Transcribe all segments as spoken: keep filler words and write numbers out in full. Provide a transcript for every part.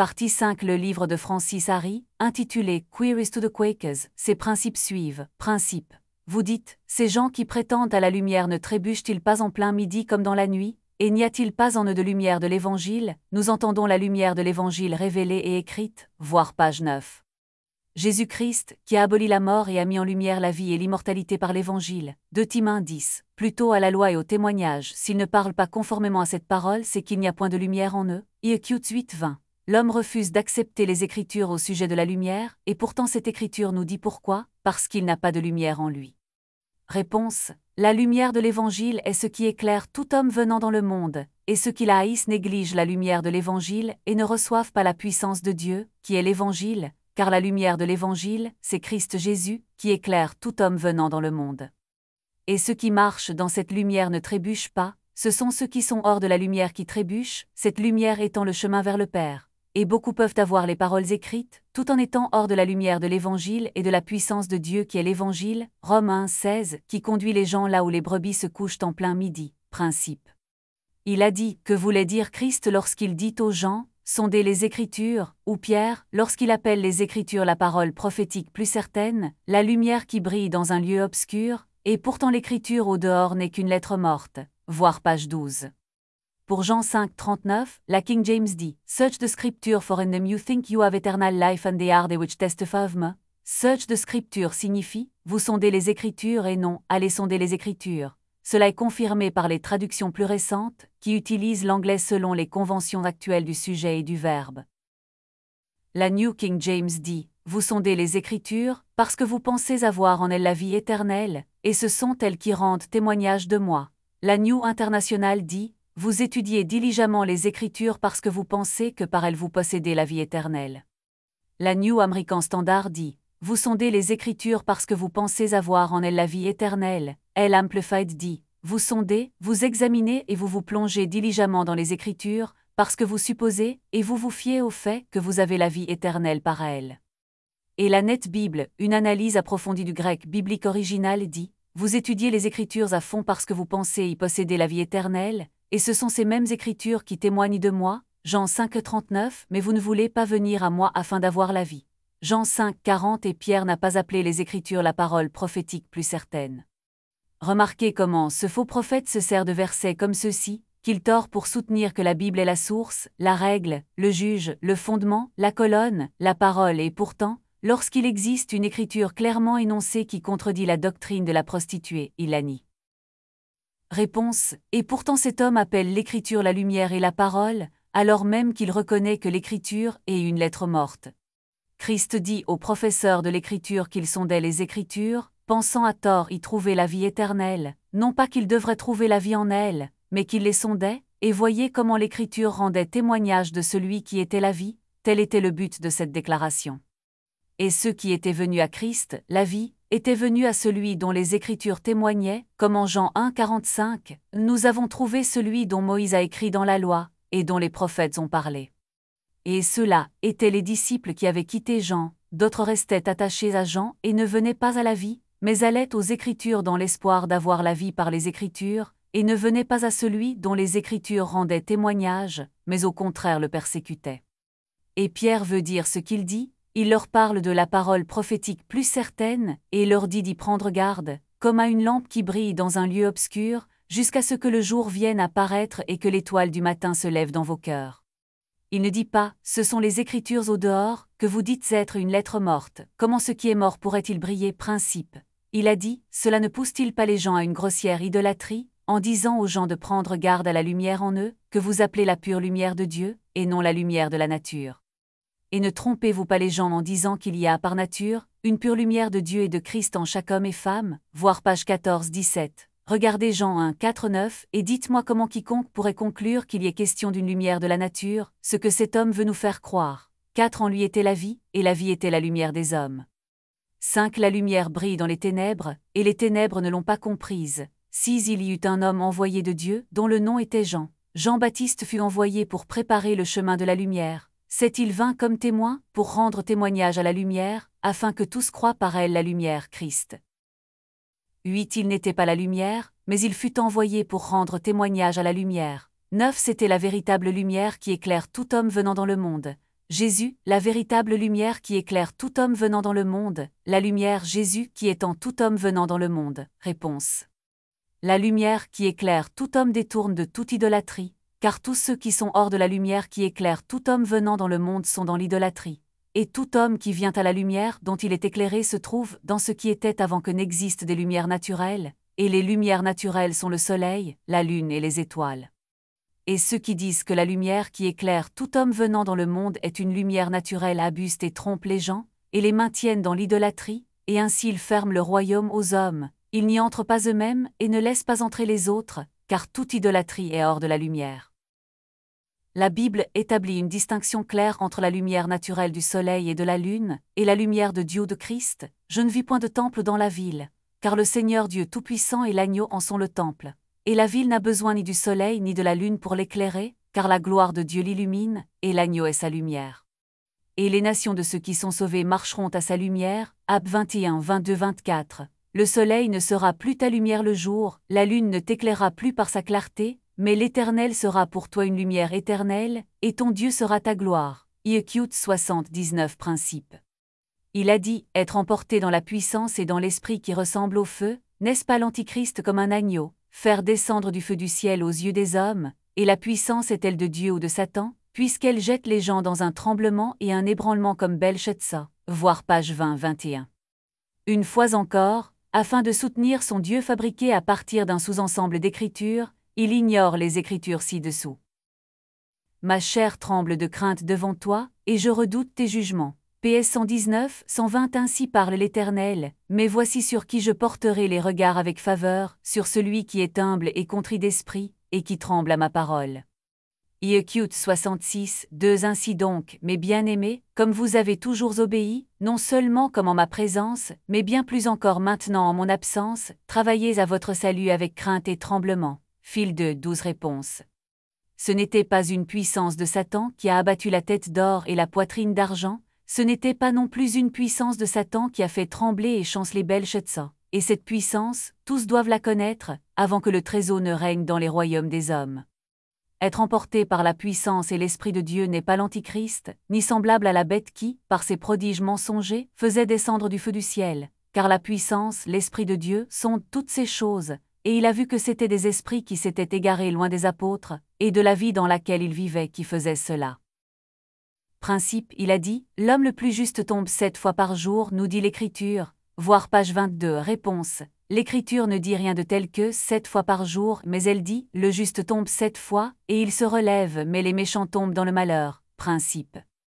Partie cinq. Le livre de Francis Harry, intitulé Queries to the Quakers, ses principes suivent. Principe. Vous dites, ces gens qui prétendent à la lumière ne trébuchent-ils pas en plein midi comme dans la nuit? Et n'y a-t-il pas en eux de lumière de l'Évangile? Nous entendons la lumière de l'Évangile révélée et écrite, voir page neuf. Jésus-Christ, qui a aboli la mort et a mis en lumière la vie et l'immortalité par l'Évangile. deux Timothée un dix. Plutôt à la loi et au témoignage, s'ils ne parlent pas conformément à cette parole, c'est qu'il n'y a point de lumière en eux. I E Q huit vingt. L'homme refuse d'accepter les Écritures au sujet de la lumière, et pourtant cette Écriture nous dit pourquoi, parce qu'il n'a pas de lumière en lui. Réponse. La lumière de l'Évangile est ce qui éclaire tout homme venant dans le monde, et ceux qui la haïssent négligent la lumière de l'Évangile et ne reçoivent pas la puissance de Dieu, qui est l'Évangile, car la lumière de l'Évangile, c'est Christ Jésus, qui éclaire tout homme venant dans le monde. Et ceux qui marchent dans cette lumière ne trébuchent pas, ce sont ceux qui sont hors de la lumière qui trébuchent, cette lumière étant le chemin vers le Père. Et beaucoup peuvent avoir les paroles écrites, tout en étant hors de la lumière de l'Évangile et de la puissance de Dieu qui est l'Évangile, Romains un seize, qui conduit les gens là où les brebis se couchent en plein midi. Principe. Il a dit, que voulait dire Christ lorsqu'il dit aux gens, sondez les Écritures, ou Pierre, lorsqu'il appelle les Écritures la parole prophétique plus certaine, la lumière qui brille dans un lieu obscur, et pourtant l'Écriture au dehors n'est qu'une lettre morte, voir page douze. Pour Jean cinq trente-neuf, la King James dit, Search the Scripture for in them you think you have eternal life and they are they which testify of me. Search the Scripture signifie, vous sondez les Écritures et non, allez sonder les Écritures. Cela est confirmé par les traductions plus récentes, qui utilisent l'anglais selon les conventions actuelles du sujet et du verbe. La New King James dit, vous sondez les Écritures, parce que vous pensez avoir en elles la vie éternelle, et ce sont elles qui rendent témoignage de moi. La New International dit, vous étudiez diligemment les Écritures parce que vous pensez que par elles vous possédez la vie éternelle. La New American Standard dit, vous sondez les Écritures parce que vous pensez avoir en elles la vie éternelle. Elle Amplified dit, vous sondez, vous examinez et vous vous plongez diligemment dans les Écritures, parce que vous supposez, et vous vous fiez au fait que vous avez la vie éternelle par elles. Et la Net Bible, une analyse approfondie du grec biblique original dit, vous étudiez les Écritures à fond parce que vous pensez y posséder la vie éternelle, et ce sont ces mêmes Écritures qui témoignent de moi, Jean cinq trente-neuf, mais vous ne voulez pas venir à moi afin d'avoir la vie. Jean cinq quarante et Pierre n'a pas appelé les Écritures la parole prophétique plus certaine. Remarquez comment ce faux prophète se sert de versets comme ceux-ci, qu'il tord pour soutenir que la Bible est la source, la règle, le juge, le fondement, la colonne, la parole et pourtant, lorsqu'il existe une écriture clairement énoncée qui contredit la doctrine de la prostituée, il la nie. Réponse. Et pourtant cet homme appelle l'écriture la lumière et la parole, alors même qu'il reconnaît que l'écriture est une lettre morte. Christ dit aux professeurs de l'écriture qu'ils sondaient les Écritures, pensant à tort y trouver la vie éternelle, non pas qu'ils devraient trouver la vie en elle, mais qu'ils les sondaient, et voyez comment l'Écriture rendait témoignage de celui qui était la vie, tel était le but de cette déclaration. Et ceux qui étaient venus à Christ, la vie, étaient venus à celui dont les Écritures témoignaient, comme en Jean un quarante-cinq, nous avons trouvé celui dont Moïse a écrit dans la loi, et dont les prophètes ont parlé. Et ceux-là étaient les disciples qui avaient quitté Jean, d'autres restaient attachés à Jean et ne venaient pas à la vie, mais allaient aux Écritures dans l'espoir d'avoir la vie par les Écritures, et ne venaient pas à celui dont les Écritures rendaient témoignage, mais au contraire le persécutaient. Et Pierre veut dire ce qu'il dit, il leur parle de la parole prophétique plus certaine, et leur dit d'y prendre garde, comme à une lampe qui brille dans un lieu obscur, jusqu'à ce que le jour vienne à paraître et que l'étoile du matin se lève dans vos cœurs. Il ne dit pas, ce sont les Écritures au dehors, que vous dites être une lettre morte, comment ce qui est mort pourrait-il briller? Principe. Il a dit, cela ne pousse-t-il pas les gens à une grossière idolâtrie, en disant aux gens de prendre garde à la lumière en eux, que vous appelez la pure lumière de Dieu, et non la lumière de la nature. Et ne trompez-vous pas les gens en disant qu'il y a par nature, une pure lumière de Dieu et de Christ en chaque homme et femme, voir page quatorze dix-sept. Regardez Jean un quatre neuf et dites-moi comment quiconque pourrait conclure qu'il y ait question d'une lumière de la nature, ce que cet homme veut nous faire croire. quatre En lui était la vie, et la vie était la lumière des hommes. cinq La lumière brille dans les ténèbres, et les ténèbres ne l'ont pas comprise. six Il y eut un homme envoyé de Dieu, dont le nom était Jean. Jean-Baptiste fut envoyé pour préparer le chemin de la lumière. sept Il vint comme témoin, pour rendre témoignage à la lumière, afin que tous croient par elle la lumière Christ. huit Il n'était pas la lumière, mais il fut envoyé pour rendre témoignage à la lumière. neuf C'était la véritable lumière qui éclaire tout homme venant dans le monde. Jésus, la véritable lumière qui éclaire tout homme venant dans le monde, la lumière Jésus qui étend tout homme venant dans le monde. Réponse. La lumière qui éclaire tout homme détourne de toute idolâtrie, car tous ceux qui sont hors de la lumière qui éclaire tout homme venant dans le monde sont dans l'idolâtrie. Et tout homme qui vient à la lumière dont il est éclairé se trouve dans ce qui était avant que n'existent des lumières naturelles, et les lumières naturelles sont le soleil, la lune et les étoiles. Et ceux qui disent que la lumière qui éclaire tout homme venant dans le monde est une lumière naturelle abusent et trompent les gens, et les maintiennent dans l'idolâtrie, et ainsi ils ferment le royaume aux hommes, ils n'y entrent pas eux-mêmes et ne laissent pas entrer les autres, car toute idolâtrie est hors de la lumière. La Bible établit une distinction claire entre la lumière naturelle du soleil et de la lune, et la lumière de Dieu de Christ. Je ne vis point de temple dans la ville, car le Seigneur Dieu Tout-Puissant et l'agneau en sont le temple. Et la ville n'a besoin ni du soleil ni de la lune pour l'éclairer, car la gloire de Dieu l'illumine, et l'agneau est sa lumière. Et les nations de ceux qui sont sauvés marcheront à sa lumière. Ab vingt et un, vingt-deux, vingt-quatre. Le soleil ne sera plus ta lumière le jour, la lune ne t'éclairera plus par sa clarté, mais l'Éternel sera pour toi une lumière éternelle, et ton Dieu sera ta gloire. Ézéchiel soixante-dix-neuf Principe. Il a dit, être emporté dans la puissance et dans l'esprit qui ressemble au feu, n'est-ce pas l'Antichrist comme un agneau, faire descendre du feu du ciel aux yeux des hommes, et la puissance est-elle de Dieu ou de Satan, puisqu'elle jette les gens dans un tremblement et un ébranlement comme Belshazzar, voir page vingt vingt et un. Une fois encore, afin de soutenir son Dieu fabriqué à partir d'un sous-ensemble d'écritures, il ignore les écritures ci-dessous. Ma chair tremble de crainte devant toi, et je redoute tes jugements. P S cent dix-neuf, cent vingt Ainsi parle l'Éternel, mais voici sur qui je porterai les regards avec faveur, sur celui qui est humble et contrit d'esprit, et qui tremble à ma parole. Ézéchiel soixante-six, deux Ainsi donc, mes bien-aimés, comme vous avez toujours obéi, non seulement comme en ma présence, mais bien plus encore maintenant en mon absence, travaillez à votre salut avec crainte et tremblement. Fil deux, douze Réponses. Ce n'était pas une puissance de Satan qui a abattu la tête d'or et la poitrine d'argent, ce n'était pas non plus une puissance de Satan qui a fait trembler et chanceler Belshazzar. Et cette puissance, tous doivent la connaître, avant que le très-haut ne règne dans les royaumes des hommes. Être emporté par la puissance et l'Esprit de Dieu n'est pas l'Antichrist, ni semblable à la bête qui, par ses prodiges mensongers, faisait descendre du feu du ciel, car la puissance, l'Esprit de Dieu, sont toutes ces choses, et il a vu que c'étaient des esprits qui s'étaient égarés loin des apôtres, et de la vie dans laquelle ils vivaient qui faisaient cela. Principe, il a dit, l'homme le plus juste tombe sept fois par jour, nous dit l'Écriture, voir page vingt-deux. Réponse. L'Écriture ne dit rien de tel que sept fois par jour, mais elle dit, le juste tombe sept fois, et il se relève, mais les méchants tombent dans le malheur. Principe.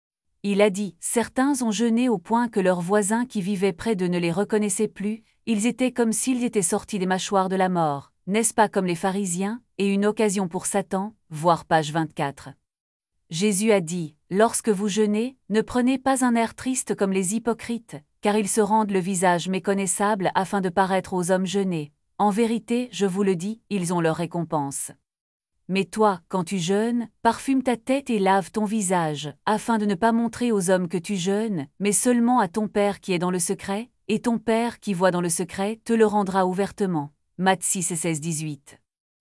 Il a dit, certains ont jeûné au point que leurs voisins qui vivaient près d'eux ne les reconnaissaient plus, ils étaient comme s'ils étaient sortis des mâchoires de la mort, n'est-ce pas comme les pharisiens, et une occasion pour Satan, voir page vingt-quatre. Jésus a dit, lorsque vous jeûnez, ne prenez pas un air triste comme les hypocrites, car ils se rendent le visage méconnaissable afin de paraître aux hommes jeûnés. En vérité, je vous le dis, ils ont leur récompense. Mais toi, quand tu jeûnes, parfume ta tête et lave ton visage, afin de ne pas montrer aux hommes que tu jeûnes, mais seulement à ton Père qui est dans le secret, et ton Père qui voit dans le secret te le rendra ouvertement. Matthieu six et seize dix-huit.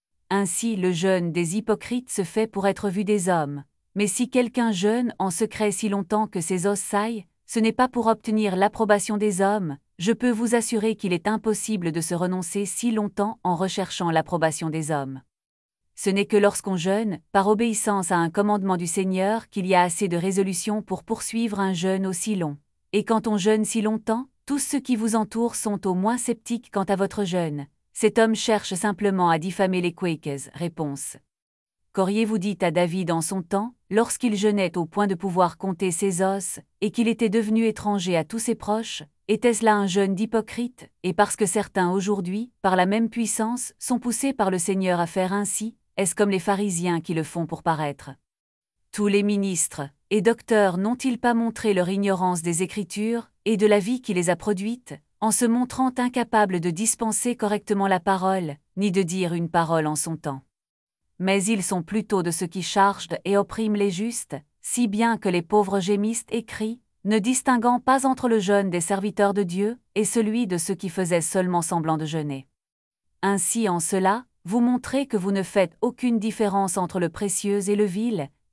Ainsi le jeûne des hypocrites se fait pour être vu des hommes. Mais si quelqu'un jeûne en secret si longtemps que ses os saillent, ce n'est pas pour obtenir l'approbation des hommes, je peux vous assurer qu'il est impossible de se renoncer si longtemps en recherchant l'approbation des hommes. Ce n'est que lorsqu'on jeûne, par obéissance à un commandement du Seigneur, qu'il y a assez de résolution pour poursuivre un jeûne aussi long. Et quand on jeûne si longtemps, tous ceux qui vous entourent sont au moins sceptiques quant à votre jeûne. Cet homme cherche simplement à diffamer les Quakers. Réponse. Qu'auriez-vous dit à David en son temps, lorsqu'il jeûnait au point de pouvoir compter ses os, et qu'il était devenu étranger à tous ses proches? Était-ce là un jeûne d'hypocrite? Et parce que certains aujourd'hui, par la même puissance, sont poussés par le Seigneur à faire ainsi, est-ce comme les pharisiens qui le font pour paraître? Tous les ministres et docteurs n'ont-ils pas montré leur ignorance des Écritures et de la vie qui les a produites, en se montrant incapables de dispenser correctement la parole, ni de dire une parole en son temps? Mais ils sont plutôt de ceux qui chargent et oppriment les justes, si bien que les pauvres gémissent et crient, ne distinguant pas entre le jeûne des serviteurs de Dieu et celui de ceux qui faisaient seulement semblant de jeûner. Ainsi en cela, vous montrez que vous ne faites aucune différence entre le précieux et le vil,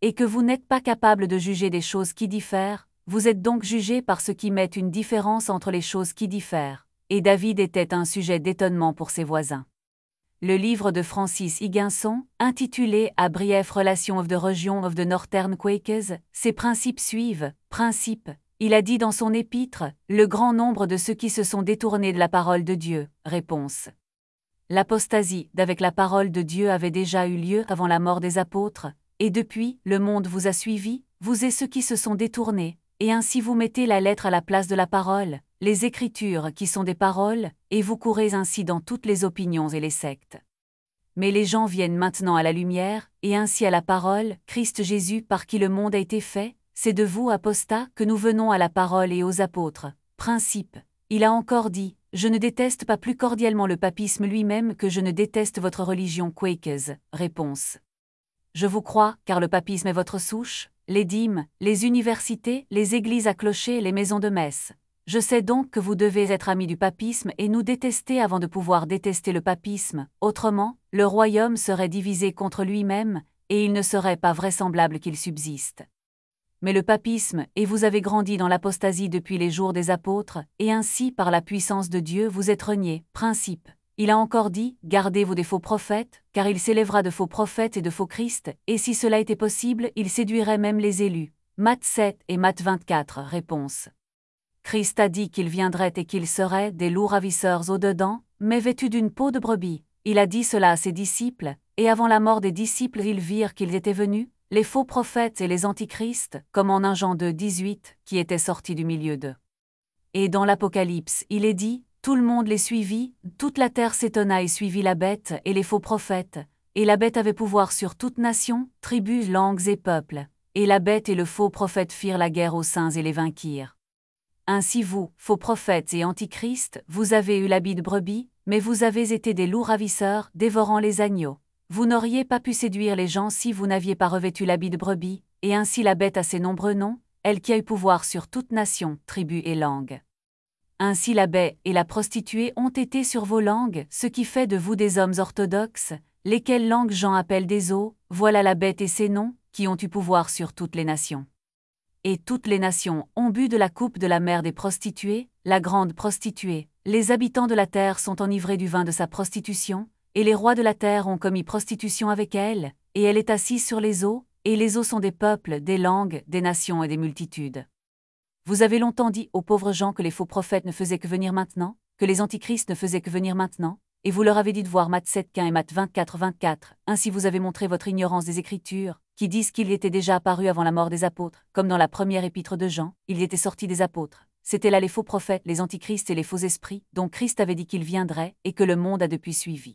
et que vous n'êtes pas capable de juger des choses qui diffèrent, vous êtes donc jugés par ce qui met une différence entre les choses qui diffèrent. Et David était un sujet d'étonnement pour ses voisins. Le livre de Francis Higginson, intitulé A Brief Relation of the Region of the Northern Quakers, ses principes suivent, principe. Il a dit dans son épître, le grand nombre de ceux qui se sont détournés de la parole de Dieu, réponse. L'apostasie d'avec la parole de Dieu avait déjà eu lieu avant la mort des apôtres, et depuis, le monde vous a suivi, vous et ceux qui se sont détournés, et ainsi vous mettez la lettre à la place de la parole, les Écritures qui sont des paroles, et vous courez ainsi dans toutes les opinions et les sectes. Mais les gens viennent maintenant à la lumière, et ainsi à la parole, Christ Jésus par qui le monde a été fait, c'est de vous, apostats, que nous venons à la parole et aux apôtres. Principe. Il a encore dit, je ne déteste pas plus cordialement le papisme lui-même que je ne déteste votre religion Quakers. Réponse. Je vous crois, car le papisme est votre souche, les dîmes, les universités, les églises à clocher, les maisons de messe. Je sais donc que vous devez être amis du papisme et nous détester avant de pouvoir détester le papisme, autrement, le royaume serait divisé contre lui-même, et il ne serait pas vraisemblable qu'il subsiste. Mais le papisme, et vous avez grandi dans l'apostasie depuis les jours des apôtres, et ainsi par la puissance de Dieu vous êtes reniés, principe. Il a encore dit, gardez-vous des faux prophètes, car il s'élèvera de faux prophètes et de faux Christ, et si cela était possible, il séduirait même les élus. Matthieu sept et Matthieu vingt-quatre. Réponse. Christ a dit qu'il viendrait et qu'il serait des loups ravisseurs au-dedans, mais vêtus d'une peau de brebis. Il a dit cela à ses disciples, et avant la mort des disciples ils virent qu'ils étaient venus, les faux prophètes et les antichrists, comme en un Jean deux dix-huit, qui étaient sortis du milieu d'eux. Et dans l'Apocalypse, il est dit, tout le monde les suivit, toute la terre s'étonna et suivit la bête et les faux prophètes, et la bête avait pouvoir sur toute nation, tribus, langues et peuples, et la bête et le faux prophète firent la guerre aux saints et les vainquirent. Ainsi vous, faux prophètes et antichrists, vous avez eu l'habit de brebis, mais vous avez été des loups ravisseurs, dévorant les agneaux. Vous n'auriez pas pu séduire les gens si vous n'aviez pas revêtu l'habit de brebis, et ainsi la bête a ses nombreux noms, elle qui a eu pouvoir sur toute nation, tribu et langue. Ainsi la bête et la prostituée ont été sur vos langues, ce qui fait de vous des hommes orthodoxes, lesquelles langues Jean appelle des eaux, voilà la bête et ses noms, qui ont eu pouvoir sur toutes les nations. Et toutes les nations ont bu de la coupe de la mère des prostituées, la grande prostituée, les habitants de la terre sont enivrés du vin de sa prostitution, et les rois de la terre ont commis prostitution avec elle, et elle est assise sur les eaux, et les eaux sont des peuples, des langues, des nations et des multitudes. Vous avez longtemps dit aux pauvres gens que les faux prophètes ne faisaient que venir maintenant, que les antichrists ne faisaient que venir maintenant, et vous leur avez dit de voir Matthieu sept quinze et Matthieu vingt-quatre vingt-quatre, ainsi vous avez montré votre ignorance des Écritures, qui disent qu'il était déjà apparu avant la mort des apôtres, comme dans la première épître de Jean, il était sorti des apôtres. C'était là les faux prophètes, les antichrists et les faux esprits, dont Christ avait dit qu'il viendrait, et que le monde a depuis suivi.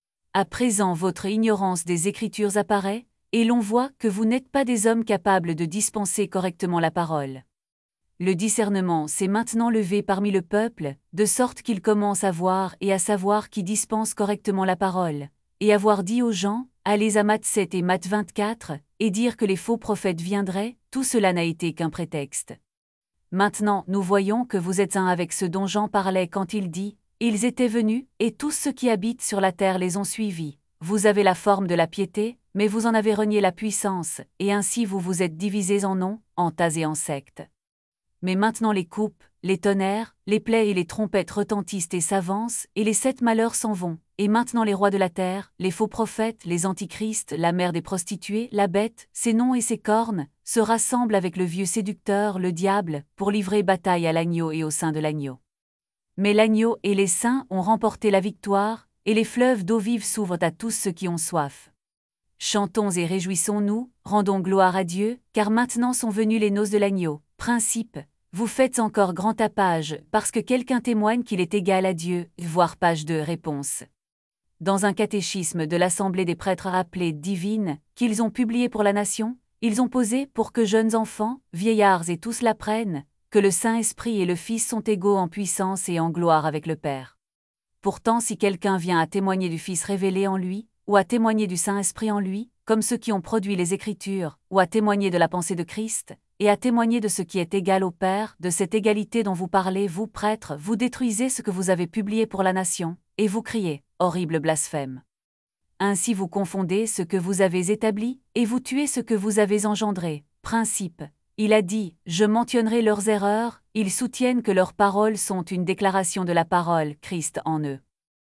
À présent votre ignorance des Écritures apparaît, et l'on voit que vous n'êtes pas des hommes capables de dispenser correctement la parole. Le discernement s'est maintenant levé parmi le peuple, de sorte qu'il commence à voir et à savoir qui dispense correctement la parole, et avoir dit aux gens, allez à Matthieu sept et Matthieu vingt-quatre, et dire que les faux prophètes viendraient, tout cela n'a été qu'un prétexte. Maintenant nous voyons que vous êtes un avec ce dont Jean parlait quand il dit, ils étaient venus, et tous ceux qui habitent sur la terre les ont suivis. Vous avez la forme de la piété, mais vous en avez renié la puissance, et ainsi vous vous êtes divisés en noms, en tas et en sectes. Mais maintenant les coupes, les tonnerres, les plaies et les trompettes retentissent et s'avancent, et les sept malheurs s'en vont. Et maintenant les rois de la terre, les faux prophètes, les antichrists, la mère des prostituées, la bête, ses noms et ses cornes, se rassemblent avec le vieux séducteur, le diable, pour livrer bataille à l'agneau et au sein de l'agneau. Mais l'agneau et les saints ont remporté la victoire, et les fleuves d'eau vive s'ouvrent à tous ceux qui ont soif. Chantons et réjouissons-nous, rendons gloire à Dieu, car maintenant sont venues les noces de l'agneau. Principe, vous faites encore grand tapage, parce que quelqu'un témoigne qu'il est égal à Dieu, voir page deux réponse. Dans un catéchisme de l'Assemblée des prêtres appelé divine, qu'ils ont publié pour la nation, ils ont posé pour que jeunes enfants, vieillards et tous l'apprennent, que le Saint-Esprit et le Fils sont égaux en puissance et en gloire avec le Père. Pourtant si quelqu'un vient à témoigner du Fils révélé en lui, ou à témoigner du Saint-Esprit en lui, comme ceux qui ont produit les Écritures, ou à témoigner de la pensée de Christ, et à témoigner de ce qui est égal au Père, de cette égalité dont vous parlez, vous prêtres, vous détruisez ce que vous avez publié pour la nation, et vous criez, horrible blasphème. Ainsi vous confondez ce que vous avez établi, et vous tuez ce que vous avez engendré. Principe. Il a dit, je mentionnerai leurs erreurs, ils soutiennent que leurs paroles sont une déclaration de la parole, Christ en eux.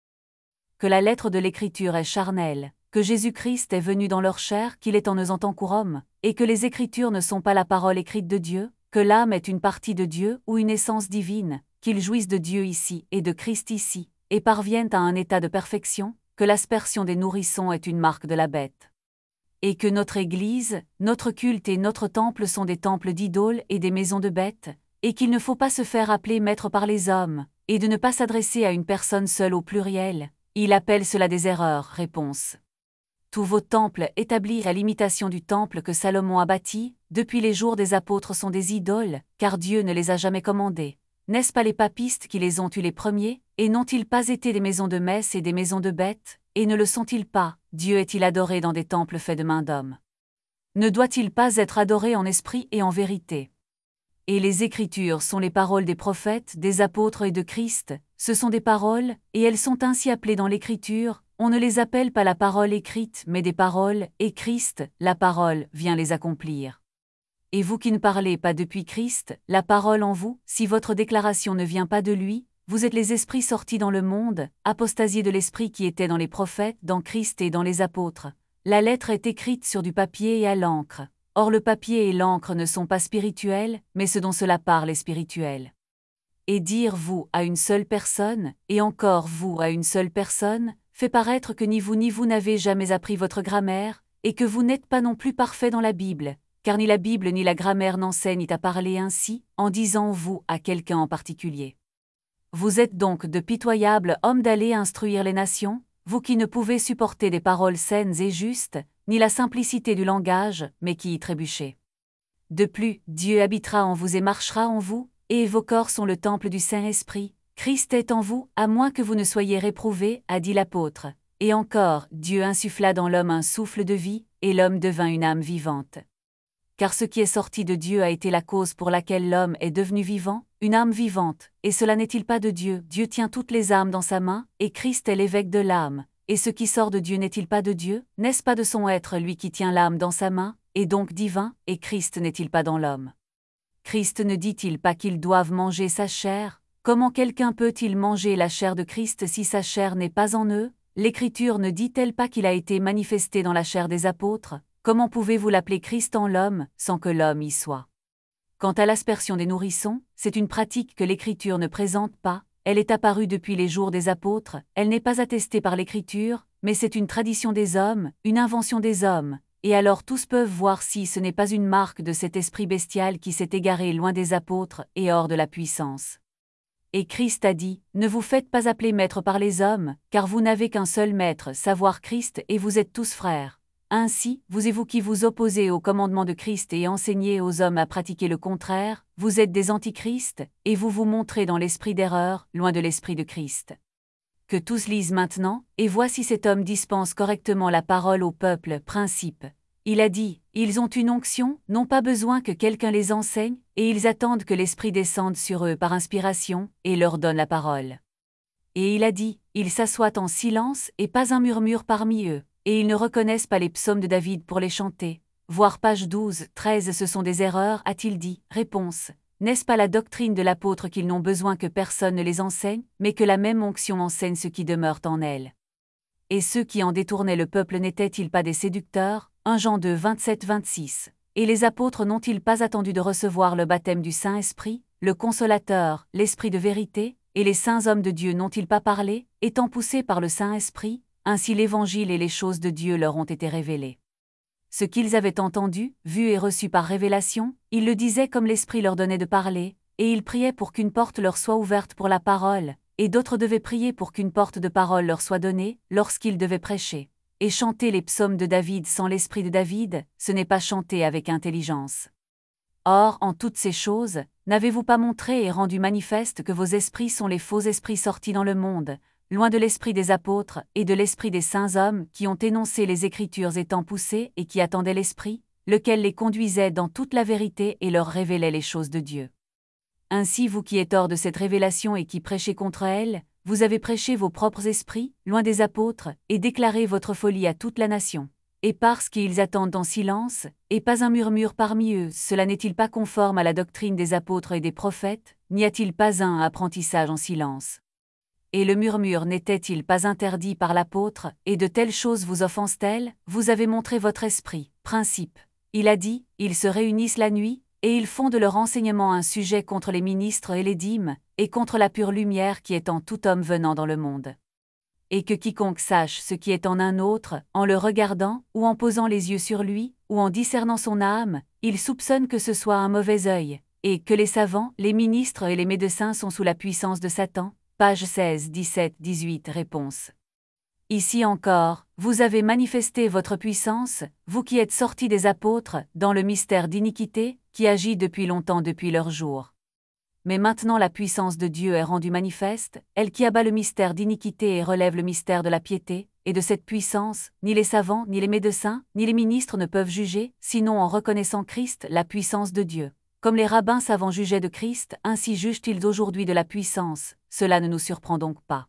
Que la lettre de l'Écriture est charnelle, que Jésus-Christ est venu dans leur chair, qu'il est en eux en tant qu'homme, et que les Écritures ne sont pas la parole écrite de Dieu, que l'âme est une partie de Dieu ou une essence divine, qu'ils jouissent de Dieu ici et de Christ ici, et parviennent à un état de perfection, que l'aspersion des nourrissons est une marque de la bête. Et que notre Église, notre culte et notre temple sont des temples d'idoles et des maisons de bêtes, et qu'il ne faut pas se faire appeler maître par les hommes, et de ne pas s'adresser à une personne seule au pluriel. Il appelle cela des erreurs. Réponse. Tous vos temples établis à l'imitation du temple que Salomon a bâti, depuis les jours des apôtres sont des idoles, car Dieu ne les a jamais commandés. N'est-ce pas les papistes qui les ont eus les premiers, et n'ont-ils pas été des maisons de messe et des maisons de bêtes, et ne le sont-ils pas, Dieu est-il adoré dans des temples faits de mains d'hommes? Ne doit-il pas être adoré en esprit et en vérité? Et les Écritures sont les paroles des prophètes, des apôtres et de Christ, ce sont des paroles, et elles sont ainsi appelées dans l'Écriture, on ne les appelle pas la parole écrite mais des paroles, et Christ, la parole, vient les accomplir. Et vous qui ne parlez pas depuis Christ, la parole en vous, si votre déclaration ne vient pas de lui, vous êtes les esprits sortis dans le monde, apostasiés de l'esprit qui était dans les prophètes, dans Christ et dans les apôtres. La lettre est écrite sur du papier et à l'encre. Or le papier et l'encre ne sont pas spirituels, mais ce dont cela parle est spirituel. Et dire vous à une seule personne, et encore vous à une seule personne, fait paraître que ni vous ni vous n'avez jamais appris votre grammaire, et que vous n'êtes pas non plus parfait dans la Bible, car ni la Bible ni la grammaire n'enseignent à parler ainsi, en disant vous à quelqu'un en particulier. Vous êtes donc de pitoyables hommes d'aller instruire les nations, vous qui ne pouvez supporter des paroles saines et justes, ni la simplicité du langage, mais qui y trébuchez. De plus, Dieu habitera en vous et marchera en vous, et vos corps sont le temple du Saint-Esprit. Christ est en vous, à moins que vous ne soyez réprouvés, a dit l'apôtre. Et encore, Dieu insuffla dans l'homme un souffle de vie, et l'homme devint une âme vivante. Car ce qui est sorti de Dieu a été la cause pour laquelle l'homme est devenu vivant, une âme vivante, et cela n'est-il pas de Dieu? Dieu tient toutes les âmes dans sa main, et Christ est l'évêque de l'âme. Et ce qui sort de Dieu n'est-il pas de Dieu? N'est-ce pas de son être lui qui tient l'âme dans sa main, et donc divin, et Christ n'est-il pas dans l'homme? Christ ne dit-il pas qu'ils doivent manger sa chair? Comment quelqu'un peut-il manger la chair de Christ si sa chair n'est pas en eux? L'Écriture ne dit-elle pas qu'il a été manifesté dans la chair des apôtres? Comment pouvez-vous l'appeler Christ en l'homme, sans que l'homme y soit? Quant à l'aspersion des nourrissons, c'est une pratique que l'Écriture ne présente pas, elle est apparue depuis les jours des apôtres, elle n'est pas attestée par l'Écriture, mais c'est une tradition des hommes, une invention des hommes, et alors tous peuvent voir si ce n'est pas une marque de cet esprit bestial qui s'est égaré loin des apôtres et hors de la puissance. Et Christ a dit, ne vous faites pas appeler maître par les hommes, car vous n'avez qu'un seul maître, savoir Christ, et vous êtes tous frères. Ainsi, vous et vous qui vous opposez au commandement de Christ et enseignez aux hommes à pratiquer le contraire, vous êtes des antichrists, et vous vous montrez dans l'esprit d'erreur, loin de l'esprit de Christ. Que tous lisent maintenant, et voient si cet homme dispense correctement la parole au peuple. Principe. Il a dit, ils ont une onction, n'ont pas besoin que quelqu'un les enseigne, et ils attendent que l'Esprit descende sur eux par inspiration, et leur donne la parole. Et il a dit, ils s'assoient en silence, et pas un murmure parmi eux. Et ils ne reconnaissent pas les psaumes de David pour les chanter. Voir page douze, treize ce sont des erreurs, a-t-il dit. Réponse. N'est-ce pas la doctrine de l'apôtre qu'ils n'ont besoin que personne ne les enseigne, mais que la même onction enseigne ceux qui demeurent en elle? Et ceux qui en détournaient le peuple n'étaient-ils pas des séducteurs? un Jean deux, vingt-sept vingt-six. Et les apôtres n'ont-ils pas attendu de recevoir le baptême du Saint-Esprit, le Consolateur, l'Esprit de vérité, et les saints hommes de Dieu n'ont-ils pas parlé, étant poussés par le Saint-Esprit? Ainsi l'Évangile et les choses de Dieu leur ont été révélées. Ce qu'ils avaient entendu, vu et reçu par révélation, ils le disaient comme l'Esprit leur donnait de parler, et ils priaient pour qu'une porte leur soit ouverte pour la parole, et d'autres devaient prier pour qu'une porte de parole leur soit donnée, lorsqu'ils devaient prêcher. Et chanter les psaumes de David sans l'Esprit de David, ce n'est pas chanter avec intelligence. Or, en toutes ces choses, n'avez-vous pas montré et rendu manifeste que vos esprits sont les faux esprits sortis dans le monde, loin de l'esprit des apôtres et de l'esprit des saints hommes qui ont énoncé les Écritures étant poussés et qui attendaient l'Esprit, lequel les conduisait dans toute la vérité et leur révélait les choses de Dieu. Ainsi vous qui êtes hors de cette révélation et qui prêchez contre elle, vous avez prêché vos propres esprits, loin des apôtres, et déclaré votre folie à toute la nation. Et parce qu'ils attendent en silence, et pas un murmure parmi eux, cela n'est-il pas conforme à la doctrine des apôtres et des prophètes, n'y a-t-il pas un apprentissage en silence? Et le murmure n'était-il pas interdit par l'apôtre, et de telles choses vous offensent-elles? Vous avez montré votre esprit, principe. Il a dit, ils se réunissent la nuit, et ils font de leur enseignement un sujet contre les ministres et les dîmes, et contre la pure lumière qui est en tout homme venant dans le monde. Et que quiconque sache ce qui est en un autre, en le regardant, ou en posant les yeux sur lui, ou en discernant son âme, il soupçonne que ce soit un mauvais œil, et que les savants, les ministres et les médecins sont sous la puissance de Satan. Page seize, dix-sept, dix-huit. Réponse. Ici encore, vous avez manifesté votre puissance, vous qui êtes sortis des apôtres, dans le mystère d'iniquité, qui agit depuis longtemps depuis leur jour. Mais maintenant la puissance de Dieu est rendue manifeste, elle qui abat le mystère d'iniquité et relève le mystère de la piété, et de cette puissance, ni les savants, ni les médecins, ni les ministres ne peuvent juger, sinon en reconnaissant Christ, la puissance de Dieu. Comme les rabbins savants jugeaient de Christ, ainsi jugent-ils aujourd'hui de la puissance, cela ne nous surprend donc pas.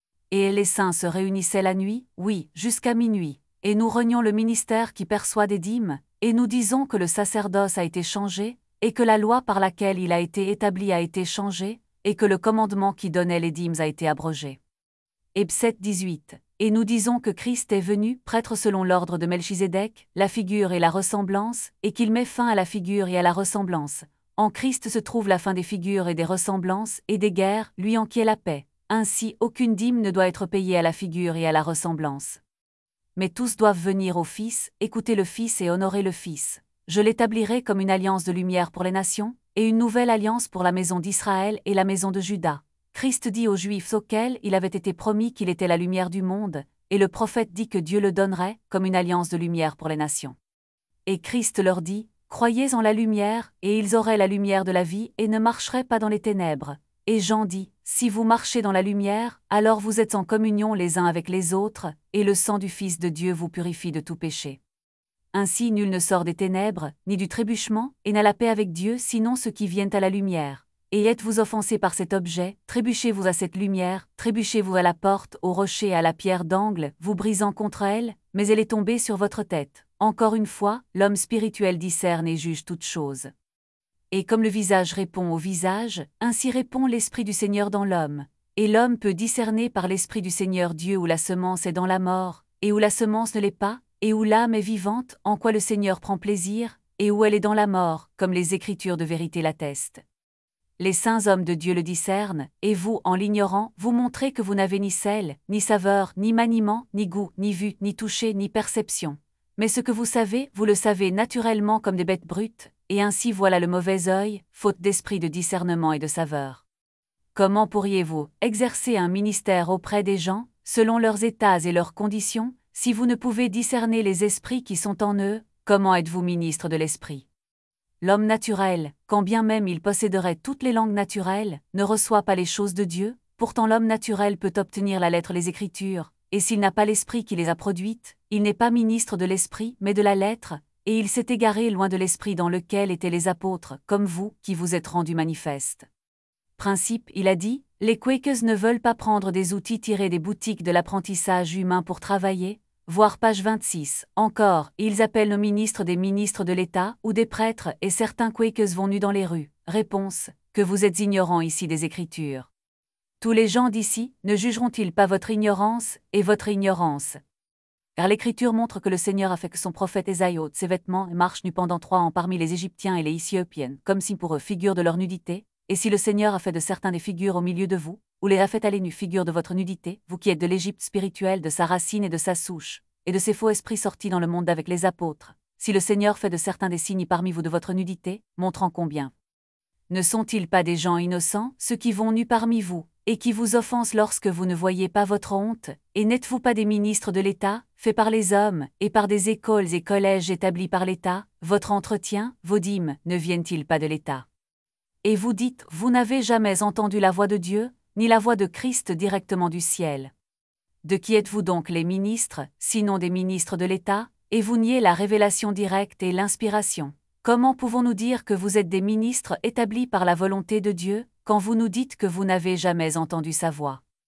Et les saints se réunissaient la nuit, oui, jusqu'à minuit, et nous renions le ministère qui perçoit des dîmes, et nous disons que le sacerdoce a été changé, et que la loi par laquelle il a été établi a été changée, et que le commandement qui donnait les dîmes a été abrogé. Hébreux sept, dix-huit. Et nous disons que Christ est venu, prêtre selon l'ordre de Melchizedek, la figure et la ressemblance, et qu'il met fin à la figure et à la ressemblance. En Christ se trouve la fin des figures et des ressemblances, et des guerres, lui en qui est la paix. Ainsi, aucune dîme ne doit être payée à la figure et à la ressemblance. Mais tous doivent venir au Fils, écouter le Fils et honorer le Fils. Je l'établirai comme une alliance de lumière pour les nations, et une nouvelle alliance pour la maison d'Israël et la maison de Juda. Christ dit aux Juifs auxquels il avait été promis qu'il était la lumière du monde, et le prophète dit que Dieu le donnerait, comme une alliance de lumière pour les nations. Et Christ leur dit, « Croyez en la lumière, et ils auraient la lumière de la vie et ne marcheraient pas dans les ténèbres. » Et Jean dit, « Si vous marchez dans la lumière, alors vous êtes en communion les uns avec les autres, et le sang du Fils de Dieu vous purifie de tout péché. » Ainsi nul ne sort des ténèbres, ni du trébuchement, et n'a la paix avec Dieu sinon ceux qui viennent à la lumière. Et êtes-vous offensés par cet objet, trébuchez-vous à cette lumière, trébuchez-vous à la porte, au rocher et à la pierre d'angle, vous brisant contre elle, mais elle est tombée sur votre tête. Encore une fois, l'homme spirituel discerne et juge toutes choses. Et comme le visage répond au visage, ainsi répond l'Esprit du Seigneur dans l'homme. Et l'homme peut discerner par l'Esprit du Seigneur Dieu où la semence est dans la mort, et où la semence ne l'est pas, et où l'âme est vivante, en quoi le Seigneur prend plaisir, et où elle est dans la mort, comme les Écritures de vérité l'attestent. Les saints hommes de Dieu le discernent, et vous, en l'ignorant, vous montrez que vous n'avez ni sel, ni saveur, ni maniement, ni goût, ni vue, ni toucher, ni perception. Mais ce que vous savez, vous le savez naturellement comme des bêtes brutes, et ainsi voilà le mauvais œil, faute d'esprit de discernement et de saveur. Comment pourriez-vous exercer un ministère auprès des gens, selon leurs états et leurs conditions, si vous ne pouvez discerner les esprits qui sont en eux? Comment êtes-vous ministre de l'esprit? L'homme naturel, quand bien même il posséderait toutes les langues naturelles, ne reçoit pas les choses de Dieu, pourtant l'homme naturel peut obtenir la lettre les Écritures, et s'il n'a pas l'esprit qui les a produites, il n'est pas ministre de l'esprit, mais de la lettre, et il s'est égaré loin de l'esprit dans lequel étaient les apôtres, comme vous, qui vous êtes rendus manifestes. Principe, il a dit, les Quakers ne veulent pas prendre des outils tirés des boutiques de l'apprentissage humain pour travailler, voir page vingt-six. Encore, ils appellent nos ministres des ministres de l'État ou des prêtres et certains Quakers vont nus dans les rues. Réponse, que vous êtes ignorants ici des Écritures. Tous les gens d'ici ne jugeront-ils pas votre ignorance et votre ignorance? Car l'Écriture montre que le Seigneur a fait que son prophète Ésaïe ôte ses vêtements et marche nu pendant trois ans parmi les Égyptiens et les Éthiopiennes, comme si pour eux figure de leur nudité, et si le Seigneur a fait de certains des figures au milieu de vous, ou les a fait aller nus figure de votre nudité, vous qui êtes de l'Égypte spirituelle, de sa racine et de sa souche, et de ces faux esprits sortis dans le monde avec les apôtres, si le Seigneur fait de certains des signes parmi vous de votre nudité, montrant combien. Ne sont-ils pas des gens innocents, ceux qui vont nus parmi vous, et qui vous offensent lorsque vous ne voyez pas votre honte, et n'êtes-vous pas des ministres de l'État, faits par les hommes, et par des écoles et collèges établis par l'État, votre entretien, vos dîmes, ne viennent-ils pas de l'État? Et vous dites, vous n'avez jamais entendu la voix de Dieu, ni la voix de Christ directement du ciel. De qui êtes-vous donc les ministres, sinon des ministres de l'État, et vous niez la révélation directe et l'inspiration? Comment pouvons-nous dire que vous êtes des ministres établis par la volonté de Dieu, quand vous nous dites que vous n'avez jamais entendu sa voix?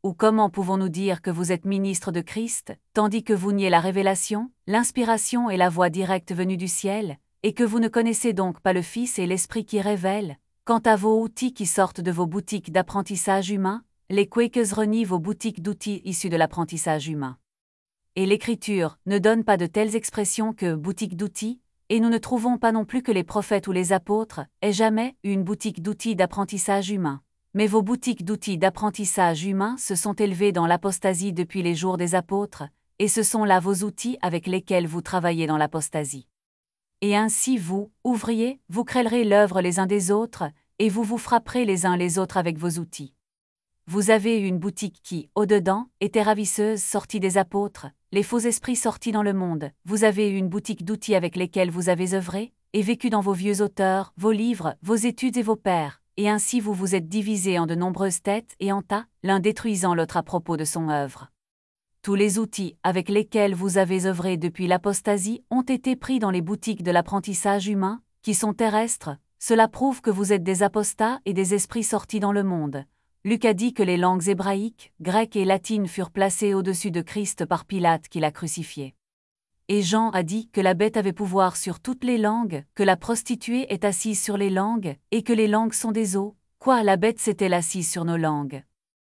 Ou comment pouvons-nous dire que vous êtes ministre de Christ, tandis que vous niez la révélation, l'inspiration et la voix directe venue du ciel, et que vous ne connaissez donc pas le Fils et l'Esprit qui révèle? Quant à vos outils qui sortent de vos boutiques d'apprentissage humain, les Quakers renient vos boutiques d'outils issus de l'apprentissage humain. Et l'Écriture ne donne pas de telles expressions que boutique d'outils, et nous ne trouvons pas non plus que les prophètes ou les apôtres aient jamais eu une boutique d'outils d'apprentissage humain. Mais vos boutiques d'outils d'apprentissage humain se sont élevées dans l'apostasie depuis les jours des apôtres, et ce sont là vos outils avec lesquels vous travaillez dans l'apostasie. Et ainsi vous, ouvriers, vous créerez l'œuvre les uns des autres, et vous vous frapperez les uns les autres avec vos outils. Vous avez une boutique qui, au-dedans, était ravisseuse sortie des apôtres, les faux esprits sortis dans le monde. Vous avez une boutique d'outils avec lesquels vous avez œuvré, et vécu dans vos vieux auteurs, vos livres, vos études et vos pères, et ainsi vous vous êtes divisés en de nombreuses têtes et en tas, l'un détruisant l'autre à propos de son œuvre. Tous les outils avec lesquels vous avez œuvré depuis l'apostasie ont été pris dans les boutiques de l'apprentissage humain, qui sont terrestres. Cela prouve que vous êtes des apostats et des esprits sortis dans le monde. Luc a dit que les langues hébraïques, grecques et latines furent placées au-dessus de Christ par Pilate qui l'a crucifié. Et Jean a dit que la bête avait pouvoir sur toutes les langues, que la prostituée est assise sur les langues, et que les langues sont des os. Quoi, la bête s'était assise sur nos langues?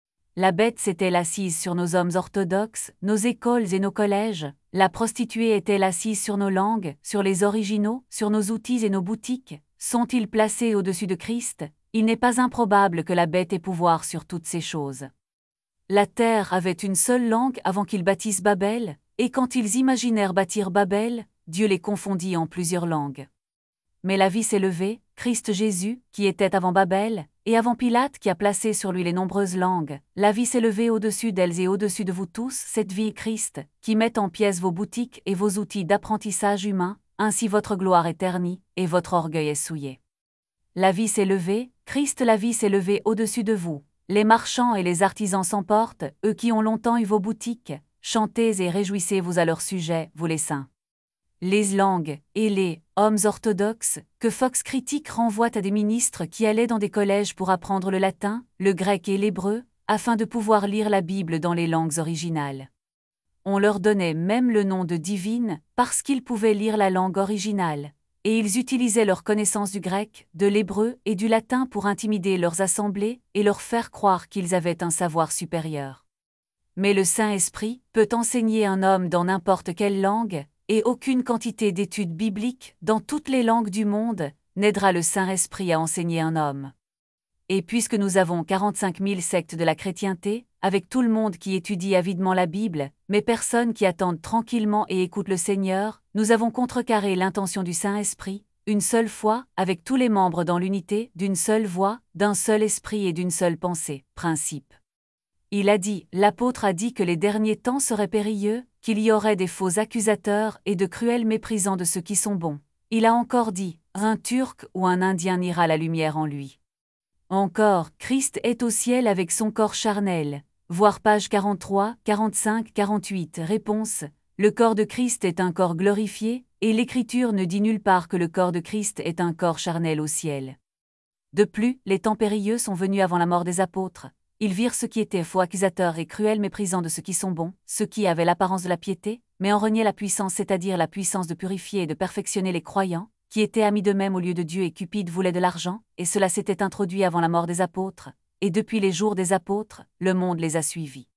La bête s'était assise sur nos hommes orthodoxes, nos écoles et nos collèges. La prostituée était assise sur nos langues, sur les originaux, sur nos outils et nos boutiques. Sont-ils placés au-dessus de Christ? Il n'est pas improbable que la bête ait pouvoir sur toutes ces choses. La terre avait une seule langue avant qu'ils bâtissent Babel, et quand ils imaginèrent bâtir Babel, Dieu les confondit en plusieurs langues. Mais la vie s'est levée, Christ Jésus, qui était avant Babel, et avant Pilate qui a placé sur lui les nombreuses langues, la vie s'est levée au-dessus d'elles et au-dessus de vous tous, cette vie est Christ, qui met en pièces vos boutiques et vos outils d'apprentissage humain, ainsi votre gloire est ternie, et votre orgueil est souillé. La vie s'est levée, Christ la vie s'est levée au-dessus de vous. Les marchands et les artisans s'emportent, eux qui ont longtemps eu vos boutiques. Chantez et réjouissez-vous à leur sujet, vous les saints. Les langues, et les hommes orthodoxes, que Fox Critique renvoie à des ministres qui allaient dans des collèges pour apprendre le latin, le grec et l'hébreu, afin de pouvoir lire la Bible dans les langues originales. On leur donnait même le nom de divine, parce qu'ils pouvaient lire la langue originale. Et ils utilisaient leur connaissance du grec, de l'hébreu et du latin pour intimider leurs assemblées et leur faire croire qu'ils avaient un savoir supérieur. Mais le Saint-Esprit peut enseigner un homme dans n'importe quelle langue, et aucune quantité d'études bibliques dans toutes les langues du monde n'aidera le Saint-Esprit à enseigner un homme. Et puisque nous avons quarante-cinq mille sectes de la chrétienté, avec tout le monde qui étudie avidement la Bible, mais personne qui attendent tranquillement et écoute le Seigneur, nous avons contrecarré l'intention du Saint-Esprit, une seule fois, avec tous les membres dans l'unité, d'une seule voix, d'un seul esprit et d'une seule pensée, principe. Il a dit, l'apôtre a dit que les derniers temps seraient périlleux, qu'il y aurait des faux accusateurs et de cruels méprisants de ceux qui sont bons. Il a encore dit, un Turc ou un Indien ira la lumière en lui. Encore, Christ est au ciel avec son corps charnel. Voir page quarante-trois, quarante-cinq, quarante-huit. Réponse. Le corps de Christ est un corps glorifié, et l'Écriture ne dit nulle part que le corps de Christ est un corps charnel au ciel. De plus, les temps périlleux sont venus avant la mort des apôtres. Ils virent ceux qui étaient faux accusateurs et cruels méprisants de ceux qui sont bons, ceux qui avaient l'apparence de la piété, mais en reniaient la puissance, c'est-à-dire la puissance de purifier et de perfectionner les croyants, qui étaient amis d'eux-mêmes au lieu de Dieu, et Cupide voulait de l'argent, et cela s'était introduit avant la mort des apôtres, et depuis les jours des apôtres, le monde les a suivis.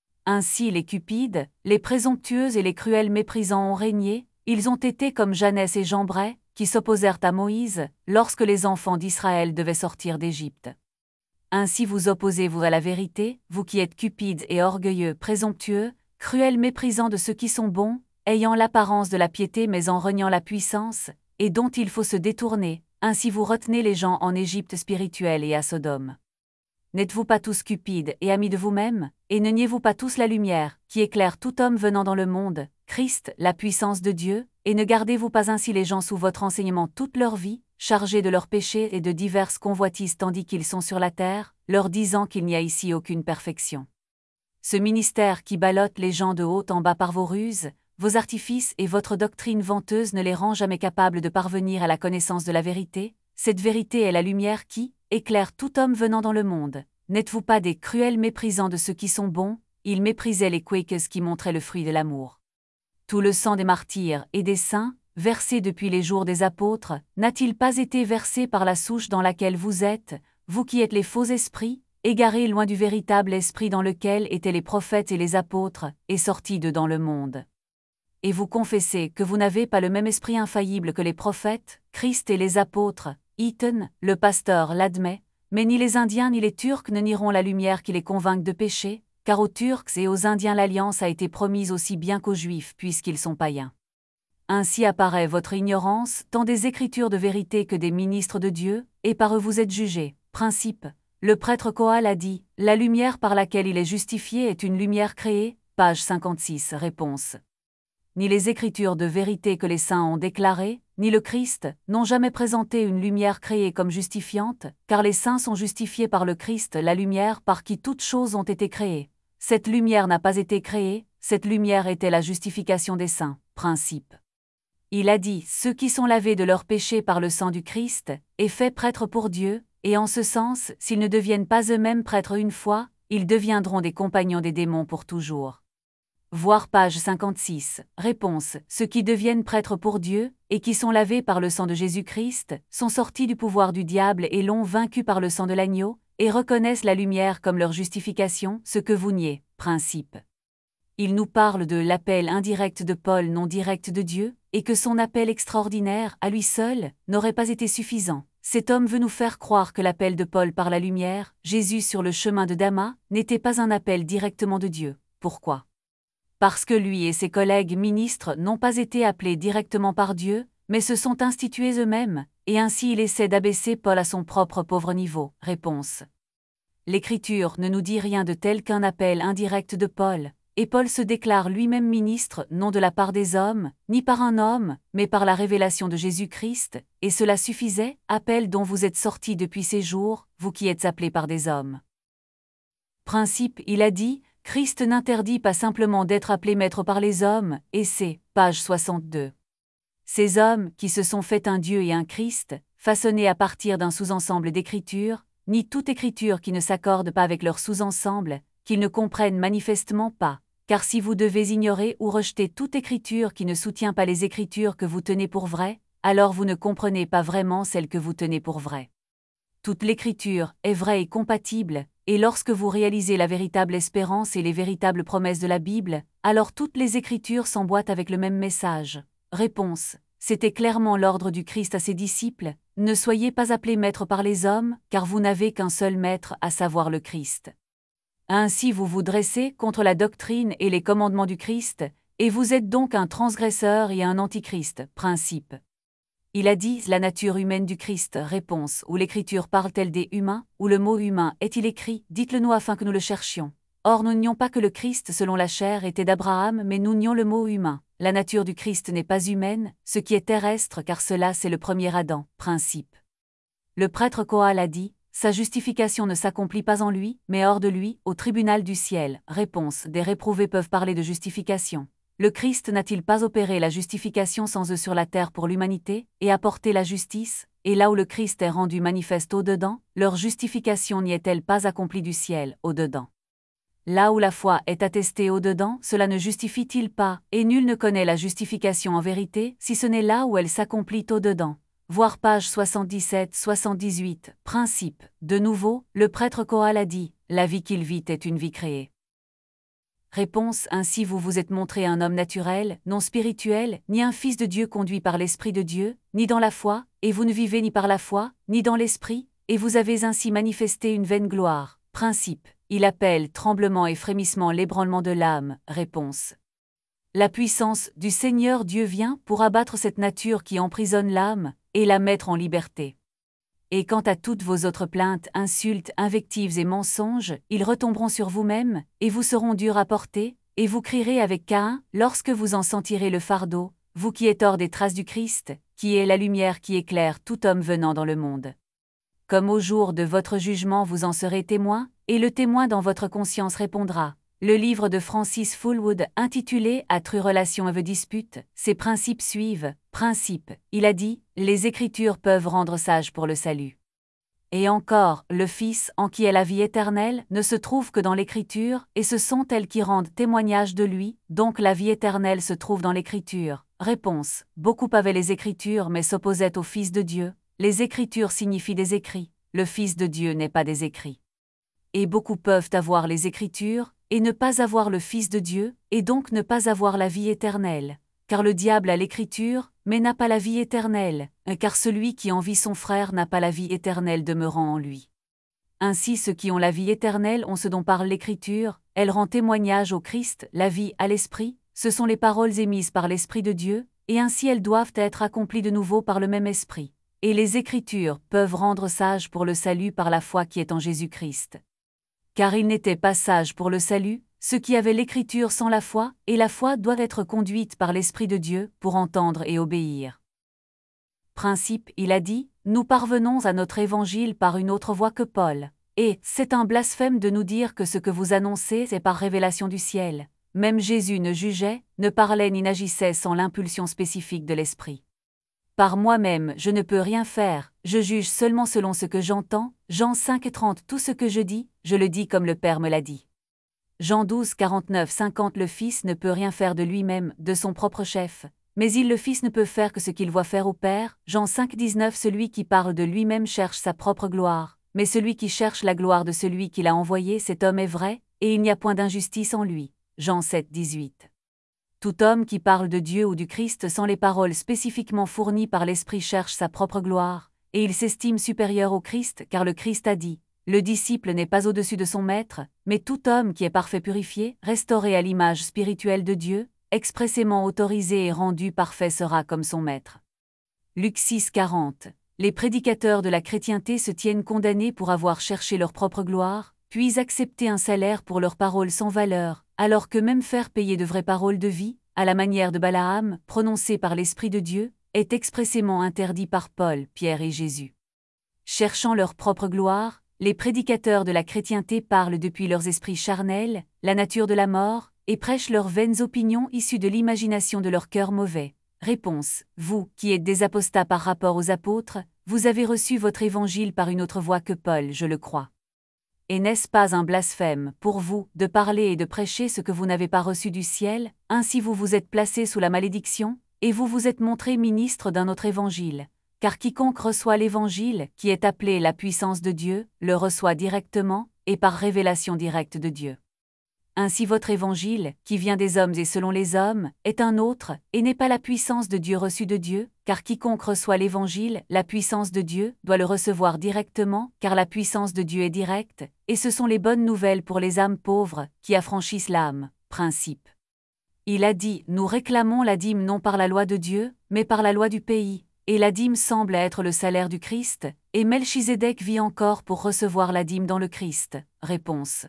Ainsi les Cupides, les présomptueux et les cruels méprisants ont régné, ils ont été comme Janès et Jambres, qui s'opposèrent à Moïse, lorsque les enfants d'Israël devaient sortir d'Égypte. Ainsi vous opposez-vous à la vérité, vous qui êtes cupides et orgueilleux, présomptueux, cruels méprisants de ceux qui sont bons, ayant l'apparence de la piété mais en reniant la puissance, et dont il faut se détourner, ainsi vous retenez les gens en Égypte spirituelle et à Sodome. N'êtes-vous pas tous cupides et amis de vous-même, et ne niez-vous pas tous la lumière, qui éclaire tout homme venant dans le monde, Christ, la puissance de Dieu, et ne gardez-vous pas ainsi les gens sous votre enseignement toute leur vie, chargés de leurs péchés et de diverses convoitises tandis qu'ils sont sur la terre, leur disant qu'il n'y a ici aucune perfection. Ce ministère qui ballotte les gens de haut en bas par vos ruses, vos artifices et votre doctrine venteuse ne les rend jamais capables de parvenir à la connaissance de la vérité. Cette vérité est la lumière qui éclaire tout homme venant dans le monde. n'êtes-vous pas des cruels méprisants de ceux qui sont bons? Ils méprisaient les Quakers qui montraient le fruit de l'amour. Tout le sang des martyrs et des saints, versé depuis les jours des apôtres, n'a-t-il pas été versé par la souche dans laquelle vous êtes, vous qui êtes les faux esprits, égarés loin du véritable esprit dans lequel étaient les prophètes et les apôtres, et sortis de dans le monde? Et vous confessez que vous n'avez pas le même esprit infaillible que les prophètes, Christ et les apôtres. Eaton, le pasteur, l'admet, mais ni les Indiens ni les Turcs ne nieront la lumière qui les convainc de péché, car aux Turcs et aux Indiens l'alliance a été promise aussi bien qu'aux Juifs puisqu'ils sont païens. Ainsi apparaît votre ignorance, tant des Écritures de vérité que des ministres de Dieu, et par eux vous êtes jugés. Principe. Le prêtre Coal a dit, la lumière par laquelle il est justifié est une lumière créée, page cinquante-six. Réponse. Ni les Écritures de vérité que les saints ont déclarées, ni le Christ, n'ont jamais présenté une lumière créée comme justifiante, car les saints sont justifiés par le Christ, la lumière par qui toutes choses ont été créées. Cette lumière n'a pas été créée, cette lumière était la justification des saints. Principe. Il a dit, ceux qui sont lavés de leurs péchés par le sang du Christ, et faits prêtres pour Dieu, et en ce sens, s'ils ne deviennent pas eux-mêmes prêtres une fois, ils deviendront des compagnons des démons pour toujours. Voir page cinquante-six. Réponse. Ceux qui deviennent prêtres pour Dieu, et qui sont lavés par le sang de Jésus-Christ, sont sortis du pouvoir du diable et l'ont vaincu par le sang de l'agneau, et reconnaissent la lumière comme leur justification, ce que vous niez. Principe. Il nous parle de l'appel indirect de Paul non direct de Dieu, et que son appel extraordinaire, à lui seul, n'aurait pas été suffisant. Cet homme veut nous faire croire que l'appel de Paul par la lumière, Jésus sur le chemin de Damas, n'était pas un appel directement de Dieu. Pourquoi? Parce que lui et ses collègues ministres n'ont pas été appelés directement par Dieu, mais se sont institués eux-mêmes, et ainsi il essaie d'abaisser Paul à son propre pauvre niveau. Réponse. L'Écriture ne nous dit rien de tel qu'un appel indirect de Paul, et Paul se déclare lui-même ministre non de la part des hommes, ni par un homme, mais par la révélation de Jésus-Christ, et cela suffisait, appel dont vous êtes sortis depuis ces jours, vous qui êtes appelés par des hommes. Principe, il a dit, Christ n'interdit pas simplement d'être appelé maître par les hommes, et c'est, page soixante-deux. Ces hommes, qui se sont fait un Dieu et un Christ, façonnés à partir d'un sous-ensemble d'écritures, ni toute écriture qui ne s'accorde pas avec leur sous-ensemble, qu'ils ne comprennent manifestement pas, car si vous devez ignorer ou rejeter toute écriture qui ne soutient pas les écritures que vous tenez pour vraies, alors vous ne comprenez pas vraiment celles que vous tenez pour vraies. Toute l'écriture est vraie et compatible, et lorsque vous réalisez la véritable espérance et les véritables promesses de la Bible, alors toutes les écritures s'emboîtent avec le même message. Réponse. C'était clairement l'ordre du Christ à ses disciples, ne soyez pas appelés maîtres par les hommes, car vous n'avez qu'un seul maître, à savoir le Christ. Ainsi vous vous dressez contre la doctrine et les commandements du Christ, et vous êtes donc un transgresseur et un antichrist. Principe. Il a dit la nature humaine du Christ. Réponse. Où l'Écriture parle-t-elle des humains, ou le mot humain est-il écrit? Dites-le-nous afin que nous le cherchions. Or nous nions pas que le Christ selon la chair était d'Abraham, mais nous nions le mot humain. La nature du Christ n'est pas humaine, ce qui est terrestre, car cela c'est le premier Adam. Principe. Le prêtre Coal a dit, sa justification ne s'accomplit pas en lui, mais hors de lui, au tribunal du ciel. Réponse. Des réprouvés peuvent parler de justification. Le Christ n'a-t-il pas opéré la justification sans eux sur la terre pour l'humanité, et apporté la justice? Et là où le Christ est rendu manifeste au-dedans, leur justification n'y est-elle pas accomplie du ciel, au-dedans? Là où la foi est attestée au-dedans, cela ne justifie-t-il pas, et nul ne connaît la justification en vérité, si ce n'est là où elle s'accomplit au-dedans. Voir page soixante-dix-sept soixante-dix-huit. Principe. De nouveau, le prêtre Coal a dit, la vie qu'il vit est une vie créée. Réponse. Ainsi vous vous êtes montré un homme naturel, non spirituel, ni un fils de Dieu conduit par l'Esprit de Dieu, ni dans la foi, et vous ne vivez ni par la foi, ni dans l'Esprit, et vous avez ainsi manifesté une vaine gloire. Principe. Il appelle tremblement et frémissement l'ébranlement de l'âme. Réponse. La puissance du Seigneur Dieu vient pour abattre cette nature qui emprisonne l'âme, et la mettre en liberté. Et quant à toutes vos autres plaintes, insultes, invectives et mensonges, ils retomberont sur vous-même, et vous seront durs à porter, et vous crierez avec Caïn, lorsque vous en sentirez le fardeau, vous qui êtes hors des traces du Christ, qui est la lumière qui éclaire tout homme venant dans le monde. Comme au jour de votre jugement vous en serez témoin, et le témoin dans votre conscience répondra. Le livre de Francis Fullwood, intitulé « À True Relation of Dispute », ses principes suivent. Principe, il a dit, les Écritures peuvent rendre sage pour le salut. Et encore, le Fils, en qui est la vie éternelle, ne se trouve que dans l'Écriture, et ce sont elles qui rendent témoignage de lui, donc la vie éternelle se trouve dans l'Écriture. Réponse. Beaucoup avaient les Écritures mais s'opposaient au Fils de Dieu. Les Écritures signifient des écrits, le Fils de Dieu n'est pas des écrits. Et beaucoup peuvent avoir les Écritures, et ne pas avoir le Fils de Dieu, et donc ne pas avoir la vie éternelle. Car le diable a l'Écriture, mais n'a pas la vie éternelle, car celui qui envie son frère n'a pas la vie éternelle demeurant en lui. Ainsi ceux qui ont la vie éternelle ont ce dont parle l'Écriture, elle rend témoignage au Christ, la vie à l'Esprit, ce sont les paroles émises par l'Esprit de Dieu, et ainsi elles doivent être accomplies de nouveau par le même Esprit. Et les Écritures peuvent rendre sages pour le salut par la foi qui est en Jésus-Christ. Car ils n'étaient pas sages pour le salut, ceux qui avaient l'Écriture sans la foi, et la foi doit être conduite par l'Esprit de Dieu pour entendre et obéir. Principe, il a dit, nous parvenons à notre évangile par une autre voie que Paul. Et c'est un blasphème de nous dire que ce que vous annoncez est par révélation du ciel. Même Jésus ne jugeait, ne parlait ni n'agissait sans l'impulsion spécifique de l'Esprit. Par moi-même je ne peux rien faire, je juge seulement selon ce que j'entends. Jean cinq et trente. Tout ce que je dis, je le dis comme le Père me l'a dit. Jean douze, quarante-neuf cinquante. Le Fils ne peut rien faire de lui-même, de son propre chef, mais il le Fils ne peut faire que ce qu'il voit faire au Père. Jean cinq, dix-neuf. Celui qui parle de lui-même cherche sa propre gloire, mais celui qui cherche la gloire de celui qui l'a envoyé, cet homme est vrai, et il n'y a point d'injustice en lui. Jean sept, dix-huit. Tout homme qui parle de Dieu ou du Christ sans les paroles spécifiquement fournies par l'Esprit cherche sa propre gloire, et il s'estime supérieur au Christ, car le Christ a dit, « Le disciple n'est pas au-dessus de son maître, mais tout homme qui est parfait purifié, restauré à l'image spirituelle de Dieu, expressément autorisé et rendu parfait sera comme son maître. » Luc six, quarante. Les prédicateurs de la chrétienté se tiennent condamnés pour avoir cherché leur propre gloire, puis accepter un salaire pour leurs paroles sans valeur, alors que même faire payer de vraies paroles de vie, à la manière de Balaam, prononcées par l'Esprit de Dieu, est expressément interdit par Paul, Pierre et Jésus. Cherchant leur propre gloire, les prédicateurs de la chrétienté parlent depuis leurs esprits charnels, la nature de la mort, et prêchent leurs vaines opinions issues de l'imagination de leur cœur mauvais. Réponse. Vous, qui êtes des apostats par rapport aux apôtres, vous avez reçu votre évangile par une autre voie que Paul, je le crois. Et n'est-ce pas un blasphème, pour vous, de parler et de prêcher ce que vous n'avez pas reçu du ciel? Ainsi vous vous êtes placés sous la malédiction, et vous vous êtes montrés ministres d'un autre évangile. Car quiconque reçoit l'évangile, qui est appelé la puissance de Dieu, le reçoit directement, et par révélation directe de Dieu. Ainsi votre évangile, qui vient des hommes et selon les hommes, est un autre, et n'est pas la puissance de Dieu reçue de Dieu, car quiconque reçoit l'évangile, la puissance de Dieu, doit le recevoir directement, car la puissance de Dieu est directe, et ce sont les bonnes nouvelles pour les âmes pauvres, qui affranchissent l'âme. Principe. Il a dit, nous réclamons la dîme non par la loi de Dieu, mais par la loi du pays, et la dîme semble être le salaire du Christ, et Melchizedek vit encore pour recevoir la dîme dans le Christ. Réponse.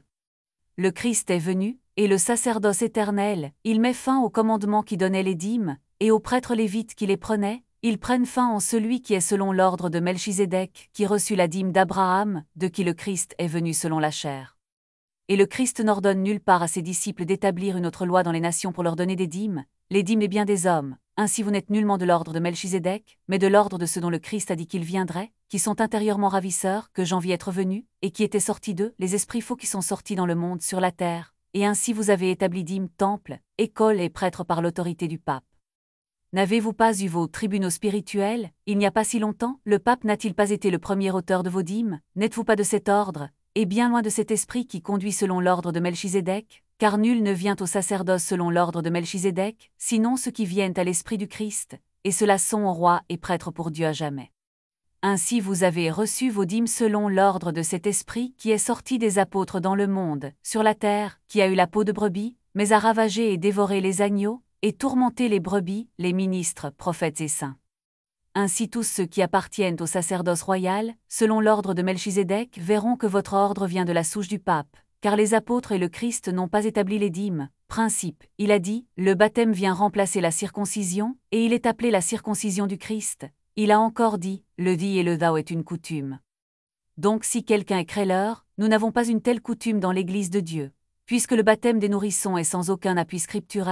Le Christ est venu, et le sacerdoce éternel, il met fin aux commandements qui donnaient les dîmes, et aux prêtres lévites qui les prenaient, ils prennent fin en celui qui est selon l'ordre de Melchizedek, qui reçut la dîme d'Abraham, de qui le Christ est venu selon la chair. Et le Christ n'ordonne nulle part à ses disciples d'établir une autre loi dans les nations pour leur donner des dîmes, les dîmes des biens des hommes. Ainsi vous n'êtes nullement de l'ordre de Melchizedek, mais de l'ordre de ceux dont le Christ a dit qu'ils viendraient, qui sont intérieurement ravisseurs, que j'envie être venus, et qui étaient sortis d'eux, les esprits faux qui sont sortis dans le monde sur la terre, et ainsi vous avez établi dîmes, temples, écoles et prêtres par l'autorité du pape. N'avez-vous pas eu vos tribunaux spirituels, il n'y a pas si longtemps, le pape n'a-t-il pas été le premier auteur de vos dîmes? N'êtes-vous pas de cet ordre, et bien loin de cet esprit qui conduit selon l'ordre de Melchizedek? Car nul ne vient au sacerdoce selon l'ordre de Melchizedek, sinon ceux qui viennent à l'esprit du Christ, et ceux-là sont rois et prêtres pour Dieu à jamais. Ainsi vous avez reçu vos dîmes selon l'ordre de cet esprit qui est sorti des apôtres dans le monde, sur la terre, qui a eu la peau de brebis, mais a ravagé et dévoré les agneaux, et tourmenté les brebis, les ministres, prophètes et saints. Ainsi tous ceux qui appartiennent au sacerdoce royal, selon l'ordre de Melchizedek, verront que votre ordre vient de la souche du pape. Car les apôtres et le Christ n'ont pas établi les dîmes. Principe, il a dit, le baptême vient remplacer la circoncision, et il est appelé la circoncision du Christ. Il a encore dit, le dit et le thou est une coutume. Donc si quelqu'un est créleur, nous n'avons pas une telle coutume dans l'Église de Dieu. Puisque le baptême des nourrissons est sans aucun appui scripturaire,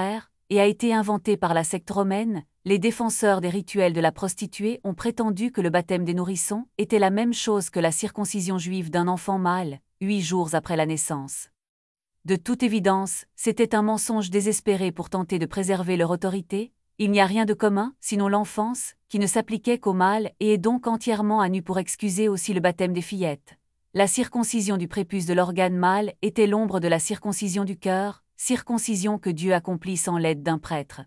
et a été inventé par la secte romaine, les défenseurs des rituels de la prostituée ont prétendu que le baptême des nourrissons était la même chose que la circoncision juive d'un enfant mâle, huit jours après la naissance. De toute évidence, c'était un mensonge désespéré pour tenter de préserver leur autorité. Il n'y a rien de commun, sinon l'enfance, qui ne s'appliquait qu'au mâle et est donc entièrement à nu pour excuser aussi le baptême des fillettes. La circoncision du prépuce de l'organe mâle était l'ombre de la circoncision du cœur, circoncision que Dieu accomplit sans l'aide d'un prêtre.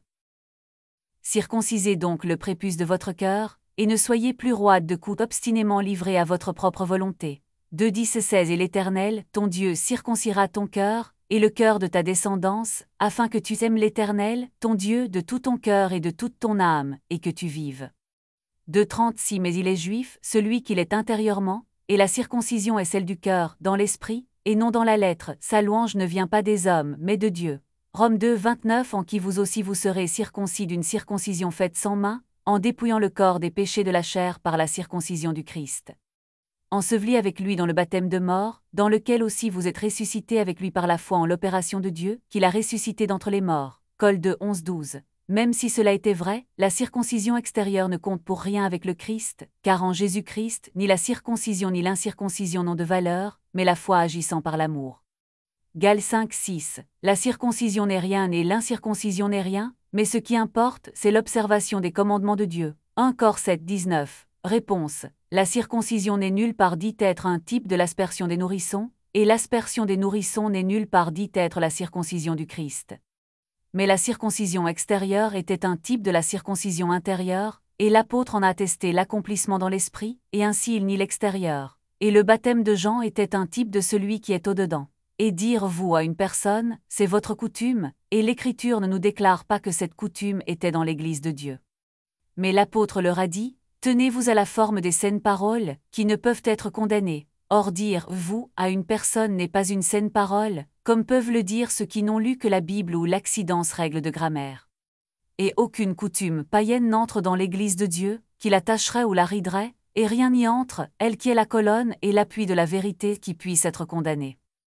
Circoncisez donc le prépuce de votre cœur, et ne soyez plus roide de coups obstinément livrés à votre propre volonté. deux dix seize Et l'Éternel, ton Dieu, circoncira ton cœur, et le cœur de ta descendance, afin que tu aimes l'Éternel, ton Dieu, de tout ton cœur et de toute ton âme, et que tu vives. deux trente-six Mais il est juif, celui qu'il est intérieurement, et la circoncision est celle du cœur, dans l'esprit, et non dans la lettre. Sa louange ne vient pas des hommes, mais de Dieu. Romains deux vingt-neuf En qui vous aussi vous serez circoncis d'une circoncision faite sans main, en dépouillant le corps des péchés de la chair par la circoncision du Christ. Enseveli avec lui dans le baptême de mort, dans lequel aussi vous êtes ressuscités avec lui par la foi en l'opération de Dieu, qu'il a ressuscité d'entre les morts. Col deux onze douze Même si cela était vrai, la circoncision extérieure ne compte pour rien avec le Christ, car en Jésus-Christ, ni la circoncision ni l'incirconcision n'ont de valeur, mais la foi agissant par l'amour. Galates cinq six La circoncision n'est rien et l'incirconcision n'est rien, mais ce qui importe, c'est l'observation des commandements de Dieu. un Cor sept dix-neuf Réponse. La circoncision n'est nulle part dit être un type de l'aspersion des nourrissons, et l'aspersion des nourrissons n'est nulle part dit être la circoncision du Christ. Mais la circoncision extérieure était un type de la circoncision intérieure, et l'apôtre en a attesté l'accomplissement dans l'esprit, et ainsi il nie l'extérieur. Et le baptême de Jean était un type de celui qui est au-dedans. Et dire vous à une personne, c'est votre coutume, et l'Écriture ne nous déclare pas que cette coutume était dans l'Église de Dieu. Mais l'apôtre leur a dit, tenez-vous à la forme des saines paroles, qui ne peuvent être condamnées. Or dire « vous » à une personne n'est pas une saine parole, comme peuvent le dire ceux qui n'ont lu que la Bible ou l'accidence règle de grammaire. Et aucune coutume païenne n'entre dans l'Église de Dieu, qui la tâcherait ou la riderait, et rien n'y entre, elle qui est la colonne et l'appui de la vérité qui puisse être condamnée.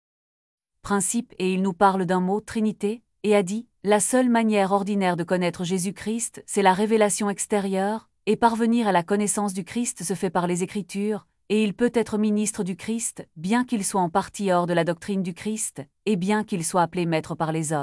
Principe et il nous parle d'un mot « Trinité », et a dit « La seule manière ordinaire de connaître Jésus-Christ, c'est la révélation extérieure, et parvenir à la connaissance du Christ se fait par les Écritures, et il peut être ministre du Christ, bien qu'il soit en partie hors de la doctrine du Christ, et bien qu'il soit appelé maître par les hommes. »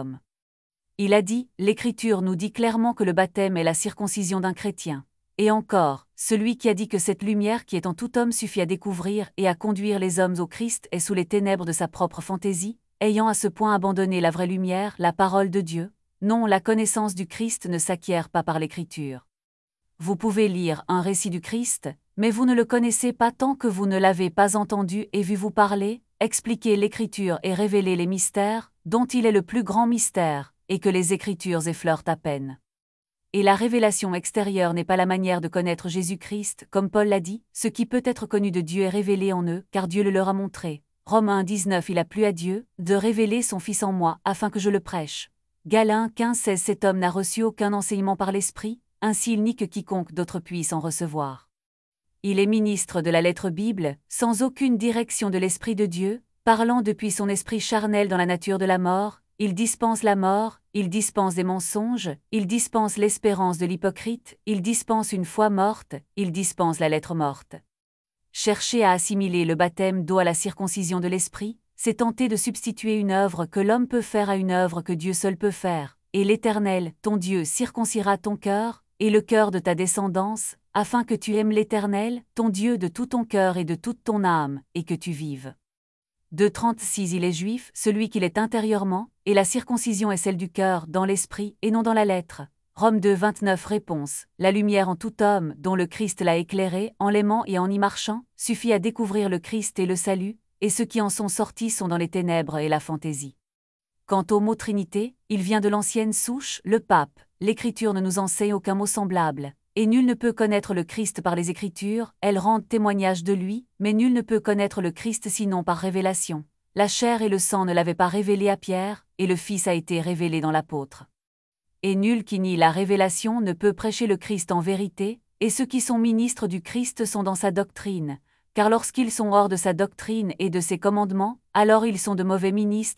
Il a dit, l'Écriture nous dit clairement que le baptême est la circoncision d'un chrétien. Et encore, celui qui a dit que cette lumière qui est en tout homme suffit à découvrir et à conduire les hommes au Christ est sous les ténèbres de sa propre fantaisie, ayant à ce point abandonné la vraie lumière, la parole de Dieu. Non, la connaissance du Christ ne s'acquiert pas par l'Écriture. Vous pouvez lire un récit du Christ, mais vous ne le connaissez pas tant que vous ne l'avez pas entendu et vu vous parler, expliquer l'Écriture et révéler les mystères, dont il est le plus grand mystère, et que les Écritures effleurent à peine. Et la révélation extérieure n'est pas la manière de connaître Jésus-Christ, comme Paul l'a dit, ce qui peut être connu de Dieu est révélé en eux, car Dieu le leur a montré. Romains dix-neuf Il a plu à Dieu, de révéler son Fils en moi, afin que je le prêche. Galates quinze seize Cet homme n'a reçu aucun enseignement par l'Esprit, ainsi il nie que quiconque d'autre puisse en recevoir. Il est ministre de la lettre Bible, sans aucune direction de l'Esprit de Dieu, parlant depuis son esprit charnel dans la nature de la mort, il dispense la mort, il dispense des mensonges, il dispense l'espérance de l'hypocrite, il dispense une foi morte, il dispense la lettre morte. Chercher à assimiler le baptême d'eau à la circoncision de l'esprit, c'est tenter de substituer une œuvre que l'homme peut faire à une œuvre que Dieu seul peut faire, et l'Éternel, ton Dieu, circoncira ton cœur, et le cœur de ta descendance, afin que tu aimes l'Éternel, ton Dieu de tout ton cœur et de toute ton âme, et que tu vives. deux trente-six Il est juif, celui qu'il est intérieurement, et la circoncision est celle du cœur, dans l'esprit, et non dans la lettre. Romains deux vingt-neuf Réponse. La lumière en tout homme, dont le Christ l'a éclairé, en l'aimant et en y marchant, suffit à découvrir le Christ et le salut, et ceux qui en sont sortis sont dans les ténèbres et la fantaisie. Quant au mot Trinité, il vient de l'ancienne souche, le pape. L'Écriture ne nous enseigne aucun mot semblable. Et nul ne peut connaître le Christ par les Écritures, elles rendent témoignage de lui, mais nul ne peut connaître le Christ sinon par révélation. La chair et le sang ne l'avaient pas révélé à Pierre, et le Fils a été révélé dans l'apôtre. Et nul qui nie la révélation ne peut prêcher le Christ en vérité, et ceux qui sont ministres du Christ sont dans sa doctrine, car lorsqu'ils sont hors de sa doctrine et de ses commandements, alors ils sont de mauvais ministres,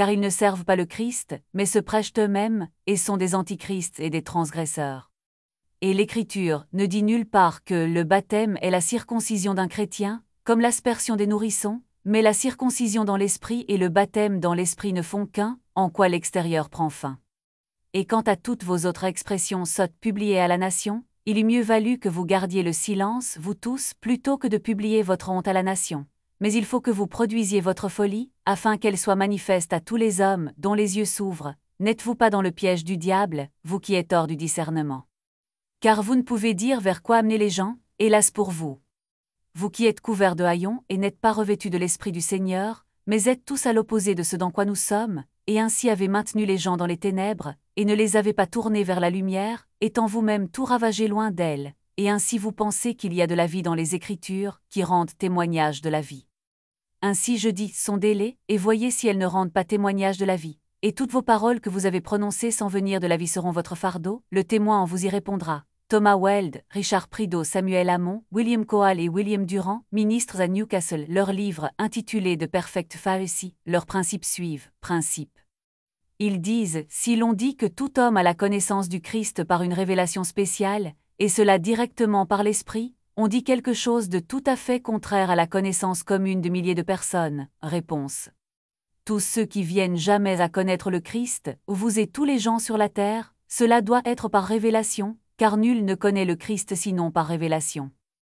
car ils ne servent pas le Christ, mais se prêchent eux-mêmes, et sont des antichrists et des transgresseurs. Et l'Écriture ne dit nulle part que le baptême est la circoncision d'un chrétien, comme l'aspersion des nourrissons, mais la circoncision dans l'esprit et le baptême dans l'esprit ne font qu'un, en quoi l'extérieur prend fin. Et quant à toutes vos autres expressions sottes publiées à la nation, il eût mieux valu que vous gardiez le silence, vous tous, plutôt que de publier votre honte à la nation. Mais il faut que vous produisiez votre folie, afin qu'elle soit manifeste à tous les hommes dont les yeux s'ouvrent. N'êtes-vous pas dans le piège du diable, vous qui êtes hors du discernement? Car vous ne pouvez dire vers quoi amener les gens, hélas pour vous. Vous qui êtes couverts de haillons et n'êtes pas revêtus de l'Esprit du Seigneur, mais êtes tous à l'opposé de ce dans quoi nous sommes, et ainsi avez maintenu les gens dans les ténèbres, et ne les avez pas tournés vers la lumière, étant vous-même tout ravagés loin d'elle, et ainsi vous pensez qu'il y a de la vie dans les Écritures, qui rendent témoignage de la vie. Ainsi je dis, sondez-les, et voyez si elles ne rendent pas témoignage de la vie. Et toutes vos paroles que vous avez prononcées sans venir de la vie seront votre fardeau, le témoin en vous y répondra. Thomas Weld, Richard Prideaux, Samuel Hamon, William Coal et William Durand, ministres à Newcastle, leur livre intitulé The Perfect Pharisee, leurs principes suivent, principes. Ils disent, si l'on dit que tout homme a la connaissance du Christ par une révélation spéciale, et cela directement par l'Esprit, on dit quelque chose de tout à fait contraire à la connaissance commune de milliers de personnes. Réponse. Tous ceux qui viennent jamais à connaître le Christ, vous et tous les gens sur la terre, cela doit être par révélation, car nul ne connaît le Christ sinon par révélation.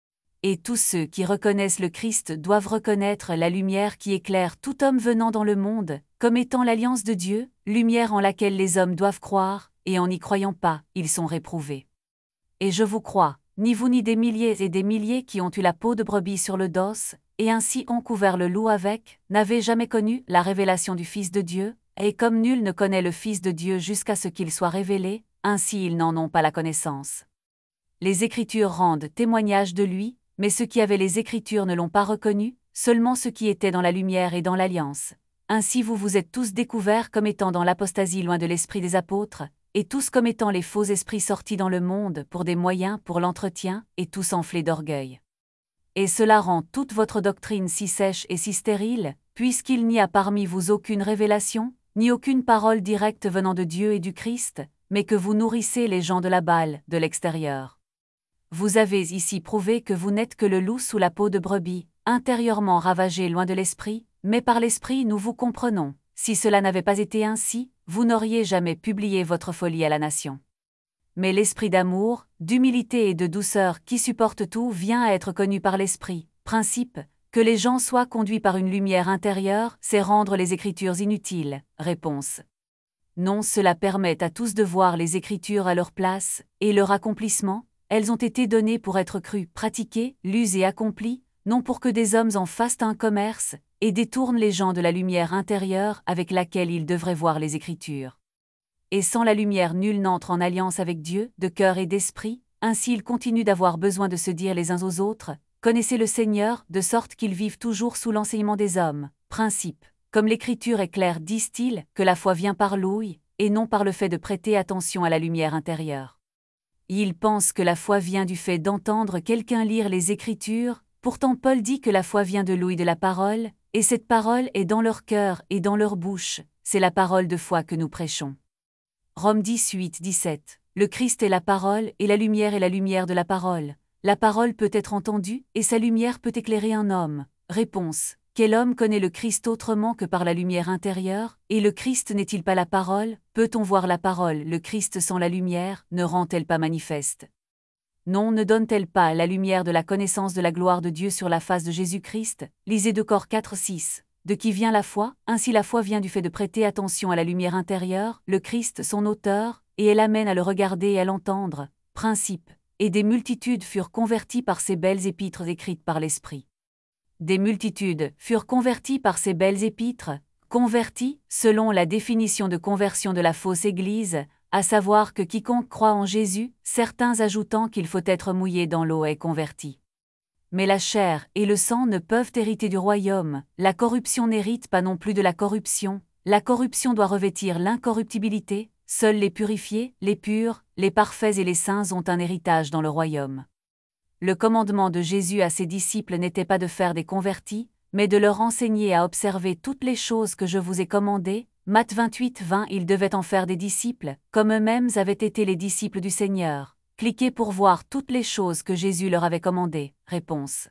Et tous ceux qui reconnaissent le Christ doivent reconnaître la lumière qui éclaire tout homme venant dans le monde, comme étant l'alliance de Dieu, lumière en laquelle les hommes doivent croire, et en n'y croyant pas, ils sont réprouvés. Et je vous crois, ni vous ni des milliers et des milliers qui ont eu la peau de brebis sur le dos, et ainsi ont couvert le loup avec, n'avez jamais connu la révélation du Fils de Dieu, et comme nul ne connaît le Fils de Dieu jusqu'à ce qu'il soit révélé, ainsi ils n'en ont pas la connaissance. Les Écritures rendent témoignage de lui, mais ceux qui avaient les Écritures ne l'ont pas reconnu, seulement ceux qui étaient dans la lumière et dans l'alliance. Ainsi vous vous êtes tous découverts comme étant dans l'apostasie loin de l'esprit des apôtres, et tous comme étant les faux esprits sortis dans le monde pour des moyens pour l'entretien, et tous enflés d'orgueil. Et cela rend toute votre doctrine si sèche et si stérile, puisqu'il n'y a parmi vous aucune révélation, ni aucune parole directe venant de Dieu et du Christ, mais que vous nourrissez les gens de la balle, de l'extérieur. Vous avez ici prouvé que vous n'êtes que le loup sous la peau de brebis, intérieurement ravagé loin de l'esprit, mais par l'esprit nous vous comprenons. Si cela n'avait pas été ainsi, vous n'auriez jamais publié votre folie à la nation. Mais l'esprit d'amour, d'humilité et de douceur qui supporte tout vient à être connu par l'esprit. Principe, que les gens soient conduits par une lumière intérieure, c'est rendre les Écritures inutiles. Réponse. Non, cela permet à tous de voir les Écritures à leur place, et leur accomplissement, elles ont été données pour être crues, pratiquées, lues et accomplies, non pour que des hommes en fassent un commerce, et détournent les gens de la lumière intérieure avec laquelle ils devraient voir les Écritures. Et sans la lumière nul n'entre en alliance avec Dieu, de cœur et d'esprit, ainsi ils continuent d'avoir besoin de se dire les uns aux autres, connaissez le Seigneur, de sorte qu'ils vivent toujours sous l'enseignement des hommes. Principe. Comme l'Écriture est claire, disent-ils, que la foi vient par l'ouïe, et non par le fait de prêter attention à la lumière intérieure. Ils pensent que la foi vient du fait d'entendre quelqu'un lire les Écritures, pourtant Paul dit que la foi vient de l'ouïe de la parole, et cette parole est dans leur cœur et dans leur bouche, c'est la parole de foi que nous prêchons. Romains dix-huit dix-sept. Le Christ est la parole, et la lumière est la lumière de la parole. La parole peut être entendue, et sa lumière peut éclairer un homme. Réponse. Quel homme connaît le Christ autrement que par la lumière intérieure, et le Christ n'est-il pas la parole? Peut-on voir la parole, le Christ sans la lumière, ne rend-elle pas manifeste? Non, ne donne-t-elle pas la lumière de la connaissance de la gloire de Dieu sur la face de Jésus-Christ? Lisez deux Corinthiens quatre six. De qui vient la foi? Ainsi la foi vient du fait de prêter attention à la lumière intérieure, le Christ son auteur, et elle amène à le regarder et à l'entendre. Principe. Et des multitudes furent converties par ces belles épîtres écrites par l'Esprit. Des multitudes furent converties par ces belles épîtres, converties, selon la définition de conversion de la fausse Église, à savoir que quiconque croit en Jésus, certains ajoutant qu'il faut être mouillé dans l'eau est converti. Mais la chair et le sang ne peuvent hériter du royaume, la corruption n'hérite pas non plus de la corruption, la corruption doit revêtir l'incorruptibilité, seuls les purifiés, les purs, les parfaits et les saints ont un héritage dans le royaume. Le commandement de Jésus à ses disciples n'était pas de faire des convertis, mais de leur enseigner à observer toutes les choses que je vous ai commandées, Matthieu vingt-huit vingt Ils devaient en faire des disciples, comme eux-mêmes avaient été les disciples du Seigneur. Cliquez pour voir toutes les choses que Jésus leur avait commandées. Réponse.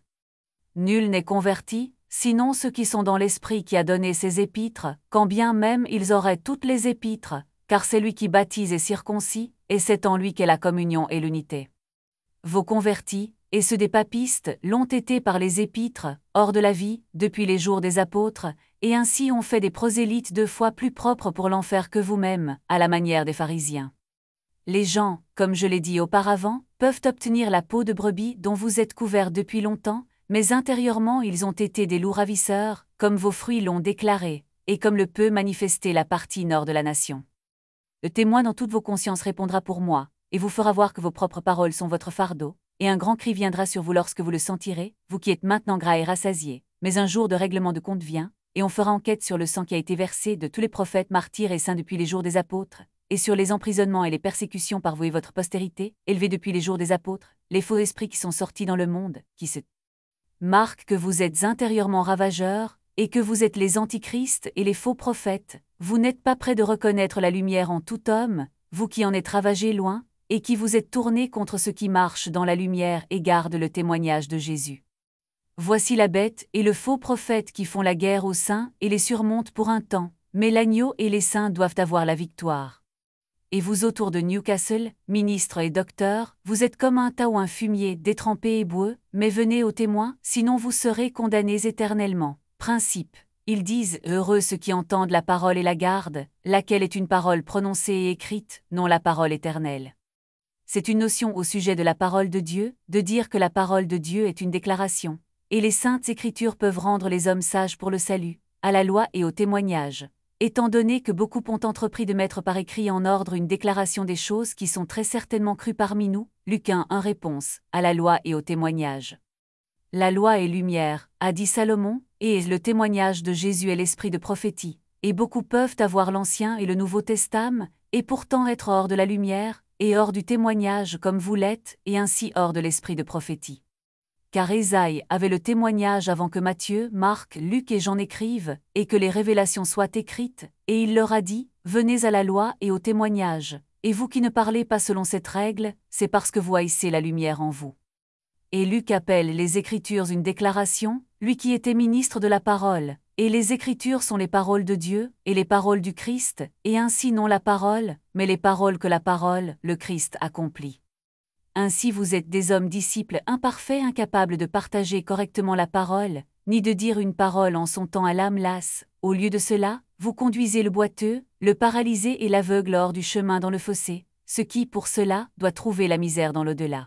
Nul n'est converti, sinon ceux qui sont dans l'Esprit qui a donné ces épîtres, quand bien même ils auraient toutes les épîtres, car c'est lui qui baptise et circoncis, et c'est en lui qu'est la communion et l'unité. Vos convertis, et ceux des papistes, l'ont été par les épîtres, hors de la vie, depuis les jours des apôtres, et ainsi ont fait des prosélytes deux fois plus propres pour l'enfer que vous-même, à la manière des pharisiens. Les gens, comme je l'ai dit auparavant, peuvent obtenir la peau de brebis dont vous êtes couverts depuis longtemps, mais intérieurement ils ont été des loups ravisseurs, comme vos fruits l'ont déclaré, et comme le peut manifester la partie nord de la nation. Le témoin dans toutes vos consciences répondra pour moi, et vous fera voir que vos propres paroles sont votre fardeau, et un grand cri viendra sur vous lorsque vous le sentirez, vous qui êtes maintenant gras et rassasiés. Mais un jour de règlement de compte vient, et on fera enquête sur le sang qui a été versé de tous les prophètes, martyrs et saints depuis les jours des apôtres, et sur les emprisonnements et les persécutions par vous et votre postérité, élevés depuis les jours des apôtres, les faux esprits qui sont sortis dans le monde, qui se marquent que vous êtes intérieurement ravageurs, et que vous êtes les antichrists et les faux prophètes. Vous n'êtes pas prêts de reconnaître la lumière en tout homme, vous qui en êtes ravagés loin, et qui vous êtes tournés contre ceux qui marchent dans la lumière et gardent le témoignage de Jésus. Voici la bête et le faux prophète qui font la guerre aux saints et les surmontent pour un temps, mais l'agneau et les saints doivent avoir la victoire. Et vous autour de Newcastle, ministres et docteurs, vous êtes comme un tas ou un fumier détrempé et boueux, mais venez aux témoins, sinon vous serez condamnés éternellement. Principe. Ils disent « Heureux ceux qui entendent la parole et la gardent, laquelle est une parole prononcée et écrite, non la parole éternelle. » C'est une notion au sujet de la parole de Dieu, de dire que la parole de Dieu est une déclaration. Et les saintes écritures peuvent rendre les hommes sages pour le salut, à la loi et au témoignage. Étant donné que beaucoup ont entrepris de mettre par écrit en ordre une déclaration des choses qui sont très certainement crues parmi nous, Luc un un réponse, à la loi et au témoignage. La loi est lumière, a dit Salomon, et le témoignage de Jésus est l'esprit de prophétie. Et beaucoup peuvent avoir l'Ancien et le Nouveau Testament, et pourtant être hors de la lumière, et hors du témoignage comme vous l'êtes, et ainsi hors de l'esprit de prophétie. Car Ésaïe avait le témoignage avant que Matthieu, Marc, Luc et Jean écrivent, et que les révélations soient écrites, et il leur a dit, « Venez à la loi et au témoignage, et vous qui ne parlez pas selon cette règle, c'est parce que vous haïssez la lumière en vous. » Et Luc appelle les Écritures une déclaration, lui qui était ministre de la parole, et les Écritures sont les paroles de Dieu, et les paroles du Christ, et ainsi non la parole, mais les paroles que la parole, le Christ accomplit. Ainsi vous êtes des hommes disciples imparfaits incapables de partager correctement la parole, ni de dire une parole en son temps à l'âme lasse. Au lieu de cela, vous conduisez le boiteux, le paralysé et l'aveugle hors du chemin dans le fossé, ce qui, pour cela, doit trouver la misère dans l'au-delà.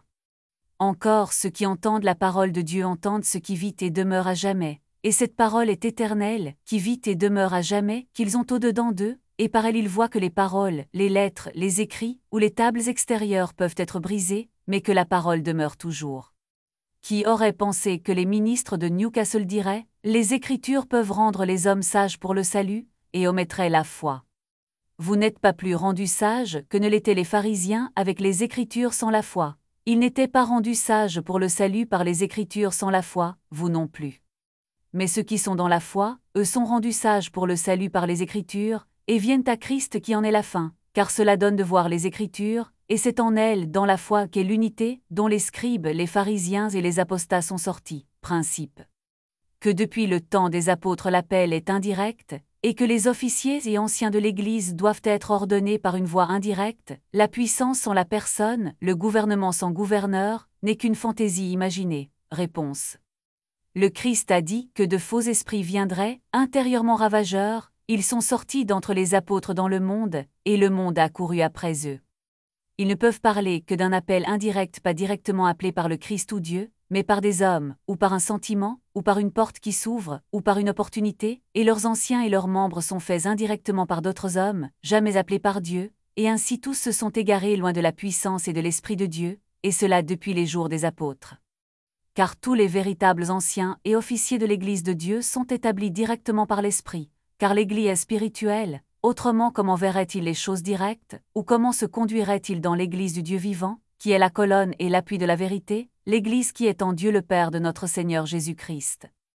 Encore ceux qui entendent la parole de Dieu entendent ce qui vit et demeure à jamais, et cette parole est éternelle, qui vit et demeure à jamais, qu'ils ont au-dedans d'eux, et par elle ils voient que les paroles, les lettres, les écrits, ou les tables extérieures peuvent être brisées, mais que la parole demeure toujours. Qui aurait pensé que les ministres de Newcastle diraient « Les Écritures peuvent rendre les hommes sages pour le salut » et omettraient la foi. Vous n'êtes pas plus rendus sages que ne l'étaient les pharisiens avec les Écritures sans la foi. Ils n'étaient pas rendus sages pour le salut par les Écritures sans la foi, vous non plus. Mais ceux qui sont dans la foi, eux sont rendus sages pour le salut par les Écritures, et viennent à Christ qui en est la fin, car cela donne de voir les Écritures, et c'est en elles, dans la foi, qu'est l'unité, dont les scribes, les pharisiens et les apostats sont sortis. Principe. Que depuis le temps des apôtres l'appel est indirect, et que les officiers et anciens de l'Église doivent être ordonnés par une voie indirecte, la puissance sans la personne, le gouvernement sans gouverneur, n'est qu'une fantaisie imaginée. Réponse. Le Christ a dit que de faux esprits viendraient, intérieurement ravageurs, ils sont sortis d'entre les apôtres dans le monde, et le monde a couru après eux. Ils ne peuvent parler que d'un appel indirect pas directement appelé par le Christ ou Dieu, mais par des hommes, ou par un sentiment, ou par une porte qui s'ouvre, ou par une opportunité, et leurs anciens et leurs membres sont faits indirectement par d'autres hommes, jamais appelés par Dieu, et ainsi tous se sont égarés loin de la puissance et de l'Esprit de Dieu, et cela depuis les jours des apôtres. Car tous les véritables anciens et officiers de l'Église de Dieu sont établis directement par l'Esprit, car l'Église est spirituelle. Autrement, comment verrait-il les choses directes, ou comment se conduirait-il dans l'Église du Dieu vivant, qui est la colonne et l'appui de la vérité, l'Église qui est en Dieu le Père de notre Seigneur Jésus-Christ.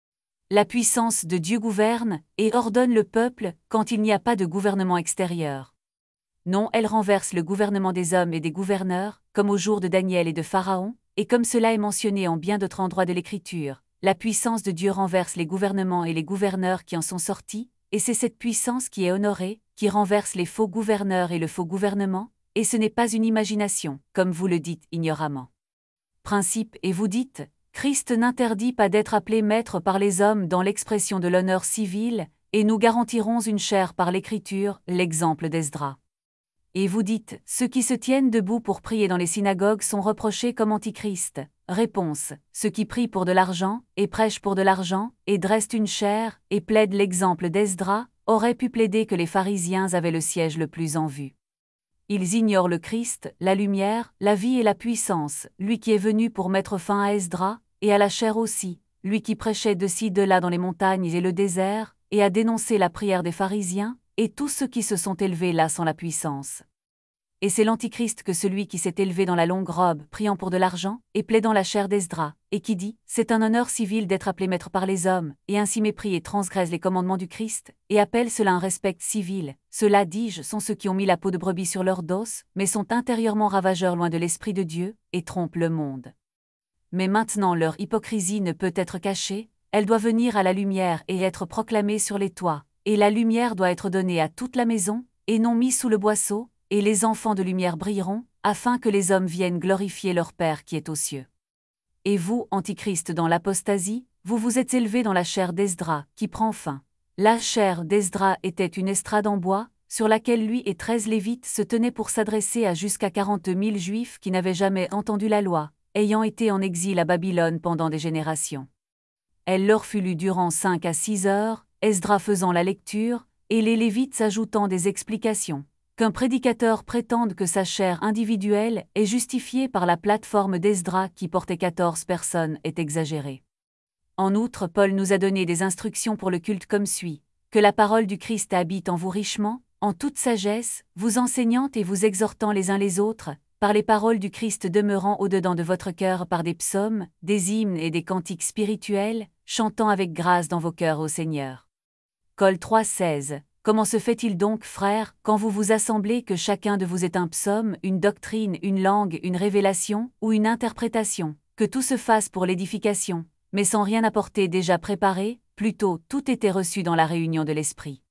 La puissance de Dieu gouverne et ordonne le peuple quand il n'y a pas de gouvernement extérieur. Non, elle renverse le gouvernement des hommes et des gouverneurs, comme au jour de Daniel et de Pharaon, et comme cela est mentionné en bien d'autres endroits de l'Écriture. La puissance de Dieu renverse les gouvernements et les gouverneurs qui en sont sortis, et c'est cette puissance qui est honorée, qui renverse les faux gouverneurs et le faux gouvernement, et ce n'est pas une imagination, comme vous le dites ignoramment. Principe, et vous dites, Christ n'interdit pas d'être appelé maître par les hommes dans l'expression de l'honneur civil, et nous garantirons une chaire par l'Écriture, l'exemple d'Esdras. Et vous dites, ceux qui se tiennent debout pour prier dans les synagogues sont reprochés comme antichrist. Réponse, ceux qui prient pour de l'argent, et prêchent pour de l'argent, et dressent une chaire, et plaident l'exemple d'Esdras, auraient pu plaider que les pharisiens avaient le siège le plus en vue. Ils ignorent le Christ, la lumière, la vie et la puissance, lui qui est venu pour mettre fin à Esdras, et à la chair aussi, lui qui prêchait de ci de là dans les montagnes et le désert, et a dénoncé la prière des pharisiens, et tous ceux qui se sont élevés là sans la puissance. Et c'est l'Antichrist que celui qui s'est élevé dans la longue robe, priant pour de l'argent, et plaidant la chair d'Esdras, et qui dit, c'est un honneur civil d'être appelé maître par les hommes, et ainsi mépris et transgresse les commandements du Christ, et appelle cela un respect civil. Ceux-là, dis-je, sont ceux qui ont mis la peau de brebis sur leur dos, mais sont intérieurement ravageurs loin de l'Esprit de Dieu, et trompent le monde. Mais maintenant leur hypocrisie ne peut être cachée, elle doit venir à la lumière et être proclamée sur les toits, et la lumière doit être donnée à toute la maison, et non mise sous le boisseau, et les enfants de lumière brilleront, afin que les hommes viennent glorifier leur Père qui est aux cieux. Et vous, Antichrist dans l'apostasie, vous vous êtes élevés dans la chair d'Esdras, qui prend fin. La chair d'Esdras était une estrade en bois, sur laquelle lui et treize Lévites se tenaient pour s'adresser à jusqu'à quarante mille Juifs qui n'avaient jamais entendu la loi, ayant été en exil à Babylone pendant des générations. Elle leur fut lue durant cinq à six heures, Esdras faisant la lecture, et les Lévites ajoutant des explications. Qu'un prédicateur prétende que sa chair individuelle est justifiée par la plateforme d'Esdras qui portait quatorze personnes est exagéré. En outre, Paul nous a donné des instructions pour le culte comme suit, que la parole du Christ habite en vous richement, en toute sagesse, vous enseignant et vous exhortant les uns les autres, par les paroles du Christ demeurant au-dedans de votre cœur par des psaumes, des hymnes et des cantiques spirituels, chantant avec grâce dans vos cœurs au Seigneur. Col trois seize. Comment se fait-il donc, frères, quand vous vous assemblez que chacun de vous est un psaume, une doctrine, une langue, une révélation, ou une interprétation, que tout se fasse pour l'édification, mais sans rien apporter déjà préparé, plutôt tout était reçu dans la réunion de l'esprit.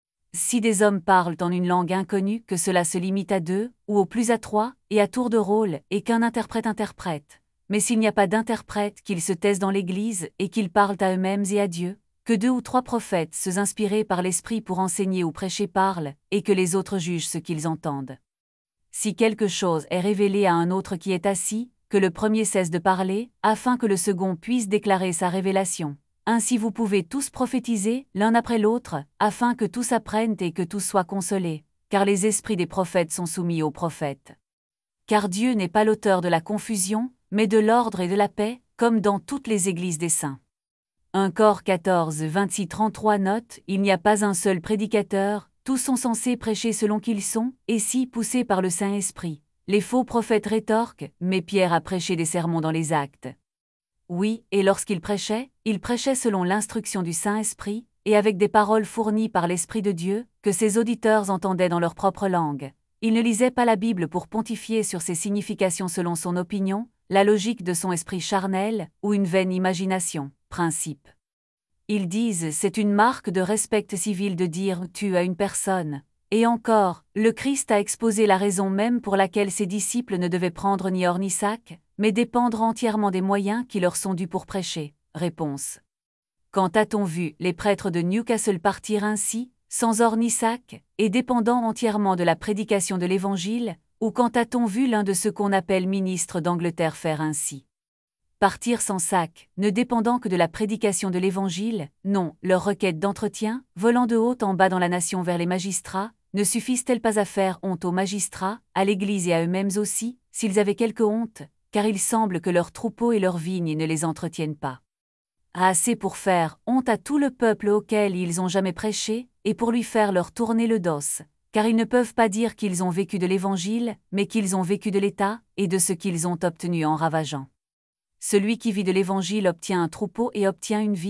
Si des hommes parlent en une langue inconnue, que cela se limite à deux, ou au plus à trois, et à tour de rôle, et qu'un interprète interprète. Mais s'il n'y a pas d'interprète, qu'ils se taisent dans l'Église, et qu'ils parlent à eux-mêmes et à Dieu, que deux ou trois prophètes, ceux inspirés par l'Esprit pour enseigner ou prêcher parlent, et que les autres jugent ce qu'ils entendent. Si quelque chose est révélé à un autre qui est assis, que le premier cesse de parler, afin que le second puisse déclarer sa révélation. Ainsi vous pouvez tous prophétiser, l'un après l'autre, afin que tous apprennent et que tous soient consolés, car les esprits des prophètes sont soumis aux prophètes. Car Dieu n'est pas l'auteur de la confusion, mais de l'ordre et de la paix, comme dans toutes les églises des saints. un Corinthiens quatorze, vingt-six trente-trois note, il n'y a pas un seul prédicateur, tous sont censés prêcher selon qu'ils sont, et si poussés par le Saint-Esprit. Les faux prophètes rétorquent, mais Pierre a prêché des sermons dans les actes. Oui, et lorsqu'il prêchait, il prêchait selon l'instruction du Saint-Esprit, et avec des paroles fournies par l'Esprit de Dieu, que ses auditeurs entendaient dans leur propre langue. Il ne lisait pas la Bible pour pontifier sur ses significations selon son opinion, la logique de son esprit charnel, ou une vaine imagination. Principe. Ils disent c'est une marque de respect civil de dire tu à une personne. Et encore, le Christ a exposé la raison même pour laquelle ses disciples ne devaient prendre ni or ni sac, mais dépendre entièrement des moyens qui leur sont dus pour prêcher. Réponse. Quand a-t-on vu les prêtres de Newcastle partir ainsi, sans or ni sac, et dépendant entièrement de la prédication de l'Évangile, ou quand a-t-on vu l'un de ceux qu'on appelle ministres d'Angleterre faire ainsi? Partir sans sac, ne dépendant que de la prédication de l'Évangile, non, leurs requêtes d'entretien, volant de haut en bas dans la nation vers les magistrats, ne suffisent-elles pas à faire honte aux magistrats, à l'Église et à eux-mêmes aussi, s'ils avaient quelque honte, car il semble que leurs troupeaux et leurs vignes ne les entretiennent pas. Assez pour faire honte à tout le peuple auquel ils ont jamais prêché, et pour lui faire leur tourner le dos, car ils ne peuvent pas dire qu'ils ont vécu de l'Évangile, mais qu'ils ont vécu de l'État, et de ce qu'ils ont obtenu en ravageant. Celui qui vit de l'Évangile obtient un troupeau et obtient une vigne,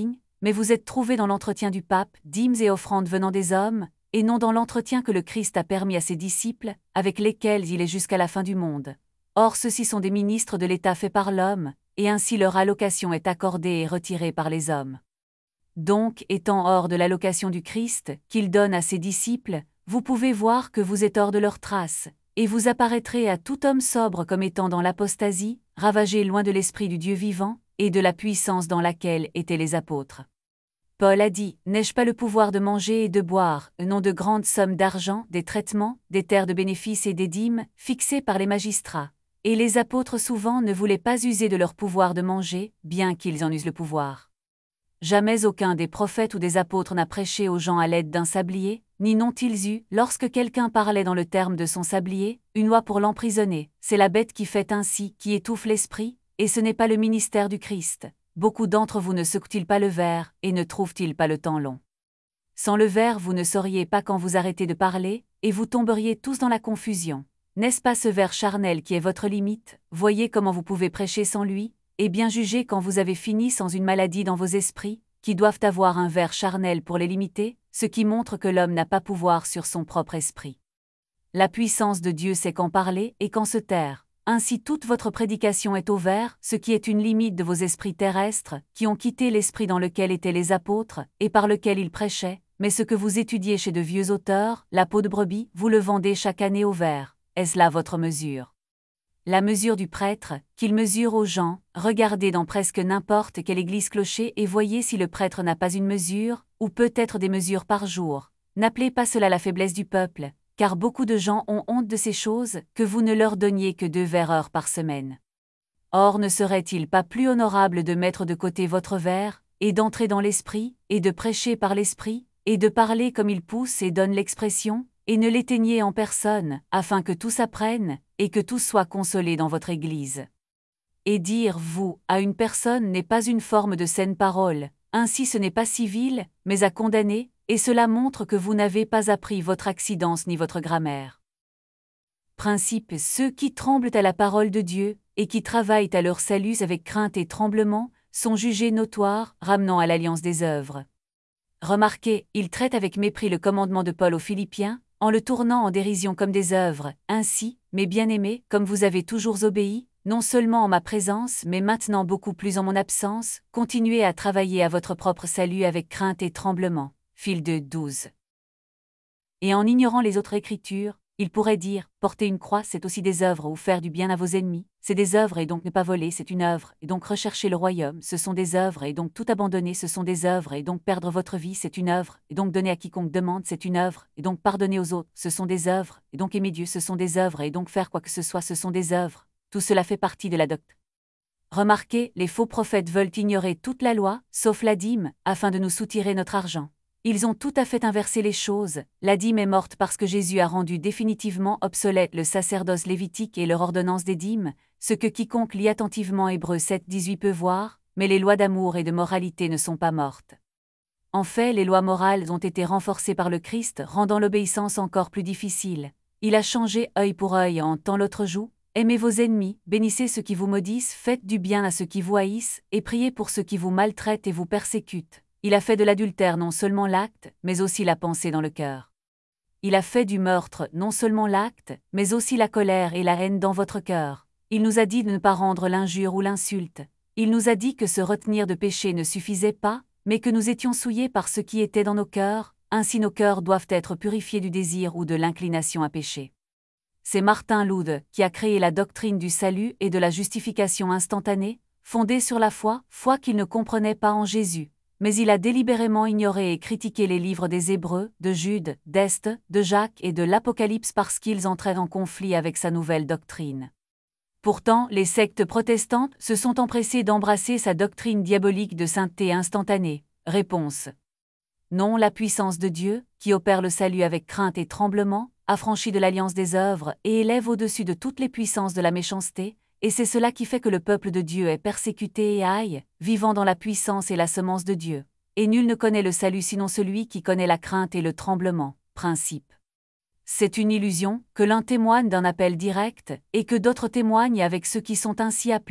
mais vous êtes trouvés dans l'entretien du pape, dîmes et offrandes venant des hommes, et non dans l'entretien que le Christ a permis à ses disciples, avec lesquels il est jusqu'à la fin du monde. Or ceux-ci sont des ministres de l'État faits par l'homme, et ainsi leur allocation est accordée et retirée par les hommes. Donc, étant hors de l'allocation du Christ, qu'il donne à ses disciples, vous pouvez voir que vous êtes hors de leurs traces, et vous apparaîtrez à tout homme sobre comme étant dans l'apostasie, ravagé loin de l'esprit du Dieu vivant, et de la puissance dans laquelle étaient les apôtres. Paul a dit, « N'ai-je pas le pouvoir de manger et de boire, non de grandes sommes d'argent, des traitements, des terres de bénéfices et des dîmes, fixées par les magistrats ?» Et les apôtres souvent ne voulaient pas user de leur pouvoir de manger, bien qu'ils en usent le pouvoir. Jamais aucun des prophètes ou des apôtres n'a prêché aux gens à l'aide d'un sablier, ni n'ont-ils eu, lorsque quelqu'un parlait dans le terme de son sablier, une loi pour l'emprisonner. C'est la bête qui fait ainsi, qui étouffe l'esprit, et ce n'est pas le ministère du Christ. Beaucoup d'entre vous ne secouent-ils pas le ver, et ne trouvent-ils pas le temps long? Sans le ver, vous ne sauriez pas quand vous arrêtez de parler, et vous tomberiez tous dans la confusion. N'est-ce pas ce ver charnel qui est votre limite? Voyez comment vous pouvez prêcher sans lui, et bien juger quand vous avez fini sans une maladie dans vos esprits, qui doivent avoir un ver charnel pour les limiter, ce qui montre que l'homme n'a pas pouvoir sur son propre esprit. La puissance de Dieu c'est qu'en parler et qu'en se taire. Ainsi toute votre prédication est au ver, ce qui est une limite de vos esprits terrestres, qui ont quitté l'esprit dans lequel étaient les apôtres, et par lequel ils prêchaient, mais ce que vous étudiez chez de vieux auteurs, la peau de brebis, vous le vendez chaque année au ver. Est-ce là votre mesure? La mesure du prêtre, qu'il mesure aux gens, regardez dans presque n'importe quelle église clocher et voyez si le prêtre n'a pas une mesure, ou peut-être des mesures par jour. N'appelez pas cela la faiblesse du peuple, car beaucoup de gens ont honte de ces choses, que vous ne leur donniez que deux vers heures par semaine. Or ne serait-il pas plus honorable de mettre de côté votre ver, et d'entrer dans l'esprit, et de prêcher par l'esprit, et de parler comme il pousse et donne l'expression, et ne l'éteignez en personne, afin que tous apprennent, et que tous soient consolés dans votre Église. Et dire « vous » à une personne n'est pas une forme de saine parole, ainsi ce n'est pas civil, mais à condamner, et cela montre que vous n'avez pas appris votre accidence ni votre grammaire. Principe, ceux qui tremblent à la parole de Dieu, et qui travaillent à leur salut avec crainte et tremblement, sont jugés notoires, ramenant à l'alliance des œuvres. Remarquez, ils traitent avec mépris le commandement de Paul aux Philippiens, en le tournant en dérision comme des œuvres. Ainsi, mes bien-aimés, comme vous avez toujours obéi, non seulement en ma présence mais maintenant beaucoup plus en mon absence, continuez à travailler à votre propre salut avec crainte et tremblement. Fil deux douze. Et en ignorant les autres écritures, il pourrait dire, porter une croix c'est aussi des œuvres ou faire du bien à vos ennemis, c'est des œuvres et donc ne pas voler c'est une œuvre, et donc rechercher le royaume ce sont des œuvres et donc tout abandonner ce sont des œuvres et donc perdre votre vie c'est une œuvre, et donc donner à quiconque demande c'est une œuvre, et donc pardonner aux autres ce sont des œuvres, et donc aimer Dieu ce sont des œuvres et donc faire quoi que ce soit ce sont des œuvres, tout cela fait partie de la doctrine. Remarquez, les faux prophètes veulent ignorer toute la loi, sauf la dîme, afin de nous soutirer notre argent. Ils ont tout à fait inversé les choses, la dîme est morte parce que Jésus a rendu définitivement obsolète le sacerdoce lévitique et leur ordonnance des dîmes, ce que quiconque lit attentivement Hébreux sept dix-huit peut voir, mais les lois d'amour et de moralité ne sont pas mortes. En fait, les lois morales ont été renforcées par le Christ, rendant l'obéissance encore plus difficile. Il a changé œil pour œil en tant l'autre joue, aimez vos ennemis, bénissez ceux qui vous maudissent, faites du bien à ceux qui vous haïssent, et priez pour ceux qui vous maltraitent et vous persécutent. Il a fait de l'adultère non seulement l'acte, mais aussi la pensée dans le cœur. Il a fait du meurtre non seulement l'acte, mais aussi la colère et la haine dans votre cœur. Il nous a dit de ne pas rendre l'injure ou l'insulte. Il nous a dit que se retenir de péché ne suffisait pas, mais que nous étions souillés par ce qui était dans nos cœurs, ainsi nos cœurs doivent être purifiés du désir ou de l'inclination à pécher. C'est Martin Luther qui a créé la doctrine du salut et de la justification instantanée, fondée sur la foi, foi qu'il ne comprenait pas en Jésus. Mais il a délibérément ignoré et critiqué les livres des Hébreux, de Jude, d'Est, de Jacques et de l'Apocalypse parce qu'ils entraient en conflit avec sa nouvelle doctrine. Pourtant, les sectes protestantes se sont empressées d'embrasser sa doctrine diabolique de sainteté instantanée. Réponse. Non, la puissance de Dieu, qui opère le salut avec crainte et tremblement, affranchit de l'alliance des œuvres et élève au-dessus de toutes les puissances de la méchanceté, et c'est cela qui fait que le peuple de Dieu est persécuté et aille, vivant dans la puissance et la semence de Dieu. Et nul ne connaît le salut sinon celui qui connaît la crainte et le tremblement. Principe. C'est une illusion, que l'un témoigne d'un appel direct, et que d'autres témoignent avec ceux qui sont ainsi appelés.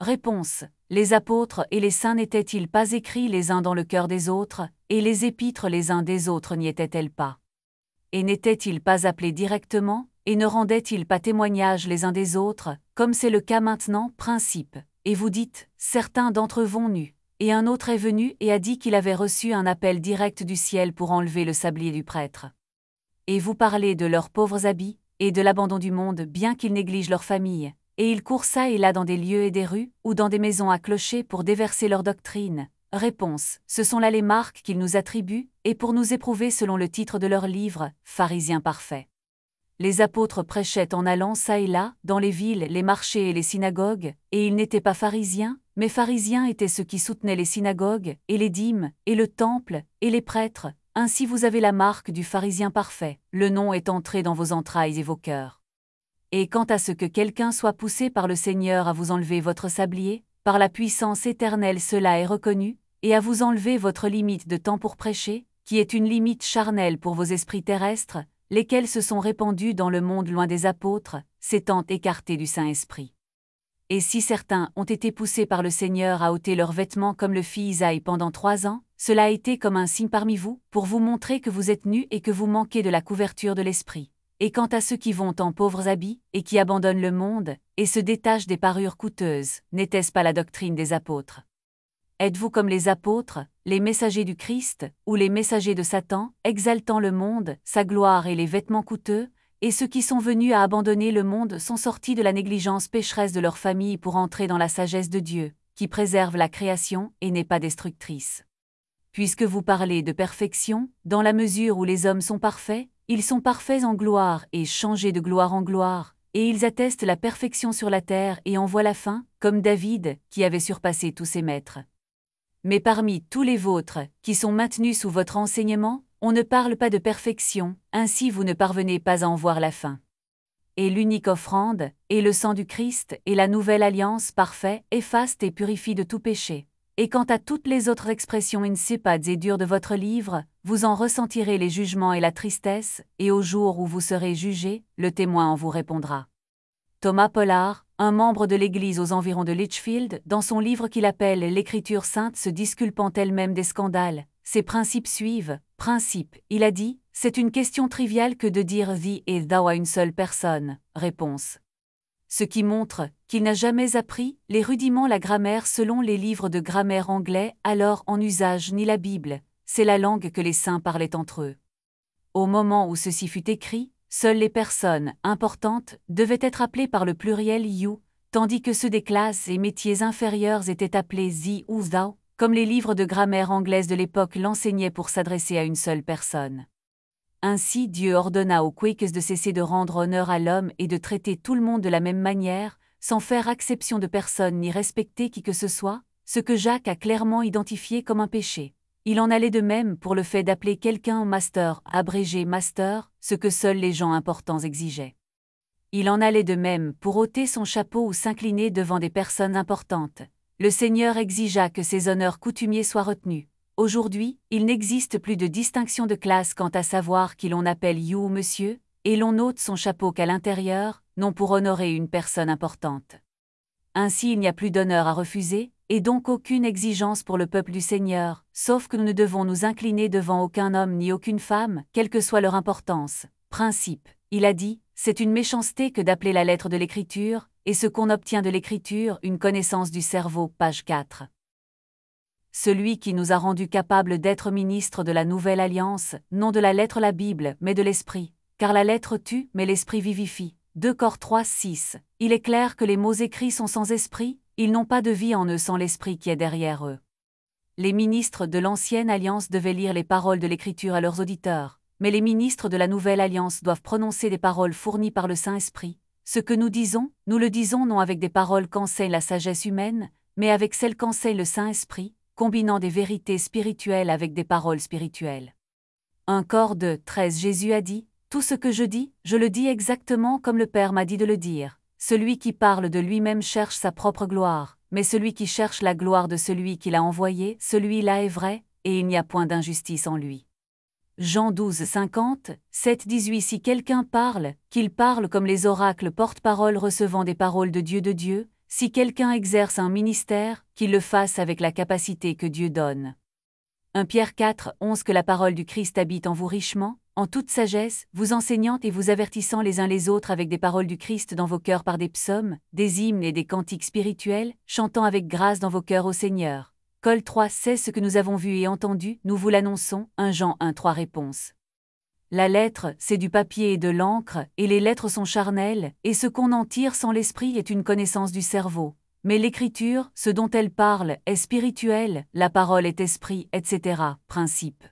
Réponse. Les apôtres et les saints n'étaient-ils pas écrits les uns dans le cœur des autres, et les épîtres les uns des autres n'y étaient-elles pas? Et n'étaient-ils pas appelés directement, et ne rendaient-ils pas témoignage les uns des autres, comme c'est le cas maintenant, principe? Et vous dites, certains d'entre eux vont nus. Et un autre est venu et a dit qu'il avait reçu un appel direct du ciel pour enlever le sablier du prêtre. Et vous parlez de leurs pauvres habits, et de l'abandon du monde bien qu'ils négligent leur famille, et ils courent çà et là dans des lieux et des rues, ou dans des maisons à clocher pour déverser leur doctrine. Réponse. Ce sont là les marques qu'ils nous attribuent, et pour nous éprouver selon le titre de leur livre, pharisiens parfaits. Les apôtres prêchaient en allant çà et là, dans les villes, les marchés et les synagogues, et ils n'étaient pas pharisiens, mais pharisiens étaient ceux qui soutenaient les synagogues, et les dîmes, et le temple, et les prêtres. Ainsi vous avez la marque du pharisien parfait, le nom est entré dans vos entrailles et vos cœurs. Et quant à ce que quelqu'un soit poussé par le Seigneur à vous enlever votre sablier, par la puissance éternelle cela est reconnu, et à vous enlever votre limite de temps pour prêcher, qui est une limite charnelle pour vos esprits terrestres, lesquels se sont répandus dans le monde loin des apôtres, s'étant écartés du Saint-Esprit. Et si certains ont été poussés par le Seigneur à ôter leurs vêtements comme le fit Isaïe pendant trois ans, cela a été comme un signe parmi vous, pour vous montrer que vous êtes nus et que vous manquez de la couverture de l'Esprit. Et quant à ceux qui vont en pauvres habits, et qui abandonnent le monde, et se détachent des parures coûteuses, n'était-ce pas la doctrine des apôtres? Êtes-vous comme les apôtres, les messagers du Christ, ou les messagers de Satan, exaltant le monde, sa gloire et les vêtements coûteux, et ceux qui sont venus à abandonner le monde sont sortis de la négligence pécheresse de leur famille pour entrer dans la sagesse de Dieu, qui préserve la création et n'est pas destructrice. Puisque vous parlez de perfection, dans la mesure où les hommes sont parfaits, ils sont parfaits en gloire et changés de gloire en gloire, et ils attestent la perfection sur la terre et en voient la fin, comme David, qui avait surpassé tous ses maîtres. Mais parmi tous les vôtres, qui sont maintenus sous votre enseignement, on ne parle pas de perfection, ainsi vous ne parvenez pas à en voir la fin. Et l'unique offrande, et le sang du Christ, et la nouvelle alliance parfait, efface et purifie de tout péché. Et quant à toutes les autres expressions insipides et dures de votre livre, vous en ressentirez les jugements et la tristesse, et au jour où vous serez jugés, le témoin en vous répondra. Thomas Pollard, un membre de l'Église aux environs de Litchfield, dans son livre qu'il appelle l'Écriture sainte se disculpant elle-même des scandales, ses principes suivent. Principe, il a dit, c'est une question triviale que de dire thee et thou à une seule personne. Réponse. Ce qui montre qu'il n'a jamais appris les rudiments la grammaire selon les livres de grammaire anglais alors en usage ni la Bible, c'est la langue que les saints parlaient entre eux. Au moment où ceci fut écrit, seules les personnes importantes devaient être appelées par le pluriel you, tandis que ceux des classes et métiers inférieurs étaient appelés thee ou thou, comme les livres de grammaire anglaise de l'époque l'enseignaient pour s'adresser à une seule personne. Ainsi Dieu ordonna aux Quakers de cesser de rendre honneur à l'homme et de traiter tout le monde de la même manière, sans faire exception de personne ni respecter qui que ce soit, ce que Jacques a clairement identifié comme un péché. Il en allait de même pour le fait d'appeler quelqu'un master, abrégé master, ce que seuls les gens importants exigeaient. Il en allait de même pour ôter son chapeau ou s'incliner devant des personnes importantes. Le Seigneur exigea que ces honneurs coutumiers soient retenus. Aujourd'hui, il n'existe plus de distinction de classe quant à savoir qui l'on appelle you ou monsieur, et l'on ôte son chapeau qu'à l'intérieur, non pour honorer une personne importante. Ainsi il n'y a plus d'honneur à refuser, et donc aucune exigence pour le peuple du Seigneur, sauf que nous ne devons nous incliner devant aucun homme ni aucune femme, quelle que soit leur importance. Principe, il a dit, c'est une méchanceté que d'appeler la lettre de l'Écriture, et ce qu'on obtient de l'Écriture, une connaissance du cerveau, page quatre. Celui qui nous a rendus capables d'être ministres de la Nouvelle Alliance, non de la lettre la Bible, mais de l'Esprit, car la lettre tue, mais l'Esprit vivifie. deux Cor trois six. Il est clair que les mots écrits sont sans esprit, ils n'ont pas de vie en eux sans l'Esprit qui est derrière eux. Les ministres de l'Ancienne Alliance devaient lire les paroles de l'Écriture à leurs auditeurs, mais les ministres de la Nouvelle Alliance doivent prononcer des paroles fournies par le Saint-Esprit. Ce que nous disons, nous le disons non avec des paroles qu'enseigne la sagesse humaine, mais avec celles qu'enseigne le Saint-Esprit, combinant des vérités spirituelles avec des paroles spirituelles. un Cor deux treize Jésus a dit, « Tout ce que je dis, je le dis exactement comme le Père m'a dit de le dire. Celui qui parle de lui-même cherche sa propre gloire, mais celui qui cherche la gloire de celui qui l'a envoyé, celui-là est vrai, et il n'y a point d'injustice en lui. » Jean douze cinquante, sept dix-huit Si quelqu'un parle, qu'il parle comme les oracles porte-parole recevant des paroles de Dieu de Dieu, si quelqu'un exerce un ministère, qu'il le fasse avec la capacité que Dieu donne. premier Pierre quatre, onze Que la parole du Christ habite en vous richement, en toute sagesse, vous enseignant et vous avertissant les uns les autres avec des paroles du Christ dans vos cœurs par des psaumes, des hymnes et des cantiques spirituels, chantant avec grâce dans vos cœurs au Seigneur. Col trois seize Ce que nous avons vu et entendu, nous vous l'annonçons. premier Jean un trois Réponse. La lettre, c'est du papier et de l'encre, et les lettres sont charnelles, et ce qu'on en tire sans l'esprit est une connaissance du cerveau. Mais l'écriture, ce dont elle parle, est spirituel, la parole est esprit, et cetera. Principe.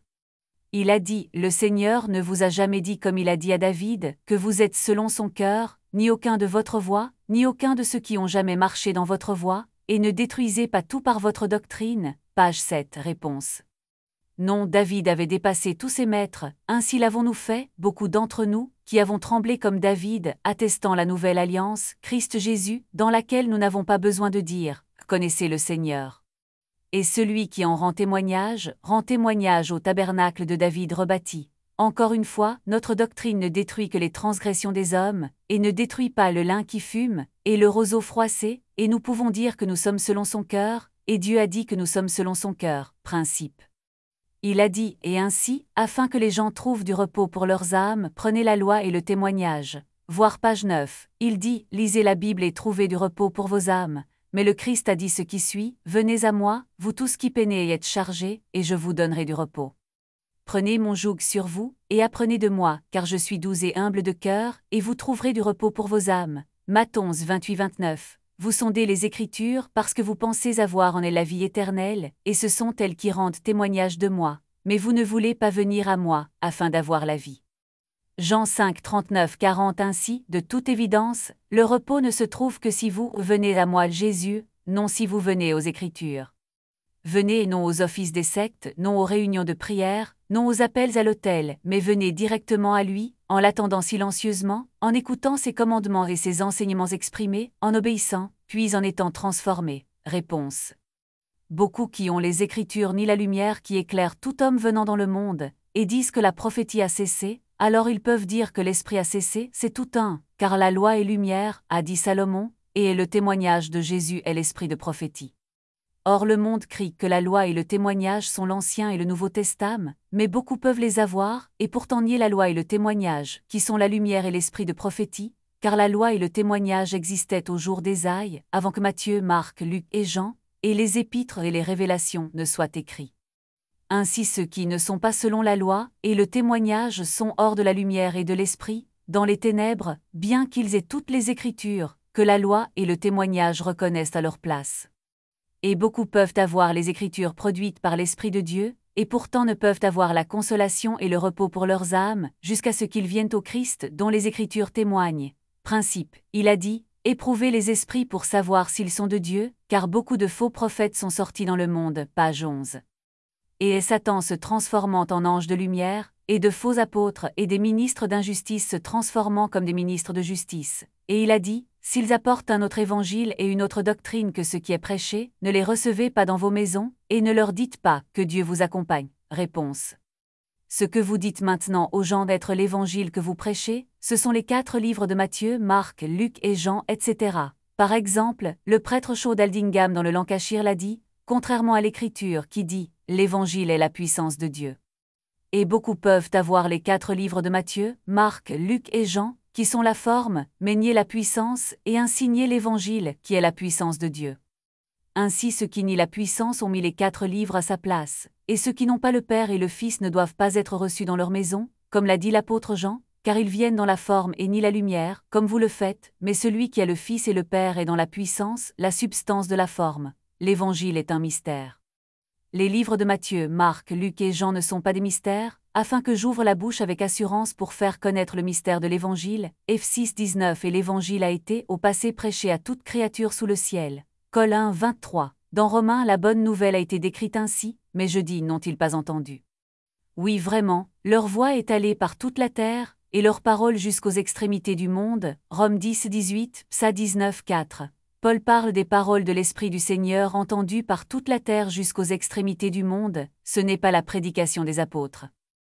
Il a dit, le Seigneur ne vous a jamais dit comme il a dit à David, que vous êtes selon son cœur, ni aucun de votre voix, ni aucun de ceux qui ont jamais marché dans votre voie, et ne détruisez pas tout par votre doctrine. Page sept Réponse. Non, David avait dépassé tous ses maîtres, ainsi l'avons-nous fait, beaucoup d'entre nous, qui avons tremblé comme David, attestant la nouvelle alliance, Christ Jésus, dans laquelle nous n'avons pas besoin de dire, connaissez le Seigneur. Et celui qui en rend témoignage, rend témoignage au tabernacle de David rebâti. Encore une fois, notre doctrine ne détruit que les transgressions des hommes, et ne détruit pas le lin qui fume, et le roseau froissé, et nous pouvons dire que nous sommes selon son cœur, et Dieu a dit que nous sommes selon son cœur. Principe. Il a dit, et ainsi, afin que les gens trouvent du repos pour leurs âmes, prenez la loi et le témoignage. Voir page neuf, il dit, lisez la Bible et trouvez du repos pour vos âmes. Mais le Christ a dit ce qui suit, venez à moi, vous tous qui peinez et êtes chargés, et je vous donnerai du repos. Prenez mon joug sur vous, et apprenez de moi, car je suis doux et humble de cœur, et vous trouverez du repos pour vos âmes. Matthieu onze, vingt-huit vingt-neuf. Vous sondez les Écritures parce que vous pensez avoir en elles la vie éternelle, et ce sont elles qui rendent témoignage de moi, mais vous ne voulez pas venir à moi, afin d'avoir la vie. Jean cinq, trente-neuf quarante Ainsi, de toute évidence, le repos ne se trouve que si vous venez à moi Jésus, non si vous venez aux Écritures. Venez non aux offices des sectes, non aux réunions de prière, non aux appels à l'autel, mais venez directement à lui, en l'attendant silencieusement, en écoutant ses commandements et ses enseignements exprimés, en obéissant, puis en étant transformés. Réponse. Beaucoup qui ont les Écritures ni la lumière qui éclaire tout homme venant dans le monde, et disent que la prophétie a cessé, alors ils peuvent dire que l'esprit a cessé, c'est tout un, car la loi est lumière, a dit Salomon, et le témoignage de Jésus est l'esprit de prophétie. Or le monde crie que la loi et le témoignage sont l'Ancien et le Nouveau Testament, mais beaucoup peuvent les avoir, et pourtant nier la loi et le témoignage, qui sont la lumière et l'esprit de prophétie, car la loi et le témoignage existaient au jour d'Ésaïe, avant que Matthieu, Marc, Luc et Jean, et les épîtres et les révélations ne soient écrits. Ainsi ceux qui ne sont pas selon la loi et le témoignage sont hors de la lumière et de l'esprit, dans les ténèbres, bien qu'ils aient toutes les Écritures, que la loi et le témoignage reconnaissent à leur place. Et beaucoup peuvent avoir les Écritures produites par l'Esprit de Dieu, et pourtant ne peuvent avoir la consolation et le repos pour leurs âmes, jusqu'à ce qu'ils viennent au Christ dont les Écritures témoignent. Principe, il a dit, éprouvez les esprits pour savoir s'ils sont de Dieu, car beaucoup de faux prophètes sont sortis dans le monde. Page onze. Et Satan se transformant en ange de lumière, et de faux apôtres et des ministres d'injustice se transformant comme des ministres de justice. Et il a dit, s'ils apportent un autre évangile et une autre doctrine que ce qui est prêché, ne les recevez pas dans vos maisons, et ne leur dites pas que Dieu vous accompagne. Réponse. Ce que vous dites maintenant aux gens d'être l'évangile que vous prêchez, ce sont les quatre livres de Matthieu, Marc, Luc et Jean, et cetera. Par exemple, le prêtre Shaw d'Aldingham dans le Lancashire l'a dit, contrairement à l'Écriture qui dit « L'Évangile est la puissance de Dieu ». Et beaucoup peuvent avoir les quatre livres de Matthieu, Marc, Luc et Jean, qui sont la forme, mais nier la puissance, et ainsi nier l'Évangile, qui est la puissance de Dieu. Ainsi ceux qui nient la puissance ont mis les quatre livres à sa place, et ceux qui n'ont pas le Père et le Fils ne doivent pas être reçus dans leur maison, comme l'a dit l'apôtre Jean, car ils viennent dans la forme et nient la lumière, comme vous le faites, mais celui qui a le Fils et le Père est dans la puissance, la substance de la forme. L'Évangile est un mystère. Les livres de Matthieu, Marc, Luc et Jean ne sont pas des mystères, afin que j'ouvre la bouche avec assurance pour faire connaître le mystère de l'Évangile. F six dix-neuf Et l'Évangile a été au passé prêché à toute créature sous le ciel. Col un vingt-trois. Dans Romains la bonne nouvelle a été décrite ainsi, mais je dis n'ont-ils pas entendu. Oui vraiment, leur voix est allée par toute la terre, et leur parole jusqu'aux extrémités du monde. Rome dix dix-huit, Psa dix-neuf quatre. Paul parle des paroles de l'Esprit du Seigneur entendues par toute la terre jusqu'aux extrémités du monde, ce n'est pas la prédication des apôtres.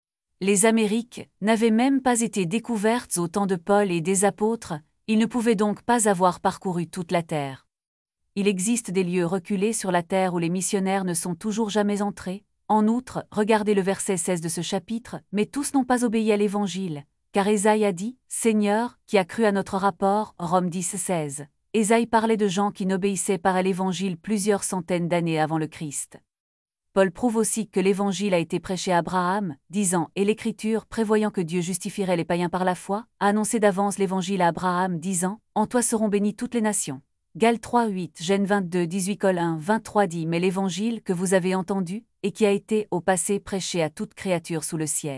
Les Amériques n'avaient même pas été découvertes au temps de Paul et des apôtres, ils ne pouvaient donc pas avoir parcouru toute la terre. Il existe des lieux reculés sur la terre où les missionnaires ne sont toujours jamais entrés. En outre, regardez le verset seize de ce chapitre, mais tous n'ont pas obéi à l'Évangile. Car Ésaïe a dit, « Seigneur, qui a cru à notre rapport » Romains dix, seize. Ésaïe parlait de gens qui n'obéissaient pas à l'Évangile plusieurs centaines d'années avant le Christ. Paul prouve aussi que l'Évangile a été prêché à Abraham, disant « Et l'Écriture, prévoyant que Dieu justifierait les païens par la foi, a annoncé d'avance l'Évangile à Abraham, disant « En toi seront bénies toutes les nations ». Galates trois, huit, Genèse vingt-deux, dix-huit, Col un, vingt-trois dit « Mais l'Évangile que vous avez entendu, et qui a été au passé prêché à toute créature sous le ciel. »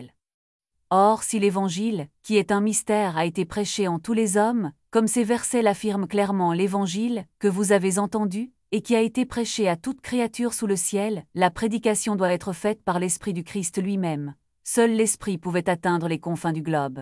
Or, si l'Évangile, qui est un mystère, a été prêché en tous les hommes, comme ces versets l'affirment clairement, l'Évangile, que vous avez entendu, et qui a été prêché à toute créature sous le ciel, la prédication doit être faite par l'Esprit du Christ lui-même. Seul l'Esprit pouvait atteindre les confins du globe.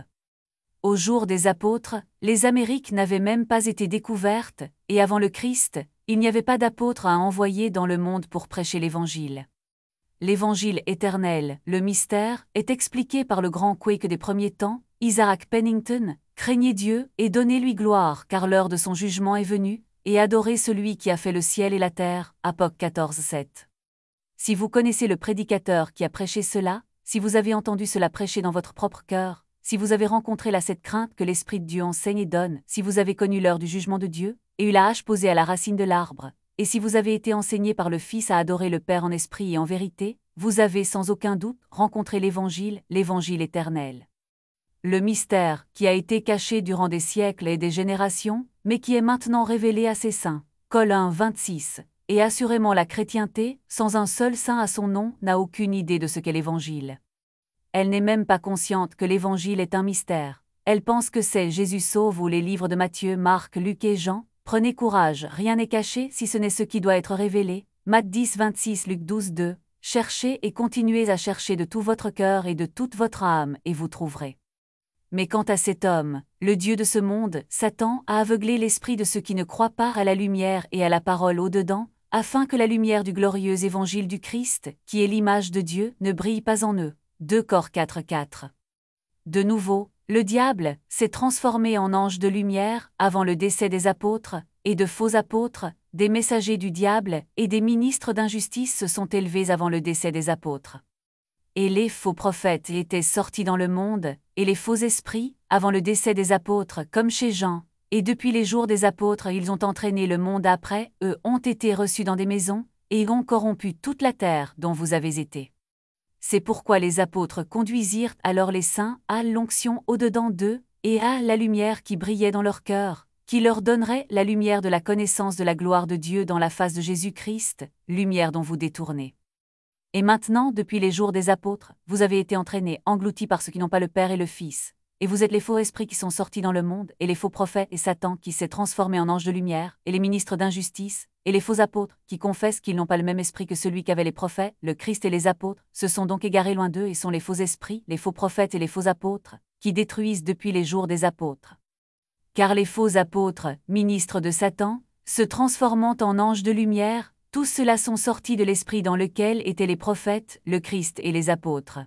Au jour des apôtres, les Amériques n'avaient même pas été découvertes, et avant le Christ, il n'y avait pas d'apôtres à envoyer dans le monde pour prêcher l'Évangile. L'Évangile éternel, le mystère, est expliqué par le grand Quake des premiers temps, Isaac Pennington, « Craignez Dieu et donnez-lui gloire car l'heure de son jugement est venue, et adorez celui qui a fait le ciel et la terre » Apoc quatorze, sept. Si vous connaissez le prédicateur qui a prêché cela, si vous avez entendu cela prêcher dans votre propre cœur, si vous avez rencontré la cette crainte que l'Esprit de Dieu enseigne et donne, si vous avez connu l'heure du jugement de Dieu, et eu la hache posée à la racine de l'arbre, et si vous avez été enseigné par le Fils à adorer le Père en esprit et en vérité, vous avez sans aucun doute rencontré l'Évangile, l'Évangile éternel. Le mystère, qui a été caché durant des siècles et des générations, mais qui est maintenant révélé à ses saints. Col un, vingt-six. Et assurément la chrétienté, sans un seul saint à son nom, n'a aucune idée de ce qu'est l'Évangile. Elle n'est même pas consciente que l'Évangile est un mystère. Elle pense que c'est Jésus sauve ou les livres de Matthieu, Marc, Luc et Jean. Prenez courage, rien n'est caché si ce n'est ce qui doit être révélé. Matthieu dix, vingt-six, Luc douze, deux. Cherchez et continuez à chercher de tout votre cœur et de toute votre âme, et vous trouverez. Mais quant à cet homme, le Dieu de ce monde, Satan, a aveuglé l'esprit de ceux qui ne croient pas à la lumière et à la parole au-dedans, afin que la lumière du glorieux évangile du Christ, qui est l'image de Dieu, ne brille pas en eux. deux Cor quatre, quatre. De nouveau, le diable s'est transformé en ange de lumière avant le décès des apôtres, et de faux apôtres, des messagers du diable et des ministres d'injustice se sont élevés avant le décès des apôtres. Et les faux prophètes étaient sortis dans le monde, et les faux esprits, avant le décès des apôtres comme chez Jean, et depuis les jours des apôtres ils ont entraîné le monde après, eux ont été reçus dans des maisons, et ont corrompu toute la terre dont vous avez été. C'est pourquoi les apôtres conduisirent alors les saints à l'onction au-dedans d'eux, et à la lumière qui brillait dans leur cœur, qui leur donnerait la lumière de la connaissance de la gloire de Dieu dans la face de Jésus-Christ, lumière dont vous détournez. Et maintenant, depuis les jours des apôtres, vous avez été entraînés, engloutis par ceux qui n'ont pas le Père et le Fils, et vous êtes les faux esprits qui sont sortis dans le monde, et les faux prophètes et Satan qui s'est transformé en ange de lumière, et les ministres d'injustice, et les faux apôtres qui confessent qu'ils n'ont pas le même esprit que celui qu'avaient les prophètes, le Christ et les apôtres, se sont donc égarés loin d'eux et sont les faux esprits, les faux prophètes et les faux apôtres, qui détruisent depuis les jours des apôtres. Car les faux apôtres, ministres de Satan, se transformant en anges de lumière, tous ceux-là sont sortis de l'esprit dans lequel étaient les prophètes, le Christ et les apôtres.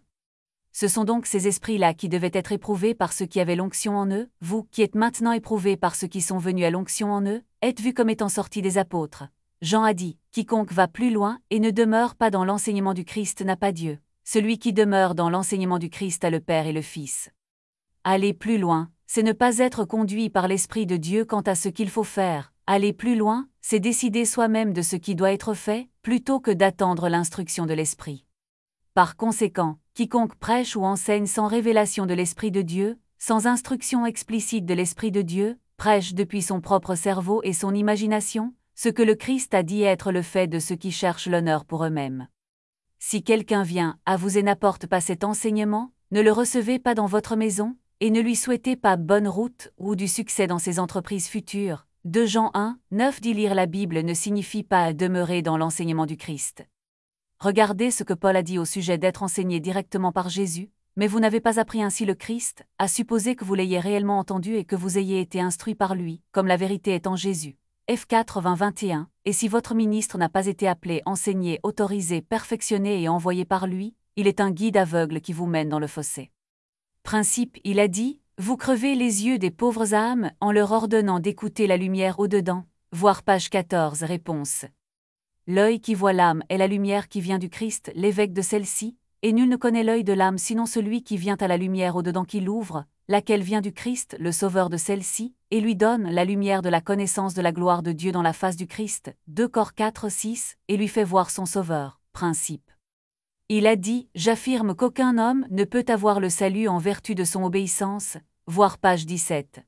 Ce sont donc ces esprits-là qui devaient être éprouvés par ceux qui avaient l'onction en eux, vous, qui êtes maintenant éprouvés par ceux qui sont venus à l'onction en eux, êtes vus comme étant sortis des apôtres. Jean a dit, « Quiconque va plus loin et ne demeure pas dans l'enseignement du Christ n'a pas Dieu. Celui qui demeure dans l'enseignement du Christ a le Père et le Fils. » Aller plus loin, c'est ne pas être conduit par l'Esprit de Dieu quant à ce qu'il faut faire. Aller plus loin, c'est décider soi-même de ce qui doit être fait, plutôt que d'attendre l'instruction de l'Esprit. Par conséquent, quiconque prêche ou enseigne sans révélation de l'Esprit de Dieu, sans instruction explicite de l'Esprit de Dieu, prêche depuis son propre cerveau et son imagination, ce que le Christ a dit être le fait de ceux qui cherchent l'honneur pour eux-mêmes. Si quelqu'un vient à vous et n'apporte pas cet enseignement, ne le recevez pas dans votre maison, et ne lui souhaitez pas bonne route ou du succès dans ses entreprises futures. deux Jean un, neuf dit lire la Bible ne signifie pas demeurer dans l'enseignement du Christ. Regardez ce que Paul a dit au sujet d'être enseigné directement par Jésus, mais vous n'avez pas appris ainsi le Christ, à supposer que vous l'ayez réellement entendu et que vous ayez été instruit par lui, comme la vérité est en Jésus. F quatre, vingt, vingt et un, et si votre ministre n'a pas été appelé, enseigné, autorisé, perfectionné et envoyé par lui, il est un guide aveugle qui vous mène dans le fossé. Principe, il a dit, vous crevez les yeux des pauvres âmes en leur ordonnant d'écouter la lumière au-dedans. Voir page quatorze. Réponse. L'œil qui voit l'âme est la lumière qui vient du Christ, l'évêque de celle-ci, et nul ne connaît l'œil de l'âme sinon celui qui vient à la lumière au-dedans qui l'ouvre, laquelle vient du Christ, le Sauveur de celle-ci, et lui donne la lumière de la connaissance de la gloire de Dieu dans la face du Christ, deux Cor quatre six, et lui fait voir son Sauveur. Principe. Il a dit, j'affirme qu'aucun homme ne peut avoir le salut en vertu de son obéissance, voir page dix-sept.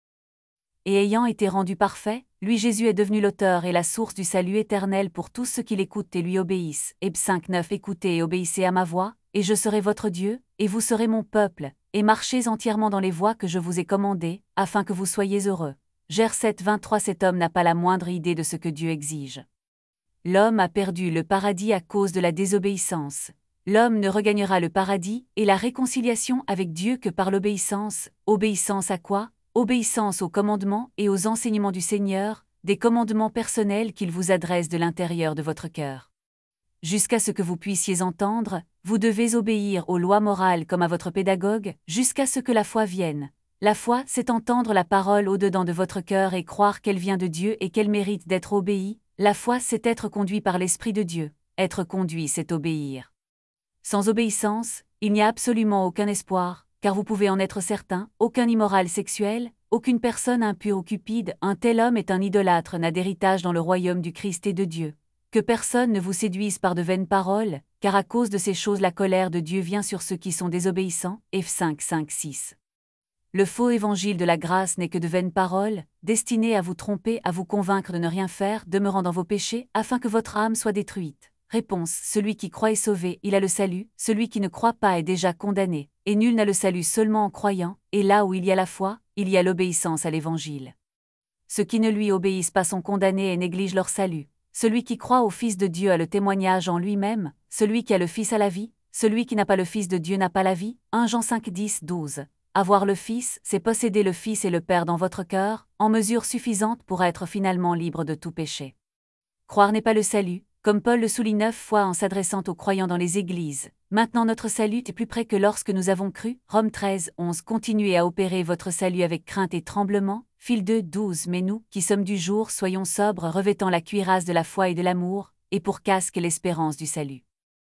Et ayant été rendu parfait, lui Jésus est devenu l'auteur et la source du salut éternel pour tous ceux qui l'écoutent et lui obéissent. Héb cinq neuf. Écoutez et obéissez à ma voix, et je serai votre Dieu, et vous serez mon peuple, et marchez entièrement dans les voies que je vous ai commandées, afin que vous soyez heureux. Ger sept vingt-trois. Cet homme n'a pas la moindre idée de ce que Dieu exige. L'homme a perdu le paradis à cause de la désobéissance. L'homme ne regagnera le paradis et la réconciliation avec Dieu que par l'obéissance. Obéissance à quoi? Obéissance aux commandements et aux enseignements du Seigneur, des commandements personnels qu'il vous adresse de l'intérieur de votre cœur. Jusqu'à ce que vous puissiez entendre, vous devez obéir aux lois morales comme à votre pédagogue, jusqu'à ce que la foi vienne. La foi, c'est entendre la parole au-dedans de votre cœur et croire qu'elle vient de Dieu et qu'elle mérite d'être obéie. La foi, c'est être conduit par l'Esprit de Dieu. Être conduit, c'est obéir. Sans obéissance, il n'y a absolument aucun espoir, car vous pouvez en être certain, aucun immoral sexuel, aucune personne impure ou cupide, un tel homme est un idolâtre, n'a d'héritage dans le royaume du Christ et de Dieu. Que personne ne vous séduise par de vaines paroles, car à cause de ces choses la colère de Dieu vient sur ceux qui sont désobéissants. F cinq cinq six. Le faux évangile de la grâce n'est que de vaines paroles, destinées à vous tromper, à vous convaincre de ne rien faire, demeurant dans vos péchés, afin que votre âme soit détruite. Réponse. Celui qui croit est sauvé, il a le salut, celui qui ne croit pas est déjà condamné, et nul n'a le salut seulement en croyant, et là où il y a la foi, il y a l'obéissance à l'Évangile. Ceux qui ne lui obéissent pas sont condamnés et négligent leur salut. Celui qui croit au Fils de Dieu a le témoignage en lui-même, celui qui a le Fils a la vie, celui qui n'a pas le Fils de Dieu n'a pas la vie. un Jean cinq dix douze. Avoir le Fils, c'est posséder le Fils et le Père dans votre cœur, en mesure suffisante pour être finalement libre de tout péché. Croire n'est pas le salut, comme Paul le souligne neuf fois en s'adressant aux croyants dans les églises. Maintenant notre salut est plus près que lorsque nous avons cru. Romains treize onze. Continuez à opérer votre salut avec crainte et tremblement. Phil deux douze. Mais nous, qui sommes du jour, soyons sobres, revêtant la cuirasse de la foi et de l'amour, et pour casque l'espérance du salut.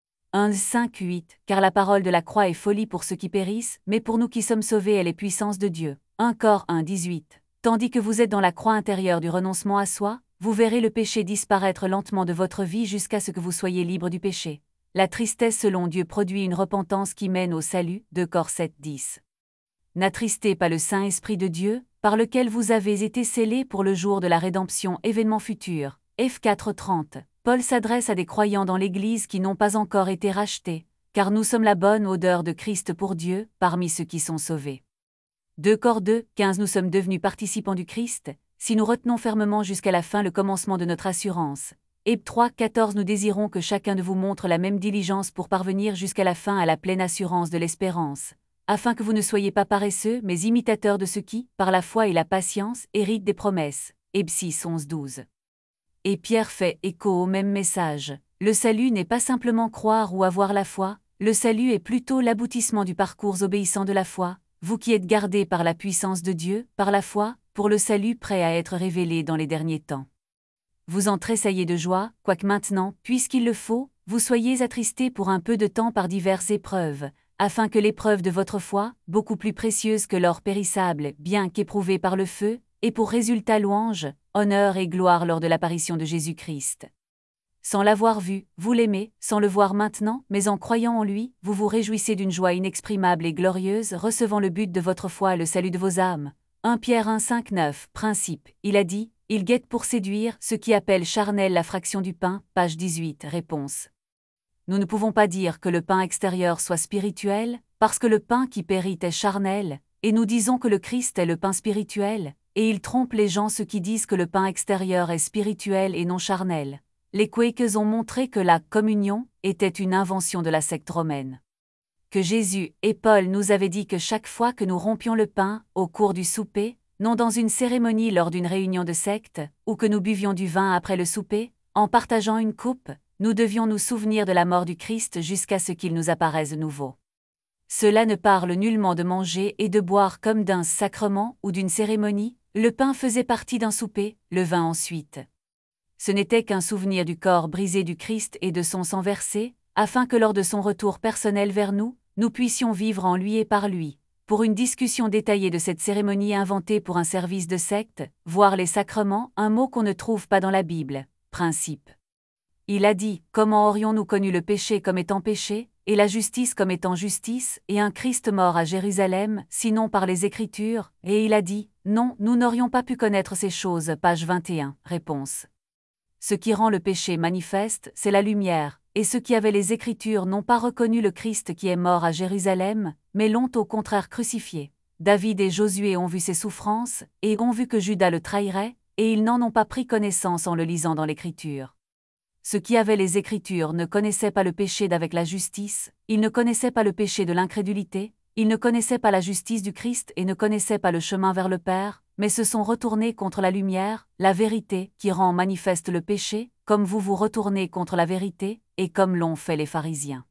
un cinq huit. Car la parole de la croix est folie pour ceux qui périssent, mais pour nous qui sommes sauvés elle est puissance de Dieu. un Cor un dix-huit. Tandis que vous êtes dans la croix intérieure du renoncement à soi, vous verrez le péché disparaître lentement de votre vie jusqu'à ce que vous soyez libre du péché. La tristesse selon Dieu produit une repentance qui mène au salut. deux Cor sept dix. N'attristez pas le Saint-Esprit de Dieu, par lequel vous avez été scellés pour le jour de la rédemption, événement futur. F quatre trente. Paul s'adresse à des croyants dans l'Église qui n'ont pas encore été rachetés, car nous sommes la bonne odeur de Christ pour Dieu, parmi ceux qui sont sauvés. deux Cor deux quinze. Nous sommes devenus participants du Christ, si nous retenons fermement jusqu'à la fin le commencement de notre assurance. Héb trois quatorze. Nous désirons que chacun de vous montre la même diligence pour parvenir jusqu'à la fin à la pleine assurance de l'espérance, afin que vous ne soyez pas paresseux, mais imitateurs de ceux qui, par la foi et la patience, héritent des promesses. Héb six onze douze. Et Pierre fait écho au même message. Le salut n'est pas simplement croire ou avoir la foi, le salut est plutôt l'aboutissement du parcours obéissant de la foi, vous qui êtes gardés par la puissance de Dieu, par la foi, pour le salut prêt à être révélé dans les derniers temps. Vous en tressaillez de joie, quoique maintenant, puisqu'il le faut, vous soyez attristés pour un peu de temps par diverses épreuves, afin que l'épreuve de votre foi, beaucoup plus précieuse que l'or périssable, bien qu'éprouvée par le feu, ait pour résultat louange, honneur et gloire lors de l'apparition de Jésus-Christ. Sans l'avoir vu, vous l'aimez, sans le voir maintenant, mais en croyant en lui, vous vous réjouissez d'une joie inexprimable et glorieuse, recevant le but de votre foi et le salut de vos âmes. un Pierre un cinq neuf. Principe, il a dit, il guette pour séduire, ce qui appelle charnel la fraction du pain, page dix-huit. Réponse. Nous ne pouvons pas dire que le pain extérieur soit spirituel, parce que le pain qui périt est charnel, et nous disons que le Christ est le pain spirituel, et il trompe les gens ceux qui disent que le pain extérieur est spirituel et non charnel. Les Quakers ont montré que la communion était une invention de la secte romaine. Que Jésus et Paul nous avaient dit que chaque fois que nous rompions le pain, au cours du souper, non dans une cérémonie lors d'une réunion de secte, ou que nous buvions du vin après le souper, en partageant une coupe, nous devions nous souvenir de la mort du Christ jusqu'à ce qu'il nous apparaisse de nouveau. Cela ne parle nullement de manger et de boire comme d'un sacrement ou d'une cérémonie, Le pain faisait partie d'un souper, le vin ensuite. Ce n'était qu'un souvenir du corps brisé du Christ et de son sang versé, afin que lors de son retour personnel vers nous, nous puissions vivre en lui et par lui. Pour une discussion détaillée de cette cérémonie inventée pour un service de secte, voir les sacrements, un mot qu'on ne trouve pas dans la Bible, principe. Il a dit, comment aurions-nous connu le péché comme étant péché, et la justice comme étant justice, et un Christ mort à Jérusalem, sinon par les Écritures, et il a dit, non, nous n'aurions pas pu connaître ces choses, page vingt et un, réponse. Ce qui rend le péché manifeste, c'est la lumière, et ceux qui avaient les Écritures n'ont pas reconnu le Christ qui est mort à Jérusalem, mais l'ont au contraire crucifié. David et Josué ont vu ses souffrances, et ont vu que Judas le trahirait, et ils n'en ont pas pris connaissance en le lisant dans l'Écriture. Ceux qui avaient les Écritures ne connaissaient pas le péché d'avec la justice, ils ne connaissaient pas le péché de l'incrédulité, ils ne connaissaient pas la justice du Christ et ne connaissaient pas le chemin vers le Père, mais se sont retournés contre la lumière, la vérité, qui rend manifeste le péché, comme vous vous retournez contre la vérité, et comme l'ont fait les pharisiens.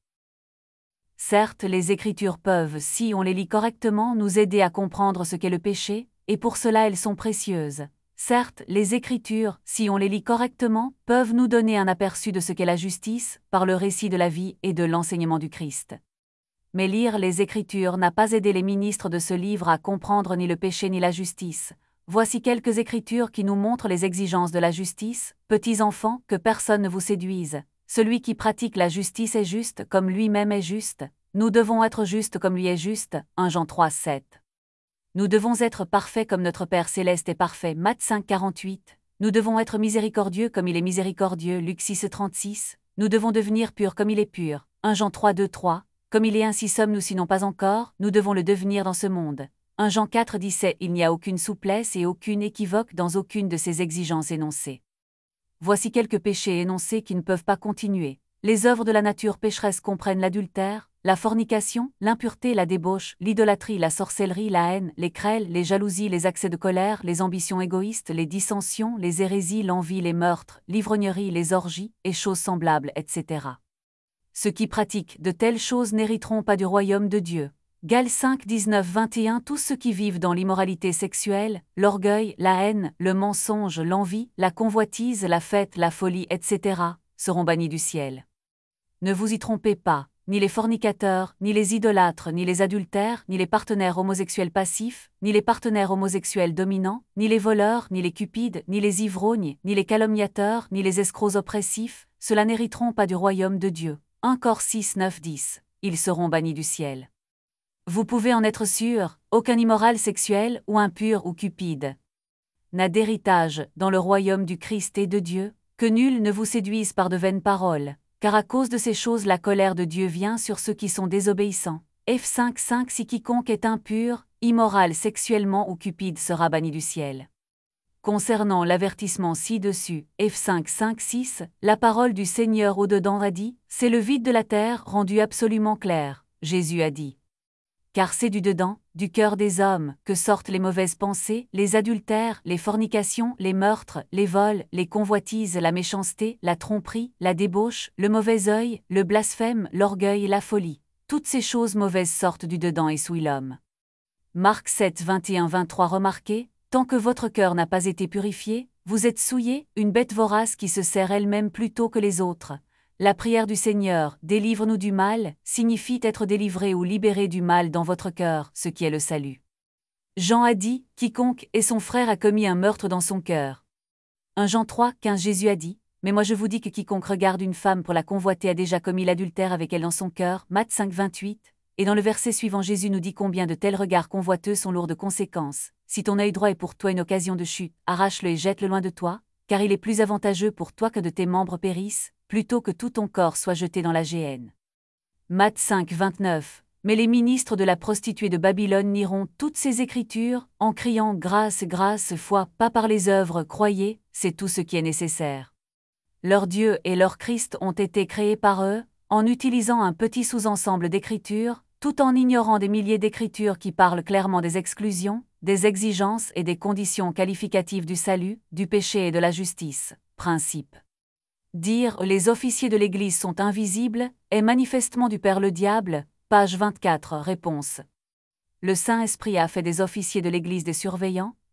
Certes, les Écritures peuvent, si on les lit correctement, nous aider à comprendre ce qu'est le péché, et pour cela elles sont précieuses. Certes, les Écritures, si on les lit correctement, peuvent nous donner un aperçu de ce qu'est la justice, par le récit de la vie et de l'enseignement du Christ. Mais lire les Écritures n'a pas aidé les ministres de ce livre à comprendre ni le péché ni la justice. Voici quelques Écritures qui nous montrent les exigences de la justice. Petits enfants, que personne ne vous séduise. Celui qui pratique la justice est juste, comme lui-même est juste. Nous devons être justes comme lui est juste. un Jean trois sept. Nous devons être parfaits comme notre Père céleste est parfait. Matthieu cinq quarante-huit. Nous devons être miséricordieux comme il est miséricordieux. Luc six trente-six. Nous devons devenir purs comme il est pur. un Jean trois deux trois. Comme il est ainsi sommes-nous sinon pas encore, nous devons le devenir dans ce monde. un Jean quatre dix-sept. Il n'y a aucune souplesse et aucune équivoque dans aucune de ces exigences énoncées. Voici quelques péchés énoncés qui ne peuvent pas continuer. Les œuvres de la nature pécheresse comprennent l'adultère, la fornication, l'impureté, la débauche, l'idolâtrie, la sorcellerie, la haine, les querelles, les jalousies, les accès de colère, les ambitions égoïstes, les dissensions, les hérésies, l'envie, les meurtres, l'ivrognerie, les orgies, et choses semblables, et cetera. Ceux qui pratiquent de telles choses n'hériteront pas du royaume de Dieu. Galates cinq dix-neuf vingt et un. Tous ceux qui vivent dans l'immoralité sexuelle, l'orgueil, la haine, le mensonge, l'envie, la convoitise, la fête, la folie, et cetera, seront bannis du ciel. Ne vous y trompez pas, ni les fornicateurs, ni les idolâtres, ni les adultères, ni les partenaires homosexuels passifs, ni les partenaires homosexuels dominants, ni les voleurs, ni les cupides, ni les ivrognes, ni les calomniateurs, ni les escrocs oppressifs, ceux-là n'hériteront pas du royaume de Dieu. un Corinthiens six neuf dix. Ils seront bannis du ciel. Vous pouvez en être sûr, aucun immoral sexuel ou impur ou cupide n'a d'héritage dans le royaume du Christ et de Dieu, que nul ne vous séduise par de vaines paroles, car à cause de ces choses la colère de Dieu vient sur ceux qui sont désobéissants. F cinq cinq. Si quiconque est impur, immoral sexuellement ou cupide sera banni du ciel. Concernant l'avertissement ci-dessus, F cinq cinq six, la parole du Seigneur au-dedans a dit, c'est le vide de la terre rendu absolument clair, Jésus a dit. Car c'est du dedans, du cœur des hommes, que sortent les mauvaises pensées, les adultères, les fornications, les meurtres, les vols, les convoitises, la méchanceté, la tromperie, la débauche, le mauvais œil, le blasphème, l'orgueil et la folie. Toutes ces choses mauvaises sortent du dedans et souillent l'homme. Marc sept vingt et un vingt-trois. Remarquez, tant que votre cœur n'a pas été purifié, vous êtes souillé, une bête vorace qui se sert elle-même plus tôt que les autres. La prière du Seigneur, délivre-nous du mal, signifie être délivré ou libéré du mal dans votre cœur, ce qui est le salut. Jean a dit, quiconque et son frère a commis un meurtre dans son cœur. un Jean trois quinze. Jésus a dit, mais moi je vous dis que quiconque regarde une femme pour la convoiter a déjà commis l'adultère avec elle dans son cœur. Matthieu cinq vingt-huit. Et dans le verset suivant Jésus nous dit combien de tels regards convoiteux sont lourds de conséquences. Si ton œil droit est pour toi une occasion de chute, arrache-le et jette-le loin de toi, car il est plus avantageux pour toi que de tes membres périssent, plutôt que tout ton corps soit jeté dans la géhenne. Matthieu cinq vingt-neuf. Mais les ministres de la prostituée de Babylone nieront toutes ces écritures, en criant « Grâce, grâce, foi, pas par les œuvres, croyez, c'est tout ce qui est nécessaire. » Leur Dieu et leur Christ ont été créés par eux, en utilisant un petit sous-ensemble d'écritures, tout en ignorant des milliers d'écritures qui parlent clairement des exclusions, des exigences et des conditions qualificatives du salut, du péché et de la justice. Principe. Dire « les officiers de l'Église sont invisibles » est manifestement du père le diable, page vingt-quatre. Réponse. Le Saint-Esprit a fait des officiers de l'Église des surveillants,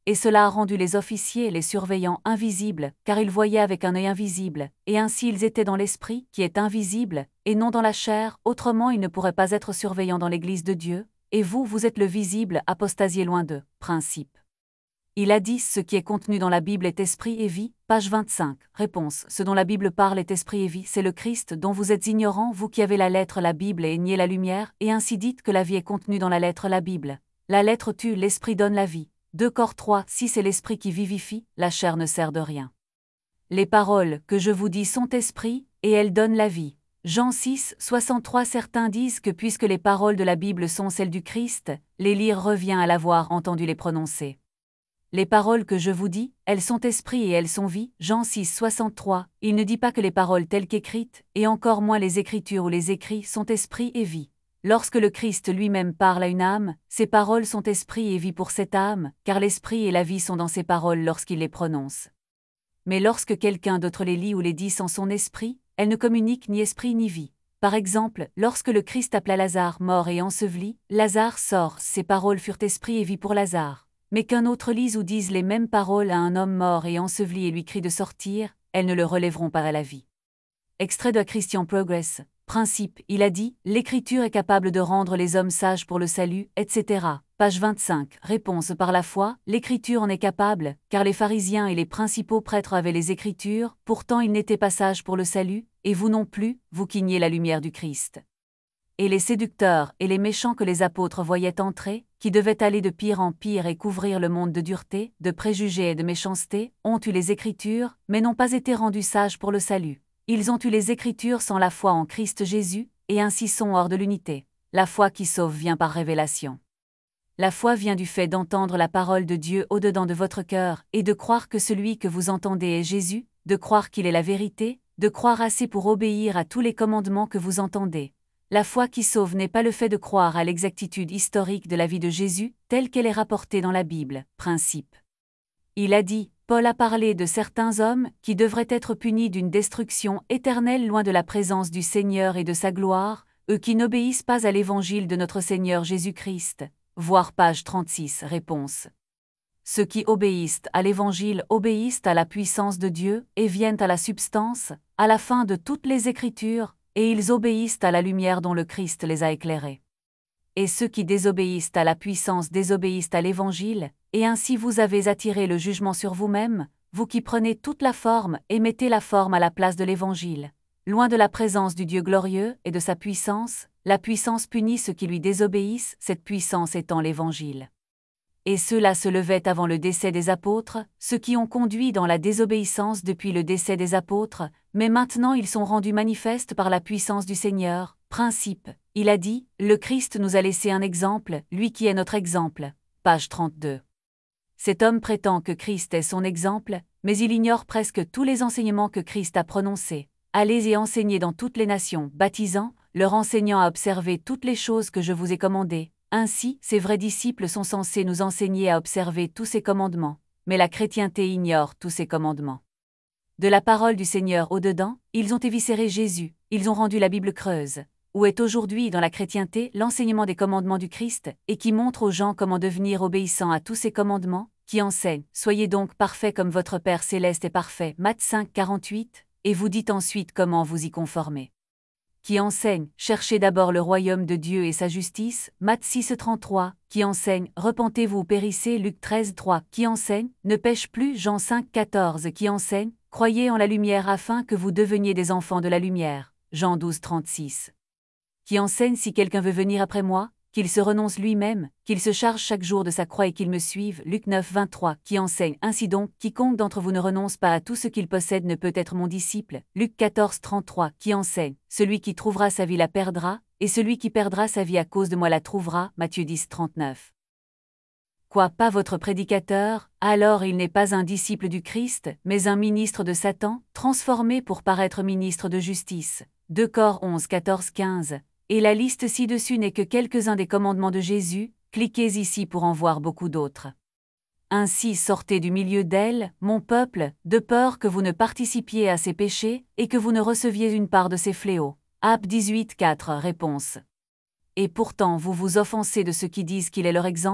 et cela a rendu les officiers et les surveillants invisibles, car ils voyaient avec un œil invisible, et ainsi ils étaient dans l'esprit, qui est invisible, et non dans la chair, autrement ils ne pourraient pas être surveillants dans l'Église de Dieu, et vous, vous êtes le visible, apostasiez loin d'eux. Principe. Il a dit, ce qui est contenu dans la Bible est esprit et vie, page vingt-cinq. Réponse, ce dont la Bible parle est esprit et vie, c'est le Christ dont vous êtes ignorants, vous qui avez la lettre la Bible et niez la lumière, et ainsi dites que la vie est contenue dans la lettre la Bible. La lettre tue, l'esprit donne la vie. deux Corinthiens trois, six c'est l'esprit qui vivifie, la chair ne sert de rien. Les paroles que je vous dis sont esprit, et elles donnent la vie. Jean six, soixante-trois Certains disent que puisque les paroles de la Bible sont celles du Christ, les lire revient à l'avoir entendu les prononcer. Les paroles que je vous dis, elles sont esprit et elles sont vie. Jean six, soixante-trois Il ne dit pas que les paroles telles qu'écrites, et encore moins les écritures ou les écrits sont esprit et vie. Lorsque le Christ lui-même parle à une âme, ses paroles sont esprit et vie pour cette âme, car l'esprit et la vie sont dans ses paroles lorsqu'il les prononce. Mais lorsque quelqu'un d'autre les lit ou les dit sans son esprit, elles ne communiquent ni esprit ni vie. Par exemple, lorsque le Christ appela Lazare mort et enseveli, Lazare sort, ses paroles furent esprit et vie pour Lazare. Mais qu'un autre lise ou dise les mêmes paroles à un homme mort et enseveli et lui crie de sortir, elles ne le relèveront pas à la vie. Extrait de Christian Progress. Principe, il a dit, l'écriture est capable de rendre les hommes sages pour le salut, et cetera. Page vingt-cinq. Réponse par la foi, l'écriture en est capable, car les pharisiens et les principaux prêtres avaient les écritures, pourtant ils n'étaient pas sages pour le salut, et vous non plus, vous qui niez la lumière du Christ. Et les séducteurs et les méchants que les apôtres voyaient entrer, qui devaient aller de pire en pire et couvrir le monde de dureté, de préjugés et de méchanceté, ont eu les Écritures, mais n'ont pas été rendus sages pour le salut. Ils ont eu les Écritures sans la foi en Christ Jésus, et ainsi sont hors de l'unité. La foi qui sauve vient par révélation. La foi vient du fait d'entendre la parole de Dieu au-dedans de votre cœur, et de croire que celui que vous entendez est Jésus, de croire qu'il est la vérité, de croire assez pour obéir à tous les commandements que vous entendez. La foi qui sauve n'est pas le fait de croire à l'exactitude historique de la vie de Jésus, telle qu'elle est rapportée dans la Bible. Principe. Il a dit, Paul a parlé de certains hommes qui devraient être punis d'une destruction éternelle loin de la présence du Seigneur et de sa gloire, eux qui n'obéissent pas à l'évangile de notre Seigneur Jésus-Christ. Voir page trente-six. Réponse. Ceux qui obéissent à l'évangile obéissent à la puissance de Dieu et viennent à la substance, à la fin de toutes les Écritures, et ils obéissent à la lumière dont le Christ les a éclairés. Et ceux qui désobéissent à la puissance désobéissent à l'Évangile, et ainsi vous avez attiré le jugement sur vous-même, vous qui prenez toute la forme et mettez la forme à la place de l'Évangile. Loin de la présence du Dieu glorieux et de sa puissance, la puissance punit ceux qui lui désobéissent, cette puissance étant l'Évangile. Et ceux-là se levaient avant le décès des apôtres, ceux qui ont conduit dans la désobéissance depuis le décès des apôtres, mais maintenant ils sont rendus manifestes par la puissance du Seigneur. Principe. Il a dit, le Christ nous a laissé un exemple, lui qui est notre exemple. Page trente-deux. Cet homme prétend que Christ est son exemple, mais il ignore presque tous les enseignements que Christ a prononcés. Allez et enseignez dans toutes les nations, baptisant, leur enseignant à observer toutes les choses que je vous ai commandées. Ainsi, ces vrais disciples sont censés nous enseigner à observer tous ces commandements, mais la chrétienté ignore tous ces commandements. De la parole du Seigneur au-dedans, ils ont éviscéré Jésus, ils ont rendu la Bible creuse. Où est aujourd'hui dans la chrétienté l'enseignement des commandements du Christ, et qui montre aux gens comment devenir obéissants à tous ces commandements, qui enseigne, soyez donc parfaits comme votre Père céleste est parfait, Matthieu cinq, quarante-huit, et vous dites ensuite comment vous y conformer. Qui enseigne, cherchez d'abord le royaume de Dieu et sa justice, Matthieu six, trente-trois, qui enseigne, repentez-vous ou périssez, Luc treize, trois, qui enseigne, ne pêche plus, Jean cinq, quatorze, qui enseigne, croyez en la lumière afin que vous deveniez des enfants de la lumière, Jean douze, trente-six. Qui enseigne si quelqu'un veut venir après moi, qu'il se renonce lui-même, qu'il se charge chaque jour de sa croix et qu'il me suive, Luc neuf, vingt-trois, qui enseigne, ainsi donc, quiconque d'entre vous ne renonce pas à tout ce qu'il possède ne peut être mon disciple, Luc quatorze, trente-trois, qui enseigne, celui qui trouvera sa vie la perdra, et celui qui perdra sa vie à cause de moi la trouvera, Matthieu dix, trente-neuf. Quoi, pas votre prédicateur, alors il n'est pas un disciple du Christ, mais un ministre de Satan, transformé pour paraître ministre de justice, deux Corinthiens onze, quatorze, quinze. Et la liste ci-dessus n'est que quelques-uns des commandements de Jésus, cliquez ici pour en voir beaucoup d'autres. Ainsi sortez du milieu d'elle, mon peuple, de peur que vous ne participiez à ses péchés, et que vous ne receviez une part de ses fléaux. Apôtres dix-huit, quatre. Réponse. Et pourtant vous vous offensez de ceux qui disent qu'il est leur exemple,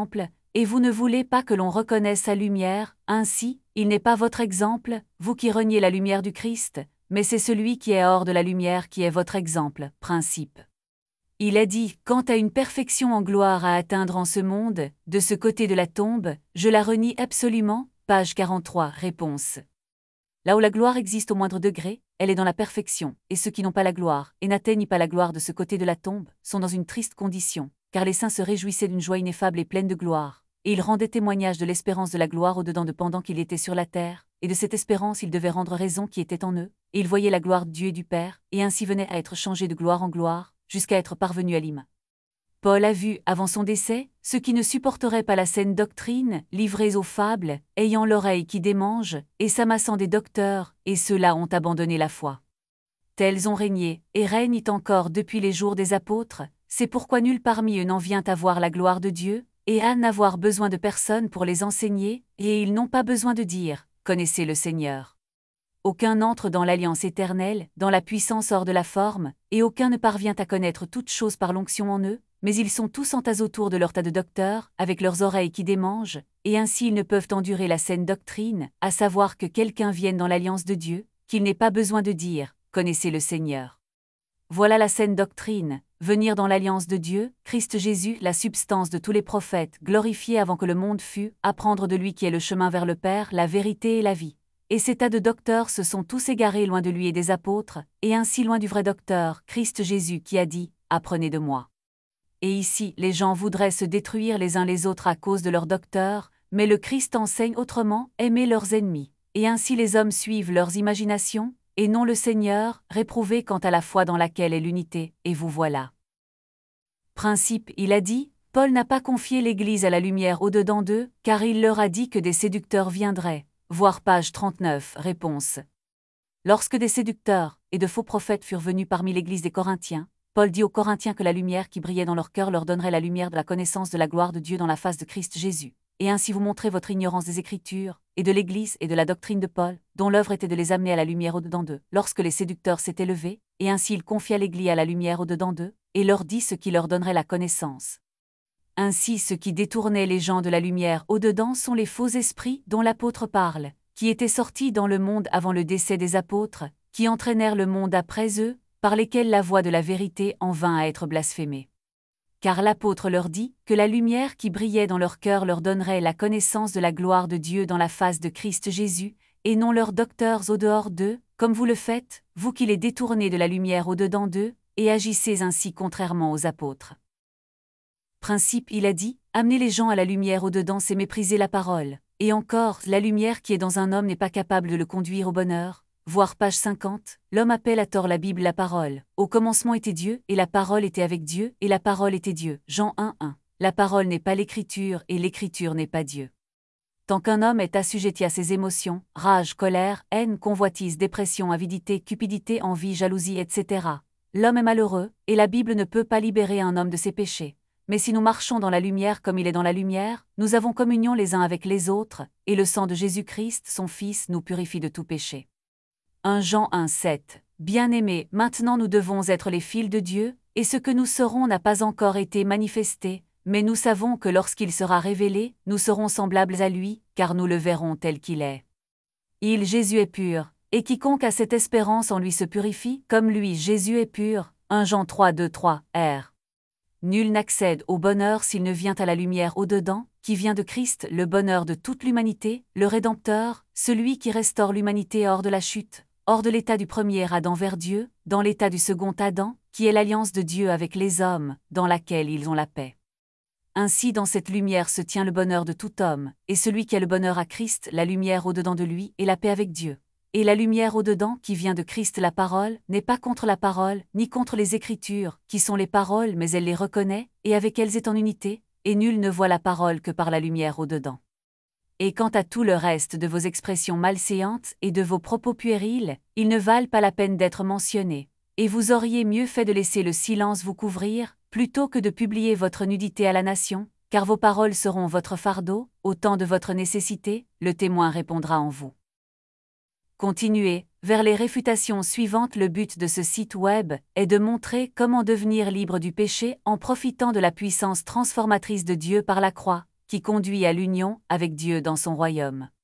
et vous ne voulez pas que l'on reconnaisse sa lumière, ainsi, il n'est pas votre exemple, vous qui reniez la lumière du Christ, mais c'est celui qui est hors de la lumière qui est votre exemple, principe. Il a dit, quant à une perfection en gloire à atteindre en ce monde, de ce côté de la tombe, je la renie absolument, page quarante-trois, réponse. Là où la gloire existe au moindre degré, elle est dans la perfection, et ceux qui n'ont pas la gloire, et n'atteignent pas la gloire de ce côté de la tombe, sont dans une triste condition, car les saints se réjouissaient d'une joie ineffable et pleine de gloire, et ils rendaient témoignage de l'espérance de la gloire au-dedans de pendant qu'il était sur la terre, et de cette espérance ils devaient rendre raison qui était en eux, et ils voyaient la gloire de Dieu et du Père, et ainsi venaient à être changés de gloire en gloire, jusqu'à être parvenus à l'hymne. Paul a vu, avant son décès, ceux qui ne supporteraient pas la saine doctrine, livrés aux fables, ayant l'oreille qui démange, et s'amassant des docteurs, et ceux-là ont abandonné la foi. Tels ont régné, et règnent encore depuis les jours des apôtres, c'est pourquoi nul parmi eux n'en vient à voir la gloire de Dieu, et à n'avoir besoin de personne pour les enseigner, et ils n'ont pas besoin de dire, connaissez le Seigneur. Aucun n'entre dans l'alliance éternelle, dans la puissance hors de la forme, et aucun ne parvient à connaître toute chose par l'onction en eux, mais ils sont tous en tas autour de leur tas de docteurs, avec leurs oreilles qui démangent, et ainsi ils ne peuvent endurer la saine doctrine, à savoir que quelqu'un vienne dans l'alliance de Dieu, qu'il n'ait pas besoin de dire, connaissez le Seigneur. Voilà la saine doctrine, venir dans l'alliance de Dieu, Christ Jésus, la substance de tous les prophètes, glorifié avant que le monde fût, apprendre de lui qui est le chemin vers le Père, la vérité et la vie. Et ces tas de docteurs se sont tous égarés loin de lui et des apôtres, et ainsi loin du vrai docteur, Christ Jésus qui a dit, apprenez de moi. Et ici, les gens voudraient se détruire les uns les autres à cause de leur docteur, mais le Christ enseigne autrement, aimez leurs ennemis. Et ainsi les hommes suivent leurs imaginations, et non le Seigneur, réprouvé quant à la foi dans laquelle est l'unité, et vous voilà. Principe, il a dit, Paul n'a pas confié l'Église à la lumière au-dedans d'eux, car il leur a dit que des séducteurs viendraient. Voir page trente-neuf, réponse. Lorsque des séducteurs et de faux prophètes furent venus parmi l'Église des Corinthiens, Paul dit aux Corinthiens que la lumière qui brillait dans leur cœur leur donnerait la lumière de la connaissance de la gloire de Dieu dans la face de Christ Jésus, et ainsi vous montrez votre ignorance des Écritures, et de l'Église et de la doctrine de Paul, dont l'œuvre était de les amener à la lumière au-dedans d'eux, lorsque les séducteurs s'étaient levés, et ainsi il confia l'Église à la lumière au-dedans d'eux, et leur dit ce qui leur donnerait la connaissance. Ainsi ceux qui détournaient les gens de la lumière au-dedans sont les faux esprits dont l'apôtre parle, qui étaient sortis dans le monde avant le décès des apôtres, qui entraînèrent le monde après eux, par lesquels la voix de la vérité en vint à être blasphémée. Car l'apôtre leur dit que la lumière qui brillait dans leur cœur leur donnerait la connaissance de la gloire de Dieu dans la face de Christ Jésus, et non leurs docteurs au dehors d'eux, comme vous le faites, vous qui les détournez de la lumière au dedans d'eux, et agissez ainsi contrairement aux apôtres. Principe, il a dit, amener les gens à la lumière au dedans, c'est mépriser la parole. Et encore, la lumière qui est dans un homme n'est pas capable de le conduire au bonheur. Voir page cinquante, l'homme appelle à tort la Bible la parole. Au commencement était Dieu, et la parole était avec Dieu, et la parole était Dieu. Jean un un. La parole n'est pas l'écriture, et l'écriture n'est pas Dieu. Tant qu'un homme est assujetti à ses émotions, rage, colère, haine, convoitise, dépression, avidité, cupidité, envie, jalousie, et cetera, l'homme est malheureux, et la Bible ne peut pas libérer un homme de ses péchés. Mais si nous marchons dans la lumière comme il est dans la lumière, nous avons communion les uns avec les autres, et le sang de Jésus-Christ, son Fils, nous purifie de tout péché. un Jean un sept. Bien-aimés, maintenant nous devons être les fils de Dieu, et ce que nous serons n'a pas encore été manifesté, mais nous savons que lorsqu'il sera révélé, nous serons semblables à lui, car nous le verrons tel qu'il est. Il, Jésus est pur, et quiconque a cette espérance en lui se purifie, comme lui, Jésus est pur. un Jean trois deux trois, R. Nul n'accède au bonheur s'il ne vient à la lumière au-dedans, qui vient de Christ, le bonheur de toute l'humanité, le Rédempteur, celui qui restaure l'humanité hors de la chute, hors de l'état du premier Adam vers Dieu, dans l'état du second Adam, qui est l'alliance de Dieu avec les hommes, dans laquelle ils ont la paix. Ainsi dans cette lumière se tient le bonheur de tout homme, et celui qui a le bonheur à Christ, la lumière au-dedans de lui, et la paix avec Dieu. Et la lumière au-dedans, qui vient de Christ la parole, n'est pas contre la parole, ni contre les Écritures, qui sont les paroles, mais elle les reconnaît, et avec elles est en unité, et nul ne voit la parole que par la lumière au-dedans. Et quant à tout le reste de vos expressions malséantes et de vos propos puérils, ils ne valent pas la peine d'être mentionnés, et vous auriez mieux fait de laisser le silence vous couvrir, plutôt que de publier votre nudité à la nation, car vos paroles seront votre fardeau, au temps de votre nécessité, le témoin répondra en vous. Continuez, vers les réfutations suivantes. Le but de ce site web est de montrer comment devenir libre du péché en profitant de la puissance transformatrice de Dieu par la croix, qui conduit à l'union avec Dieu dans son royaume.